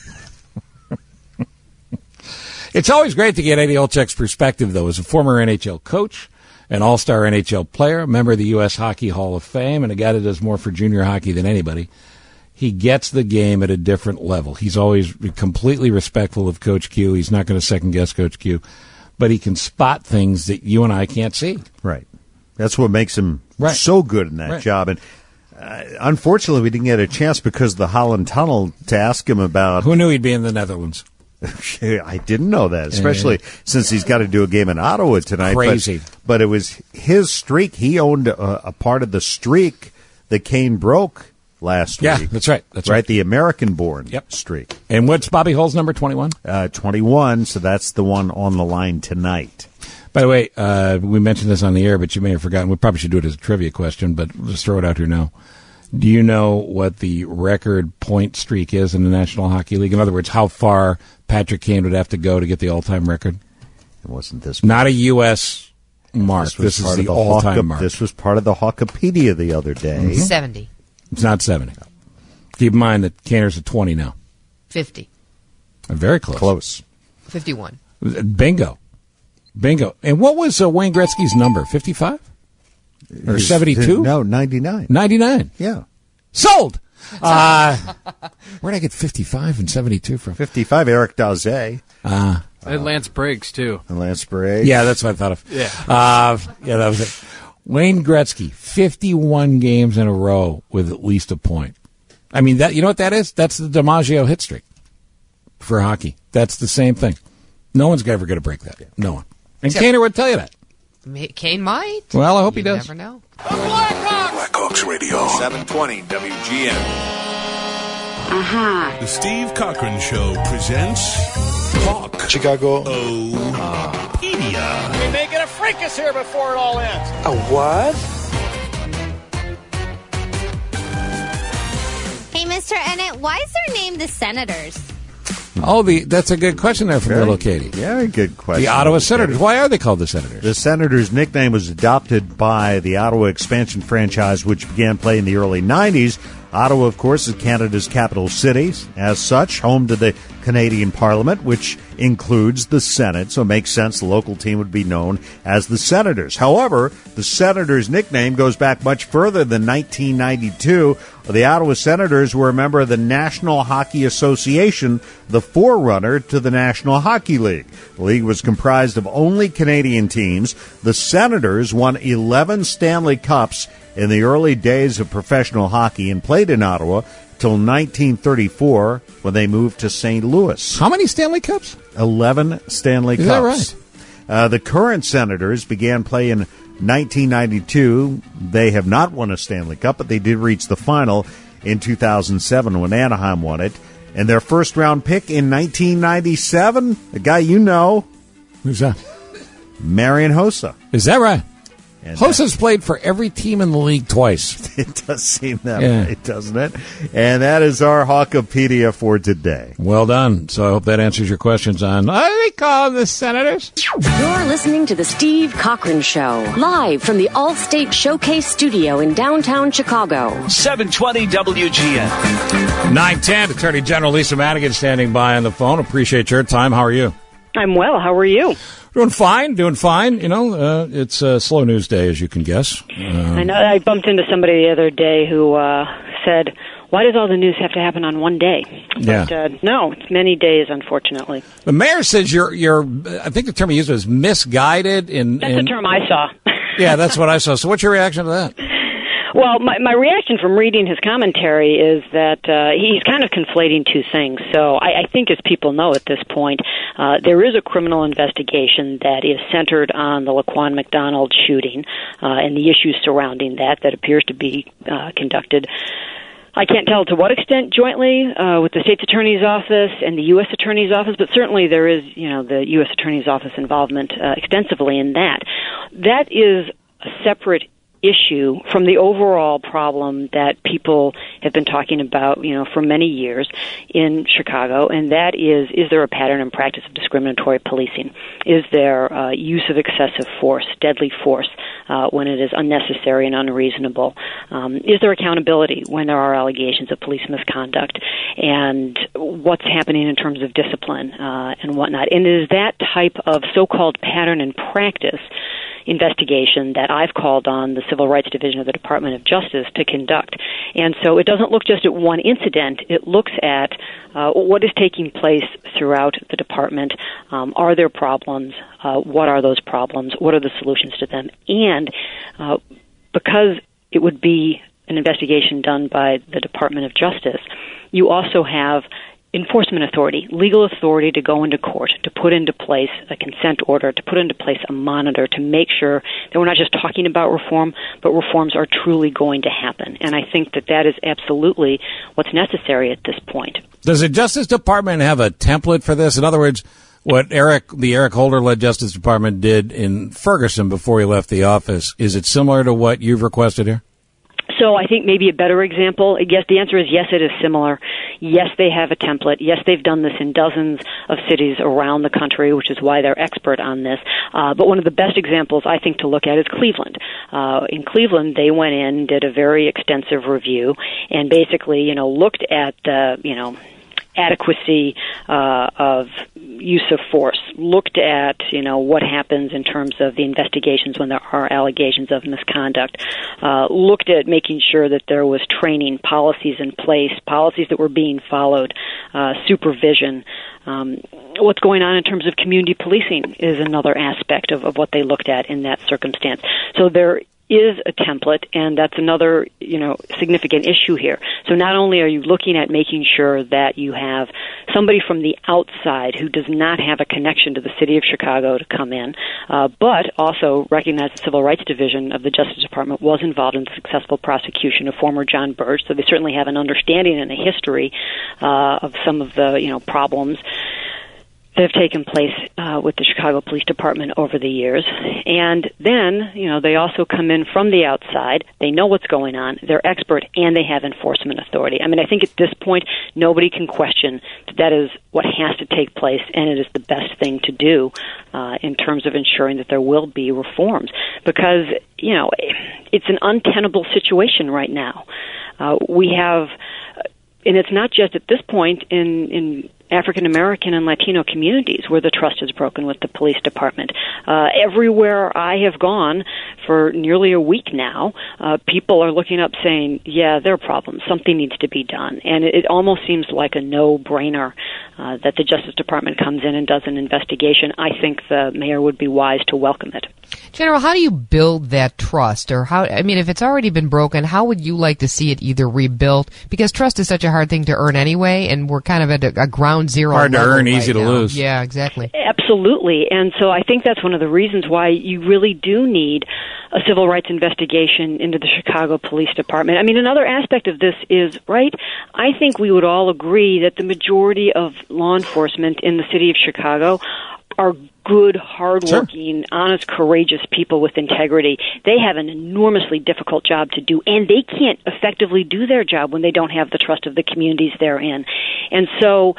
It's always great to get Eddie Olczyk's perspective, though, as a former N H L coach, an all-star N H L player, a member of the U S Hockey Hall of Fame, and a guy that does more for junior hockey than anybody. He gets the game at a different level. He's always completely respectful of Coach Q. He's not going to second-guess Coach Q. But he can spot things that you and I can't see. Right. That's what makes him Right. so good in that Right. job. And uh, unfortunately, we didn't get a chance because of the Holland Tunnel to ask him about. Who knew he'd be in the Netherlands? I didn't know that, especially since he's got to do a game in Ottawa tonight. Crazy. But, but it was his streak. He owned a, a part of the streak that Kane broke last Yeah, week. that's right. That's right. right. The American-born Yep. streak. And what's Bobby Hull's number, twenty-one? Uh, twenty-one, so that's the one on the line tonight. By the way, uh, we mentioned this on the air, but you may have forgotten. We probably should do it as a trivia question, but let's throw it out here now. Do you know what the record point streak is in the National Hockey League? In other words, how far Patrick Kane would have to go to get the all-time record? It wasn't this. Not a U S mark. This, was This, part is of the the all-time Hawk- mark. This was part of the Hawkopedia the other day. Mhm. seventy, It's not seventy. Keep in mind that Kaner's at twenty now. fifty, Very close. Close. fifty-one. Bingo. Bingo. And what was uh, Wayne Gretzky's number? fifty-five? Or His- seventy-two? No, ninety-nine. ninety-nine. Yeah. Sold! Uh, where'd I get fifty-five and seventy-two from? fifty-five, Eric Daze. Uh, And Lance Briggs, too. And Lance Briggs. yeah, that's what I thought of. Yeah. Uh, yeah, that was it. Wayne Gretzky, fifty-one games in a row with at least a point. I mean, that you know what that is? That's the DiMaggio hit streak for hockey. That's the same thing. No one's ever going to break that. No one. And Except- Kaner would tell you that. Kane might. Well, I hope you he does. Never know. Blackhawks Radio. seven twenty W G N. Uh-huh. The Steve Cochran Show presents Hawk. Chicago. Oh. Pedia. We may get a fracas here before it all ends. A what? Hey, Mister Ennett, why is their name the Senators? Oh, the that's a good question there from Very, little Katie. Very good question. The Ottawa Senators. Why are they called the Senators? The Senators' nickname was adopted by the Ottawa expansion franchise, which began play in the early nineties. Ottawa, of course, is Canada's capital city. As such, home to the Canadian Parliament, which includes the Senate, so it makes sense the local team would be known as the Senators. However, the Senators' nickname goes back much further than nineteen ninety-two. The Ottawa Senators were a member of the National Hockey Association, the forerunner to the National Hockey League. The league was comprised of only Canadian teams. The Senators won eleven Stanley Cups in the early days of professional hockey and played in Ottawa till nineteen thirty-four when they moved to Saint Louis. How many Stanley Cups? eleven Stanley Is Cups. that right? Uh, the current Senators began play in nineteen ninety-two. They have not won a Stanley Cup, but they did reach the final in two thousand seven when Anaheim won it. And their first-round pick in nineteen ninety-seven, a guy you know. Who's that? Marian Hossa. Is that right? And Hossa's played for every team in the league twice. It does seem that Yeah. way, doesn't it? And that is our Hawkopedia for today. Well done. So I hope that answers your questions on, why do they call them the Senators? You're listening to The Steve Cochran Show, live from the Allstate Showcase Studio in downtown Chicago. seven twenty W G N. nine ten, Attorney General Lisa Madigan standing by on the phone. Appreciate your time. How are you? I'm well. How are you? Doing fine, doing fine. You know, uh, it's a slow news day, as you can guess. Uh, I know. I bumped into somebody the other day who uh, said, "Why does all the news have to happen on one day?" Yeah. But uh, no, it's many days, unfortunately. The mayor says you're, you're. I think the term he used was misguided. In, That's in the term I saw. Yeah, that's what I saw. So, what's your reaction to that? Well, my, my reaction from reading his commentary is that uh, he's kind of conflating two things. So I, I think, as people know at this point, uh, there is a criminal investigation that is centered on the Laquan McDonald shooting uh, and the issues surrounding that that appears to be uh, conducted. I can't tell to what extent jointly uh, with the state's attorney's office and the U S attorney's office, but certainly there is, you know, the U S attorney's office involvement uh, extensively in that. That is a separate issue from the overall problem that people have been talking about, you know, for many years in Chicago, and that is, is there a pattern and practice of discriminatory policing? Is there uh, use of excessive force, deadly force, uh, when it is unnecessary and unreasonable? Um, is there accountability when there are allegations of police misconduct? And what's happening in terms of discipline uh, and whatnot? And is that type of so-called pattern and practice investigation that I've called on the Civil Rights Division of the Department of Justice to conduct. And so it doesn't look just at one incident. It looks at uh, what is taking place throughout the department. Um, are there problems? Uh, what are those problems? What are the solutions to them? And uh, because it would be an investigation done by the Department of Justice, you also have enforcement authority, legal authority to go into court, to put into place a consent order, to put into place a monitor, to make sure that we're not just talking about reform, but reforms are truly going to happen. And I think that that is absolutely what's necessary at this point. Does the Justice Department have a template for this? In other words, what Eric, the Eric Holder-led Justice Department did in Ferguson before he left the office, is it similar to what you've requested here? So I think maybe a better example, yes, the answer is yes, it is similar. Yes, they have a template. Yes, they've done this in dozens of cities around the country, which is why they're expert on this. Uh, but one of the best examples, I think, to look at is Cleveland. Uh, in Cleveland, they went in, did a very extensive review, and basically, you know, looked at the, you know, adequacy uh, of use of force, looked at, you know, what happens in terms of the investigations when there are allegations of misconduct, uh, looked at making sure that there was training, policies in place, policies that were being followed, uh, supervision. Um, what's going on in terms of community policing is another aspect of, of what they looked at in that circumstance. So there is a template, and that's another, you know, significant issue here. So not only are you looking at making sure that you have somebody from the outside who does not have a connection to the city of Chicago to come in, uh, but also recognize the Civil Rights Division of the Justice Department was involved in the successful prosecution of former John Birch, so they certainly have an understanding and a history uh, of some of the, you know, problems that have taken place uh, with the Chicago Police Department over the years. And then, you know, they also come in from the outside. They know what's going on. They're expert, and they have enforcement authority. I mean, I think at this point, nobody can question that that is what has to take place, and it is the best thing to do uh, in terms of ensuring that there will be reforms. Because, you know, it's an untenable situation right now. Uh, we have, and it's not just at this point in, in African American and Latino communities where the trust is broken with the police department. Uh, everywhere I have gone for nearly a week now, uh, people are looking up saying, yeah, there are problems. Something needs to be done. And it, it almost seems like a no-brainer uh, that the Justice Department comes in and does an investigation. I think the mayor would be wise to welcome it. General, how do you build that trust? Or how, I mean, if it's already been broken, how would you like to see it either rebuilt? Because trust is such a hard thing to earn anyway, and we're kind of at a, a ground zero hard to earn, right easy to now. lose. Yeah, exactly. Absolutely. And so I think that's one of the reasons why you really do need a civil rights investigation into the Chicago Police Department. I mean, another aspect of this is, right, I think we would all agree that the majority of law enforcement in the city of Chicago are good, hardworking, sure. honest, courageous people with integrity. They have an enormously difficult job to do, and they can't effectively do their job when they don't have the trust of the communities they're in. And so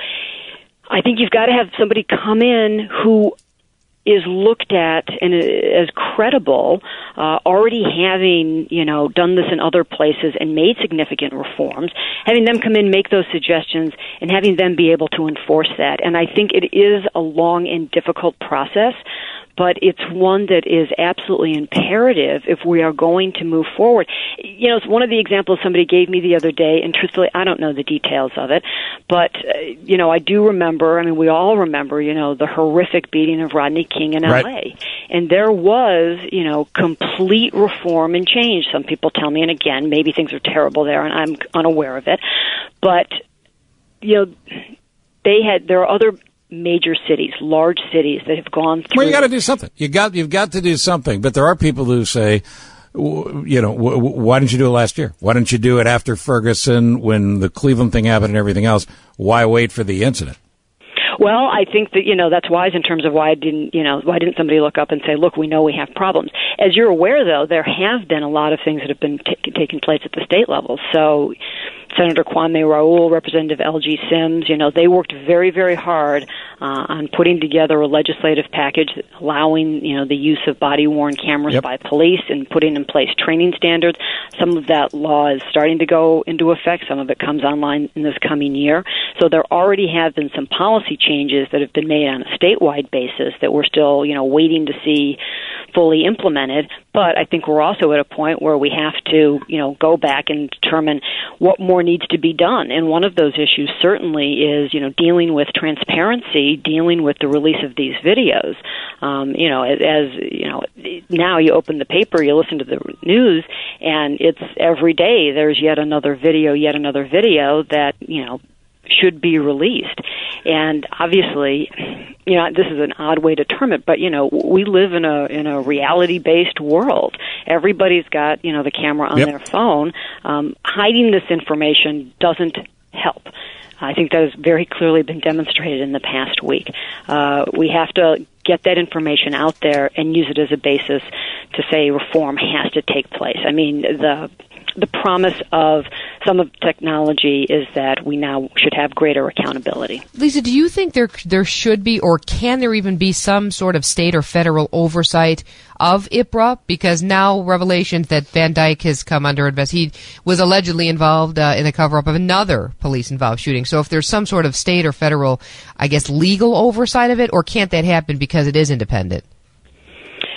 I think you've got to have somebody come in who is looked at and as credible, uh, already having, you know, done this in other places and made significant reforms, having them come in, make those suggestions, and having them be able to enforce that. And I think it is a long and difficult process, but it's one that is absolutely imperative if we are going to move forward. You know, it's one of the examples somebody gave me the other day, and truthfully, I don't know the details of it, but, uh, you know, I do remember, I mean, we all remember, you know, the horrific beating of Rodney King in L A. Right. And there was, you know, complete reform and change. Some people tell me, and again, maybe things are terrible there, and I'm unaware of it, but, you know, they had, there are other major cities, large cities that have gone through. Well, you got to do something. You got, you've got to do something. But there are people who say, you know, why didn't you do it last year? Why didn't you do it after Ferguson when the Cleveland thing happened and everything else? Why wait for the incident? Well, I think that, you know, that's wise in terms of why didn't, you know, why didn't somebody look up and say, look, we know we have problems. As you're aware, though, there have been a lot of things that have been t- taking place at the state level. So Senator Kwame Raoul, Representative L G Sims, you know, they worked very, very hard uh, on putting together a legislative package allowing, you know, the use of body-worn cameras yep. by police and putting in place training standards. Some of that law is starting to go into effect. Some of it comes online in this coming year. So there already have been some policy changes that have been made on a statewide basis that we're still, you know, waiting to see fully implemented. But I think we're also at a point where we have to, you know, go back and determine what more needs to be done. And one of those issues certainly is, you know, dealing with transparency, dealing with the release of these videos. Um, you know, as, as, you know, now you open the paper, you listen to the news, and it's every day there's yet another video, yet another video that, you know, should be released. And obviously, you know, this is an odd way to term it, but, you know, we live in a in a reality-based world. Everybody's got, you know, the camera on yep. their phone. Um, hiding this information doesn't help. I think that has very clearly been demonstrated in the past week. Uh, we have to get that information out there and use it as a basis to say reform has to take place. I mean, the the promise of some of the technology is that we now should have greater accountability. Lisa, do you think there there should be, or can there even be, some sort of state or federal oversight of I P R A? Because now revelations that Van Dyke has come under investigation. He was allegedly involved uh, in the cover-up of another police-involved shooting. So if there's some sort of state or federal, I guess, legal oversight of it, or can't that happen because it is independent?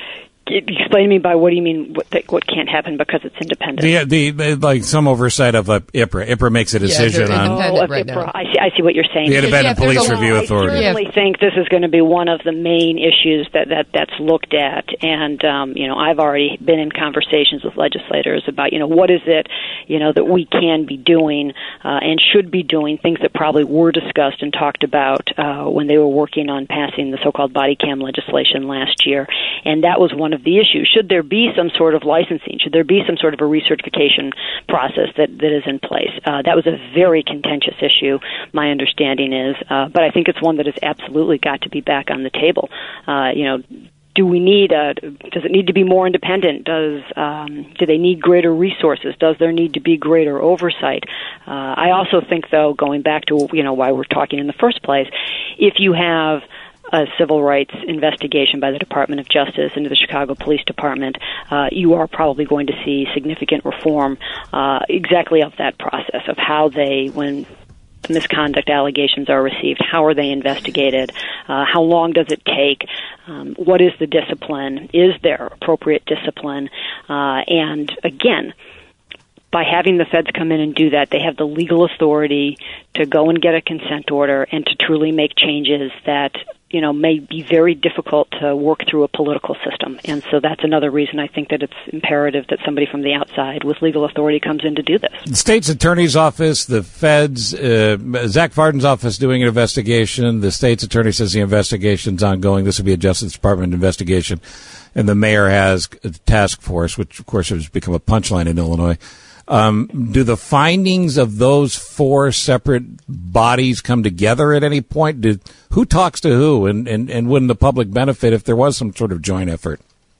Explain to me by what do you mean what, that, what can't happen because it's independent? The, the like some oversight of uh, I P R A. I P R A makes a decision yeah, on. Oh, right I, I see. I see what you're saying. The Independent yeah, Police a, Review Authority. I certainly think this is going to be one of the main issues that, that that's looked at, and um, you know, I've already been in conversations with legislators about you know what is it you know that we can be doing uh, and should be doing, things that probably were discussed and talked about uh, when they were working on passing the so-called body cam legislation last year, and that was one of the issues. Should there be some sort of licensing? Should there be some sort of a recertification process that, that is in place? Uh, that was a very contentious issue, my understanding is, uh, but I think it's one that has absolutely got to be back on the table. Uh, you know, do we need a, does it need to be more independent? Does um, do they need greater resources? Does there need to be greater oversight? Uh, I also think, though, going back to you know why we're talking in the first place, if you have a civil rights investigation by the Department of Justice into the Chicago Police Department, uh, you are probably going to see significant reform uh, exactly of that process, of how they, when misconduct allegations are received, how are they investigated, uh, how long does it take, um, what is the discipline, is there appropriate discipline, uh, and again, by having the feds come in and do that, they have the legal authority to go and get a consent order and to truly make changes that, you know, may be very difficult to work through a political system. And so that's another reason I think that it's imperative that somebody from the outside with legal authority comes in to do this. The state's attorney's office, the feds, uh, Zach Varden's office doing an investigation. The state's attorney says the investigation's ongoing. This will be a Justice Department investigation. And the mayor has a task force, which, of course, has become a punchline in Illinois. Um, do the findings of those four separate bodies come together at any point? Do, who talks to who, and, and, and wouldn't the public benefit if there was some sort of joint effort?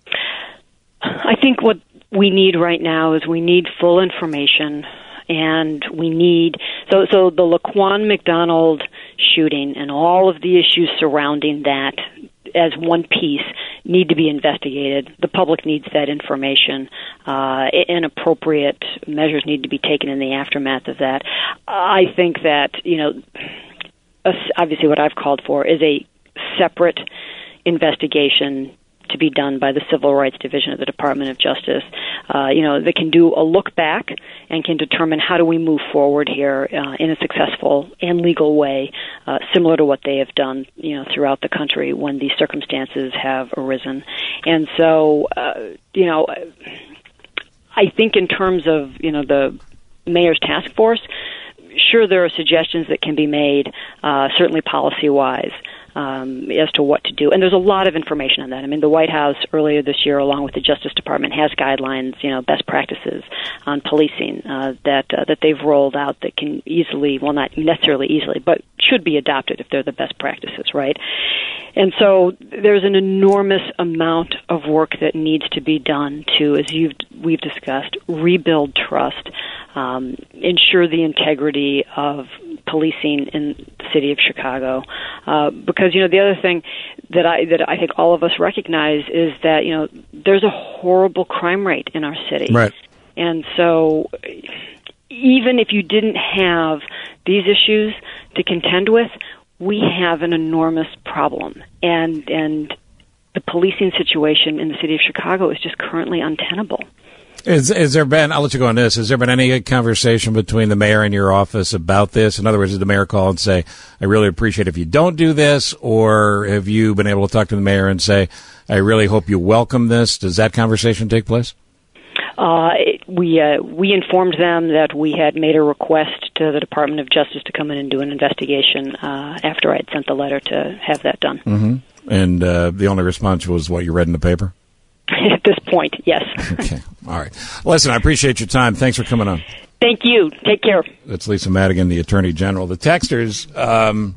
I think what we need right now is we need full information, and we need so so the Laquan McDonald shooting and all of the issues surrounding that as one piece need to be investigated. The public needs that information, uh, and appropriate measures need to be taken in the aftermath of that. I think that, you know, obviously what I've called for is a separate investigation to be done by the Civil Rights Division of the Department of Justice, uh, you know, that can do a look back and can determine how do we move forward here uh, in a successful and legal way, uh, similar to what they have done, you know, throughout the country when these circumstances have arisen. And so, uh, you know, I think in terms of, you know, the mayor's task force, sure, there are suggestions that can be made, uh, certainly policy-wise, Um, as to what to do. And there's a lot of information on that. I mean, the White House earlier this year, along with the Justice Department, has guidelines, you know, best practices on policing uh, that uh, that they've rolled out that can easily, well, not necessarily easily, but should be adopted if they're the best practices, right? And so there's an enormous amount of work that needs to be done to, as you've we've discussed, rebuild trust, um, ensure the integrity of policing in the city of Chicago, uh, because you know the other thing that I that I think all of us recognize is that you know there's a horrible crime rate in our city, right? And so even if you didn't have these issues to contend with, we have an enormous problem, and and the policing situation in the city of Chicago is just currently untenable. Is, is there been, I'll let you go on this, has there been any conversation between the mayor and your office about this? In other words, did the mayor call and say, I really appreciate if you don't do this, or have you been able to talk to the mayor and say, I really hope you welcome this? Does that conversation take place? Uh, we uh, we informed them that we had made a request to the Department of Justice to come in and do an investigation uh, after I had sent the letter to have that done. Mm-hmm. And uh, the only response was what you read in the paper? At this point, yes. Okay. All right. Listen, I appreciate your time. Thanks for coming on. Thank you. Take care. That's Lisa Madigan, the Attorney General. The texters, um,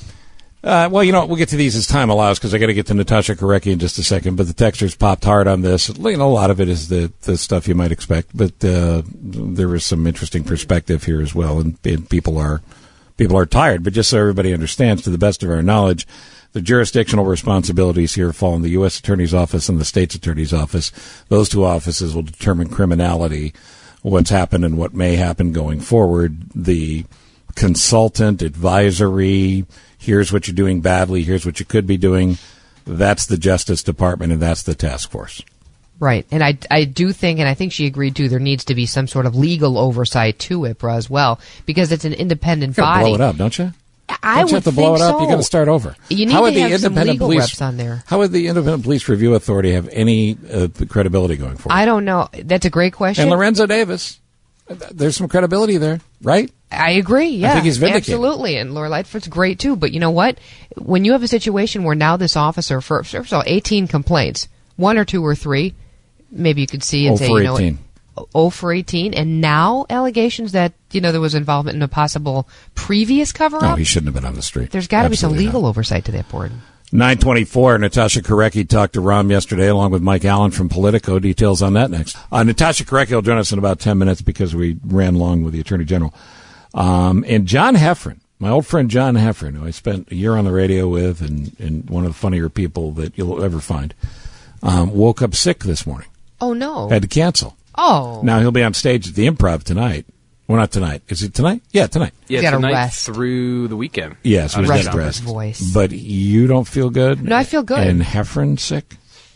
uh, well, you know, we'll get to these as time allows because I got to get to Natasha Korecki in just a second. But the texters popped hard on this. You know, a lot of it is the, the stuff you might expect, but uh, there is some interesting perspective here as well. And, and people are people are tired. But just so everybody understands, to the best of our knowledge, the jurisdictional responsibilities here fall in the U S Attorney's Office and the State's Attorney's Office. Those two offices will determine criminality, what's happened and what may happen going forward. The consultant, advisory, here's what you're doing badly, here's what you could be doing, That's the Justice Department, and that's the task force. Right. And I, I do think, and I think she agreed too, there needs to be some sort of legal oversight to I P R A as well, because it's an independent You gotta body. blow it up, don't you? I don't would you have to blow it think up? so. You got to start over. You need how to would the have some independent legal police, reps on there. How would the Independent Police Review Authority have any uh, credibility going forward? I don't know. That's a great question. And Lorenzo Davis, there's some credibility there, right? I agree. Yeah, I think he's vindicated. Absolutely, and Laura Lightfoot's great too. But you know what? When you have a situation where now this officer, for first of all, eighteen complaints, one or two or three, maybe you could see and oh say, for you know, eighteen. oh for eighteen, and now allegations that you know there was involvement in a possible previous cover-up. No, he shouldn't have been on the street. There's got to be some Absolutely legal not. oversight to that board. nine twenty-four, Natasha Korecki talked to Rahm yesterday along with Mike Allen from Politico. Details on that next. Uh, Natasha Korecki will join us in about ten minutes because we ran long with the Attorney General. Um, and John Heffron, my old friend John Heffron, who I spent a year on the radio with and, and one of the funnier people that you'll ever find, um, woke up sick this morning. Oh, no. Had to cancel. Oh. Now he'll be on stage at the Improv tonight. Well, not tonight. Is it tonight? Yeah, tonight. Yeah, You gotta tonight rest. through the weekend. Yes, On we a get Rest job. of his voice. But you don't feel good? No, I feel good. And Heffron sick?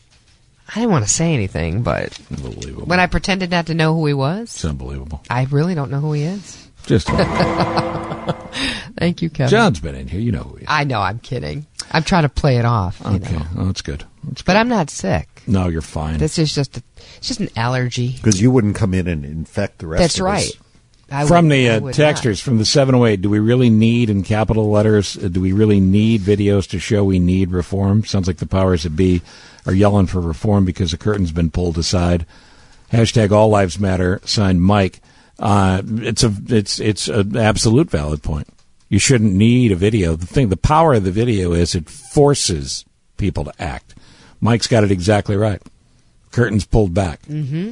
I didn't want to say anything, but Unbelievable. when I pretended not to know who he was, It's unbelievable. I really don't know who he is. Just Thank you, Kevin. John's been in here. You know who he is. I know, I'm kidding. I'm trying to play it off. You Okay. know. Oh, that's good. That's But good. I'm not sick. No, you're fine. This is just a, it's just an allergy. Because you wouldn't come in and infect the rest That's of right. us. I From would- the I uh, would texters, from the seven oh eight, do we really need, in capital letters, uh, do we really need videos to show we need reform? Sounds like the powers that be are yelling for reform because the curtain's been pulled aside. Hashtag All Lives Matter, signed Mike. Uh, it's a it's it's an absolute valid point. You shouldn't need a video. The thing, the power of the video is it forces people to act. Mike's got it exactly right. Curtain's pulled back. Mm-hmm.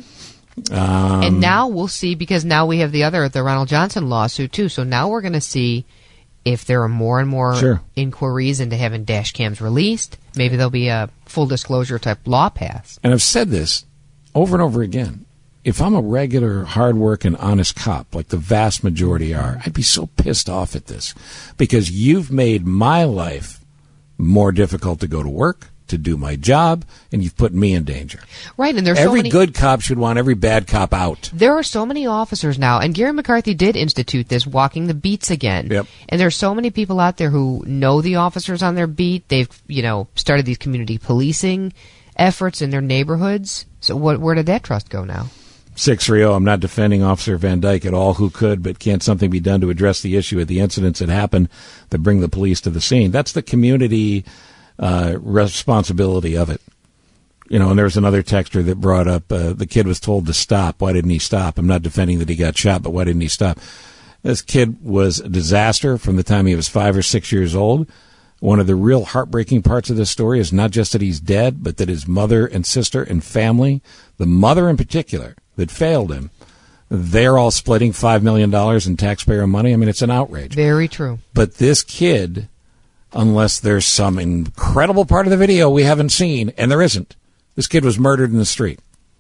Um, And now we'll see, because now we have the other, the Ronald Johnson lawsuit too. So now we're going to see if there are more and more Sure. inquiries into having dash cams released. Maybe there'll be a full disclosure type law passed. And I've said this over and over again. If I'm a regular, hard-working, honest cop, like the vast majority are, I'd be so pissed off at this because you've made my life more difficult to go to work, to do my job, and you've put me in danger. Right, and there's so Every many, good cop should want every bad cop out. there are so many officers now, and Gary McCarthy did institute this, walking the beats again. Yep. And there's so many people out there who know the officers on their beat. They've, you know, started these community policing efforts in their neighborhoods. So what, where did that trust go now? six three zero, I'm not defending Officer Van Dyke at all. Who could, but can't something be done to address the issue at the incidents that happened that bring the police to the scene? That's the community uh, responsibility of it. You know, and there was another texter that brought up uh, the kid was told to stop. Why didn't he stop? I'm not defending that he got shot, but why didn't he stop? This kid was a disaster from the time he was five or six years old. One of the real heartbreaking parts of this story is not just that he's dead, but that his mother and sister and family, the mother in particular, that failed him, they're all splitting five million dollars in taxpayer money. I mean, it's an outrage. Very true. But this kid, unless there's some incredible part of the video we haven't seen, and there isn't, this kid was murdered in the street.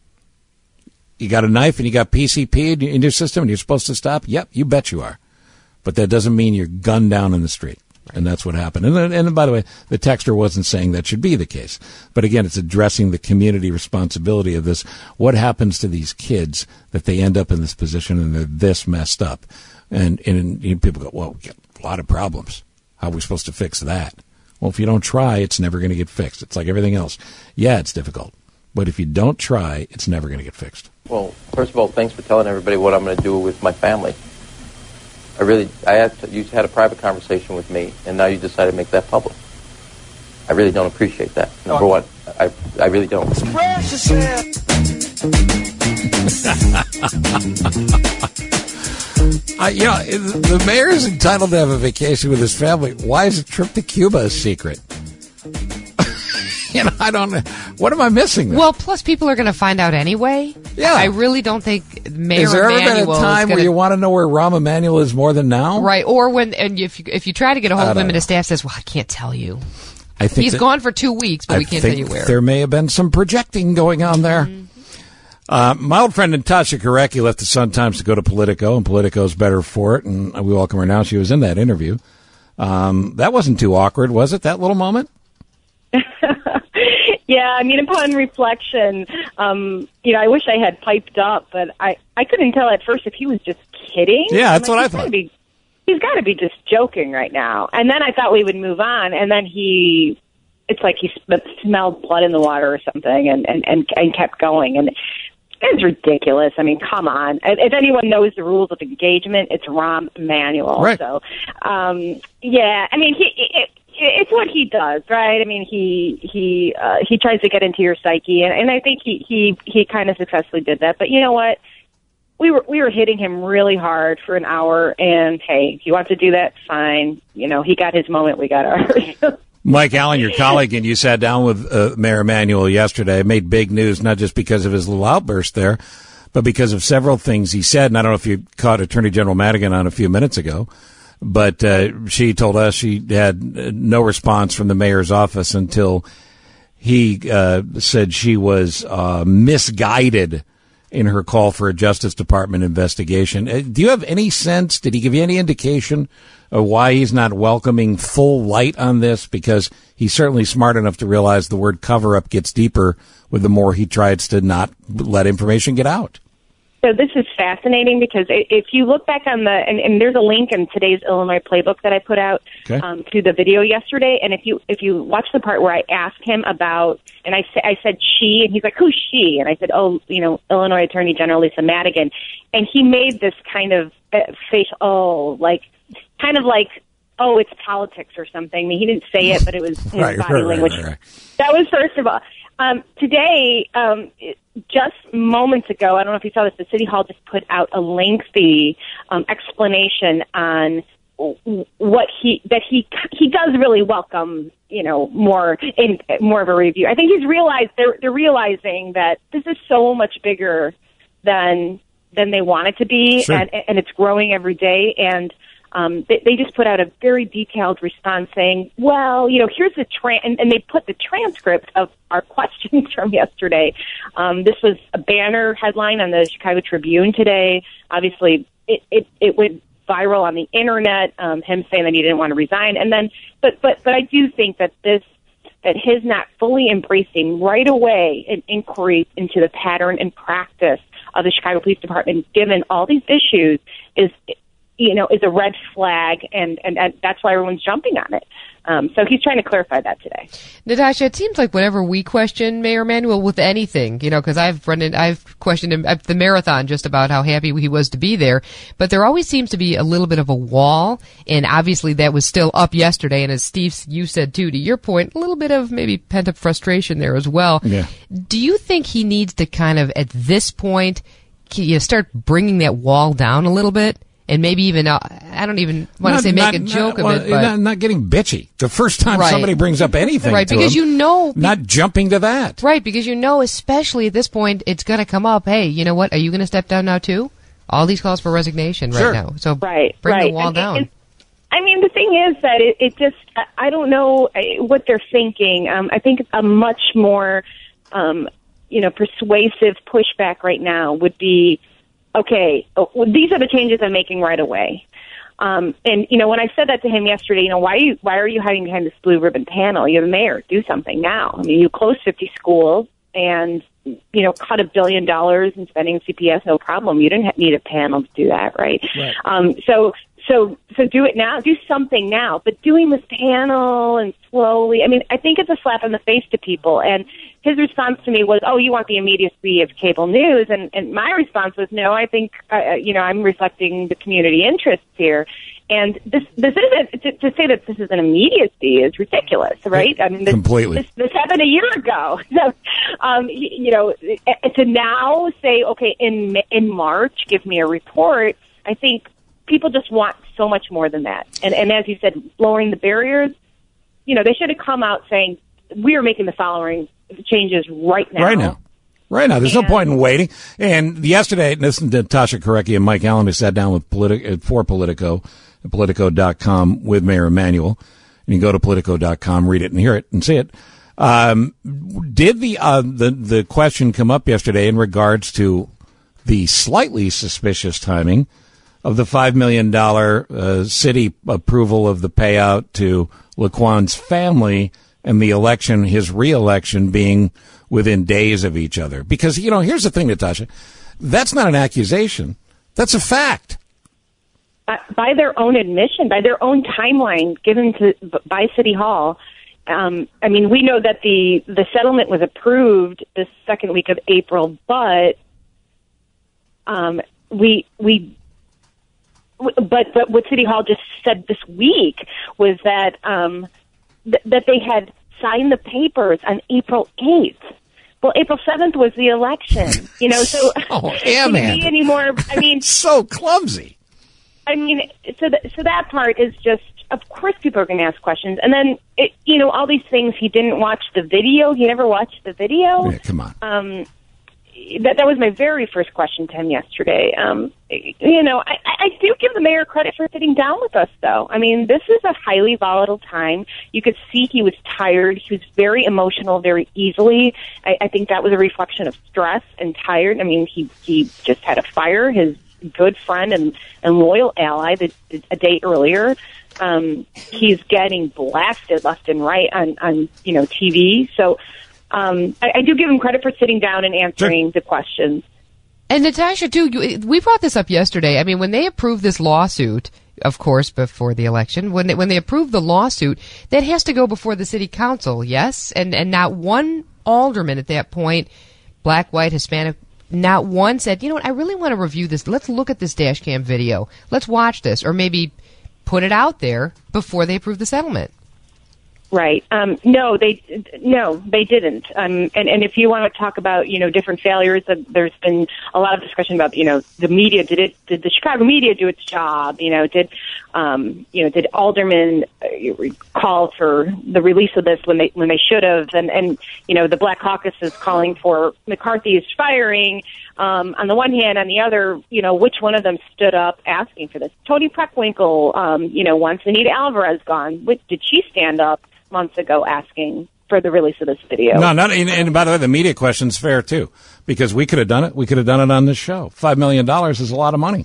You got a knife and you got P C P in your system and you're supposed to stop? Yep, you bet you are. But that doesn't mean you're gunned down in the street. And that's what happened. And, then- and by the way, the texter wasn't saying that should be the case. But again, it's addressing the community responsibility of this. What happens to these kids that they end up in this position and they're this messed up? And, and you know, people go, well, we got a lot of problems. How are we supposed to fix that? Well, if you don't try, it's never going to get fixed. It's like everything else. Yeah, it's difficult. But if you don't try, it's never going to get fixed. Well, first of all, thanks for telling everybody what I'm going to do with my family. I really, I had to, you had a private conversation with me, and now you decided to make that public. I really don't appreciate that. Number one, I, I really don't. I, you know, the mayor is entitled to have a vacation with his family. Why is a trip to Cuba a secret? You know, I don't know. What am I missing there? Well, plus people are going to find out anyway. Yeah. I really don't think Mayor Has there ever been a Emanuel is time where gonna- you want to know where Rahm Emanuel is more than now? Right, or when and if you, if you try to get a hold I of him don't and his staff says, well, I can't tell you. I think He's that- gone for two weeks, but I we can't think tell you where. there may have been some projecting going on there. Mm-hmm. Uh, my old friend Natasha Korecki left the Sun-Times to go to Politico, and Politico's better for it, and we welcome her now. She was in that interview. Um, that wasn't too awkward, was it, that little moment? Yeah, I mean, upon reflection, um, you know, I wish I had piped up, but I, I couldn't tell at first if he was just kidding. Yeah, that's I'm like, what I thought. Be, he's got to be just joking right now. And then I thought we would move on, and then he, it's like he sm- smelled blood in the water or something, and, and, and, and kept going. And it's ridiculous. I mean, come on. If anyone knows the rules of engagement, it's Rahm Emanuel. Right. So, um, yeah, I mean, he. It, It's what he does, right? I mean, he he uh, he tries to get into your psyche, and, and I think he he, he kind of successfully did that. But you know what? We were we were hitting him really hard for an hour, and hey, if he wants to do that, fine. You know, he got his moment, we got ours. Mike Allen, your colleague, and you sat down with uh, Mayor Emanuel yesterday. It made big news, not just because of his little outburst there, but because of several things he said. And I don't know if you caught Attorney General Madigan on a few minutes ago. But uh, she told us she had no response from the mayor's office until he uh, said she was uh, misguided in her call for a Justice Department investigation. Uh, do you have any sense, did he give you any indication of why he's not welcoming full light on this? Because he's certainly smart enough to realize the word cover-up gets deeper with the more he tries to not let information get out. So this is fascinating because if you look back on the, and, and there's a link in today's Illinois playbook that I put out okay. um, to the video yesterday, and if you if you watch the part where I asked him about, and I, sa- I said she, and he's like, who's she? And I said, oh, you know, Illinois Attorney General Lisa Madigan, and he made this kind of uh, face, oh, like, kind of like, oh, it's politics or something. I mean, he didn't say it, but it was his right, body right, language. Right, right. That was first of all. Um, today, um, just moments ago, I don't know if you saw this, the City Hall just put out a lengthy um, explanation on what he that he he does really welcome, you know, more in more of a review. I think he's realized they're they're realizing that this is so much bigger than than they want it to be, sure. and and it's growing every day. And Um, they, they just put out a very detailed response saying, well, you know, here's the tra- and, and they put the transcript of our questions from yesterday. Um, this was a banner headline on the Chicago Tribune today. Obviously, it, it, it went viral on the internet, um, him saying that he didn't want to resign. And then, but, but, but I do think that this, that his not fully embracing right away an inquiry into the pattern and practice of the Chicago Police Department, given all these issues, is, you know, is a red flag, and, and, and that's why everyone's jumping on it. Um, so he's trying to clarify that today. Natasha, it seems like whenever we question Mayor Emanuel with anything, you know, because I've run in, I've questioned him at the marathon just about how happy he was to be there, but there always seems to be a little bit of a wall, and obviously that was still up yesterday. And as Steve, you said too, to your point, a little bit of maybe pent up frustration there as well. Yeah. Do you think he needs to kind of at this point, you know, start bringing that wall down a little bit? And maybe even, uh, I don't even want to say make not, a joke not, of it, but... Not, not getting bitchy. The first time right. somebody brings up anything right, to because him, you know... Not jumping to that. Right, because you know, especially at this point, it's going to come up, hey, you know what, are you going to step down now too? All these calls for resignation sure. right now. So right, bring right. the wall and, down. And, I mean, the thing is that it, it just, I don't know what they're thinking. Um, I think a much more, um, you know, persuasive pushback right now would be, okay, these are the changes I'm making right away. Um, and, you know, when I said that to him yesterday, you know, why are you, why are you hiding behind this blue ribbon panel? You're the mayor. Do something now. I mean, you closed fifty schools and, you know, cut a billion dollars in spending C P S, no problem. You didn't need a panel to do that, right? right. Um, so, so, so do it now. Do something now. But doing this panel and slowly, I mean, I think it's a slap in the face to people. And his response to me was, oh, you want the immediacy of cable news. And, and my response was, no, I think, uh, you know, I'm reflecting the community interests here. And this, this isn't, to, to say that this is an immediacy is ridiculous, right? I mean, this, completely. This, this happened a year ago. So, um, you, you know, to now say, okay, in, in March, give me a report, I think people just want so much more than that. And, and as you said, lowering the barriers, you know, they should have come out saying, we are making the following changes right now. Right now. Right now. There's and, no point in waiting. And yesterday, listen to Natasha Korecki and Mike Allen, who sat down with politi- for Politico, at Politico dot com with Mayor Emanuel. And you go to Politico dot com, read it and hear it and see it. Um, did the, uh, the, the question come up yesterday in regards to the slightly suspicious timing of the five million dollars uh, city approval of the payout to Laquan's family and the election, his re-election, being within days of each other. Because, you know, here's the thing, Natasha. That's not an accusation. That's a fact. Uh, by their own admission, by their own timeline given to by City Hall, um, I mean, we know that the, the settlement was approved the second week of April, but um, we we but but what City Hall just said this week was that um, th- that they had signed the papers on April eighth. Well, April seventh was the election, you know. So oh, yeah, man. Anymore? I mean, so clumsy. I mean, so that, so that part is just, of course, people are going to ask questions. And then, it, you know, all these things, he didn't watch the video. He never watched the video. Yeah, come on. Um, that, that was my very first question to him yesterday. Um, you know, I, I do give the mayor credit for sitting down with us, though. I mean, this is a highly volatile time. You could see he was tired. He was very emotional very easily. I, I think that was a reflection of stress and tired. I mean, he, he just had a fire. His good friend and, and loyal ally the, a day earlier. Um, he's getting blasted left and right on, on you know, T V. So um, I, I do give him credit for sitting down and answering sure. the questions. And Natasha, too, you, we brought this up yesterday. I mean, when they approved this lawsuit, of course, before the election, when they, when they approved the lawsuit, that has to go before the city council, yes? And, and not one alderman at that point, black, white, Hispanic, not one said, you know what, I really want to review this. Let's look at this dash cam video. Let's watch this. Or maybe put it out there before they approve the settlement. Right. Um, no, they no, they didn't. Um, and, and if you want to talk about, you know, different failures, uh, there's been a lot of discussion about, you know, the media. Did it? Did the Chicago media do its job? You know, did um, you know, did aldermen uh, call for the release of this when they when they should have? And and you know, the Black Caucus is calling for McCarthy's firing. Um, on the one hand, on the other, you know, which one of them stood up asking for this? Tony Preckwinkle, um, you know, once Anita Alvarez gone, which, did she stand up months ago asking for the release of this video? No, not, and, and by the way, the media question's fair too, because we could have done it. We could have done it on this show. Five million dollars is a lot of money.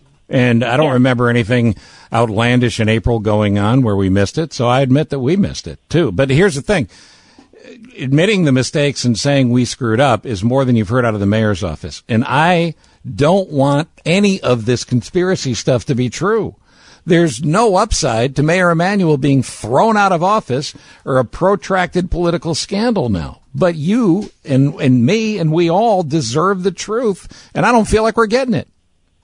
And I don't yeah. remember anything outlandish in April going on where we missed it. So I admit that we missed it too. But here's the thing. Admitting the mistakes and saying we screwed up is more than you've heard out of the mayor's office. And I don't want any of this conspiracy stuff to be true. There's no upside to Mayor Emanuel being thrown out of office or a protracted political scandal now. But you and, and me and we all deserve the truth, and I don't feel like we're getting it.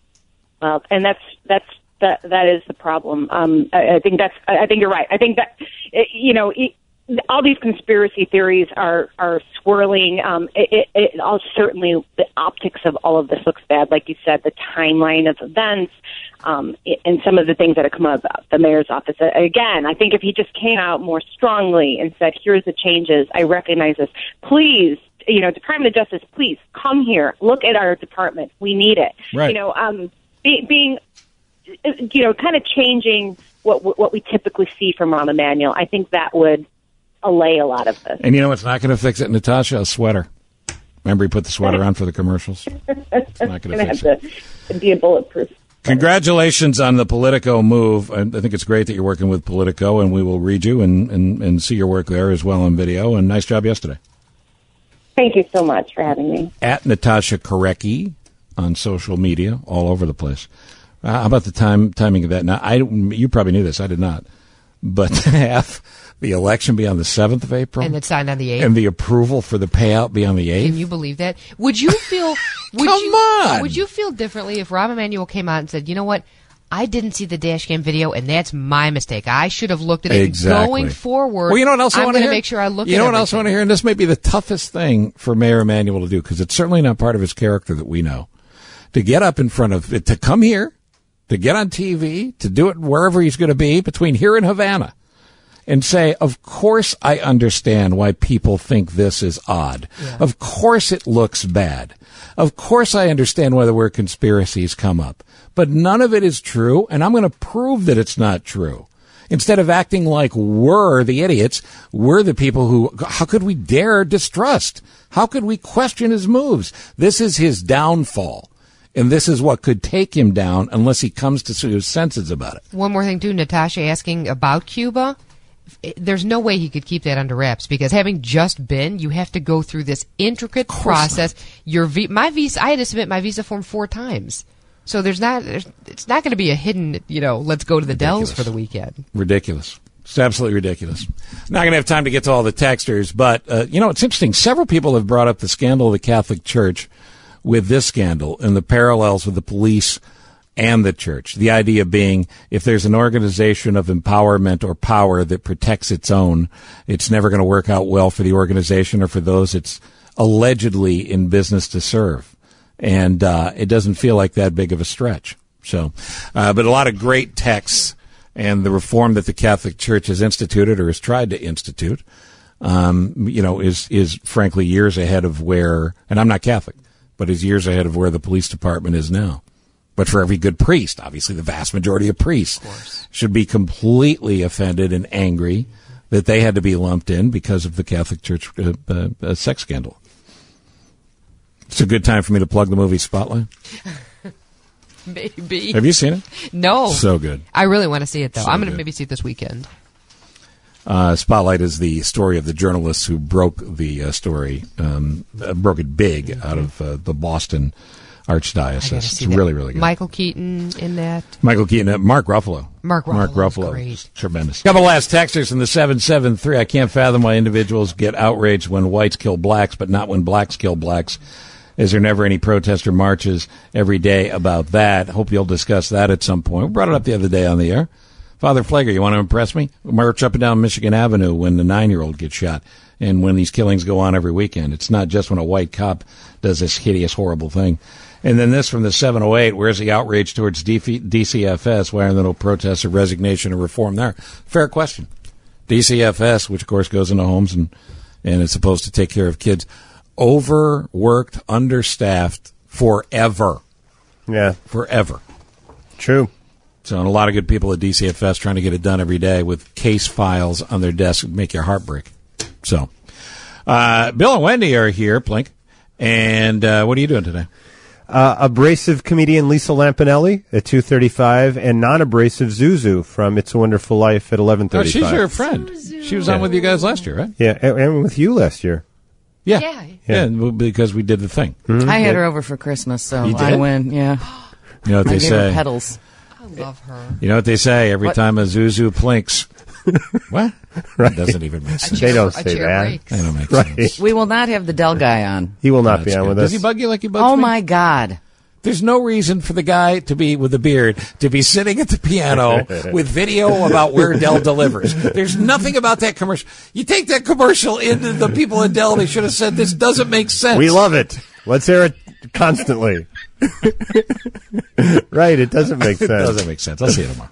Well, and that's that's that that is the problem. Um, I, I think that's I think you're right. I think that you know. It, all these conspiracy theories are, are swirling. Um, it, it, it all certainly the optics of all of this looks bad, like you said, the timeline of events, um, and some of the things that have come out about the mayor's office. Again, I think if he just came out more strongly and said, "Here's the changes. I recognize this. Please, you know, Department of Justice, please come here. Look at our department. We need it." Right. You know, um, be, being, you know, kind of changing what what we typically see from Rahm Emanuel. I think that would allay a lot of this. And you know what's not going to fix it, Natasha? A sweater. Remember he put the sweater on for the commercials? It's not going to fix it. To be a bulletproof. Congratulations on the Politico move. I think it's great that you're working with Politico, and we will read you and, and, and see your work there as well on video. And nice job yesterday. Thank you so much for having me. At Natasha Korecki on social media, all over the place. Uh, how about the time timing of that? Now, I you probably knew this. I did not. But to have the election be on the seventh of April. And it's signed on the eighth. And the approval for the payout be on the eighth. Can you believe that? Would you feel... Would Come you, on! Would you feel differently if Rahm Emanuel came out and said, you know what, I didn't see the dash cam video, and that's my mistake. I should have looked at it. Exactly. Going forward, well, you know what else I I'm want to hear? make sure I look you at it. You know what everything. else I want to hear? And this may be the toughest thing for Mayor Emanuel to do, because it's certainly not part of his character that we know. To get up in front of... To come here, to get on T V, to do it wherever he's going to be, between here and Havana, and say, of course I understand why people think this is odd. Yeah. Of course it looks bad. Of course I understand whether where conspiracies come up. But none of it is true, and I'm going to prove that it's not true. Instead of acting like we're the idiots, we're the people who, how could we dare distrust? How could we question his moves? This is his downfall. And this is what could take him down unless he comes to his senses about it. One more thing, too, Natasha asking about Cuba. it, there's no way he could keep that under wraps because having just been, you have to go through this intricate process. Not. Your v- my visa, I had to submit my visa form four times. So there's not, there's, it's not going to be a hidden, you know, let's go to the Dells for the weekend. Ridiculous. It's absolutely ridiculous. Not going to have time to get to all the texters, but, uh, you know, it's interesting. Several people have brought up the scandal of the Catholic Church with this scandal and the parallels with the police and the church. The idea being if there's an organization of empowerment or power that protects its own, it's never going to work out well for the organization or for those it's allegedly in business to serve. And uh, it doesn't feel like that big of a stretch. So, uh, but a lot of great texts and the reform that the Catholic Church has instituted or has tried to institute, um, you know, is is frankly years ahead of where, and I'm not Catholic, but is years ahead of where the police department is now. But for every good priest, obviously the vast majority of priests of should be completely offended and angry that they had to be lumped in because of the Catholic Church uh, uh, uh, sex scandal. It's a good time for me to plug the movie Spotlight. Maybe. Have you seen it? No. So good. I really want to see it, though. So I'm going to good. maybe see it this weekend. Uh, Spotlight is the story of the journalists who broke the uh, story, um, uh, broke it big mm-hmm. out of uh, the Boston Archdiocese. It's that. really, really good. Michael Keaton in that. Michael Keaton, uh, Mark Ruffalo. Mark Ruffalo. Mark Ruffalo. Great. Tremendous. Couple last texters from the seven seven three. I can't fathom why individuals get outraged when whites kill blacks, but not when blacks kill blacks. Is there never any protest or marches every day about that? Hope you'll discuss that at some point. We brought it up the other day on the air. Father Flager, you want to impress me? March up and down Michigan Avenue when the nine-year-old gets shot and when these killings go on every weekend. It's not just when a white cop does this hideous, horrible thing. And then this from the seven oh eight, where's the outrage towards D C F S? Why are there no protests or resignation or reform there? Fair question. D C F S, which of course goes into homes and, and is supposed to take care of kids, overworked, understaffed forever. Yeah. Forever. True. So, and a lot of good people at D C F S trying to get it done every day with case files on their desk would make your heart break. So, uh, Bill and Wendy are here, Plink. And uh, what are you doing today? Uh, abrasive comedian Lisa Lampanelli at two thirty-five and non-abrasive Zuzu from It's a Wonderful Life at eleven thirty-five. Oh, she's your friend. Zuzu. She was yeah. on with you guys last year, right? Yeah, and, and with you last year. Yeah. Yeah. yeah, yeah because we did the thing. Mm-hmm. I had her over for Christmas, so I win, yeah. You know what I they gave say? Her petals. I love her. You know what they say? Every what? time a Zuzu plinks. What? Right. It doesn't even make sense. They don't say that. They don't make right. sense. We will not have the Dell guy on. He will not no, be on good. with Does us. Does he bug you like he bugs oh, me? Oh, my God. There's no reason for the guy to be with the beard to be sitting at the piano with video about where Dell delivers. There's nothing about that commercial. You take that commercial into the people at Dell, they should have said, this doesn't make sense. We love it. Let's hear it constantly. Right, it doesn't make sense. It doesn't make sense. I'll see you tomorrow.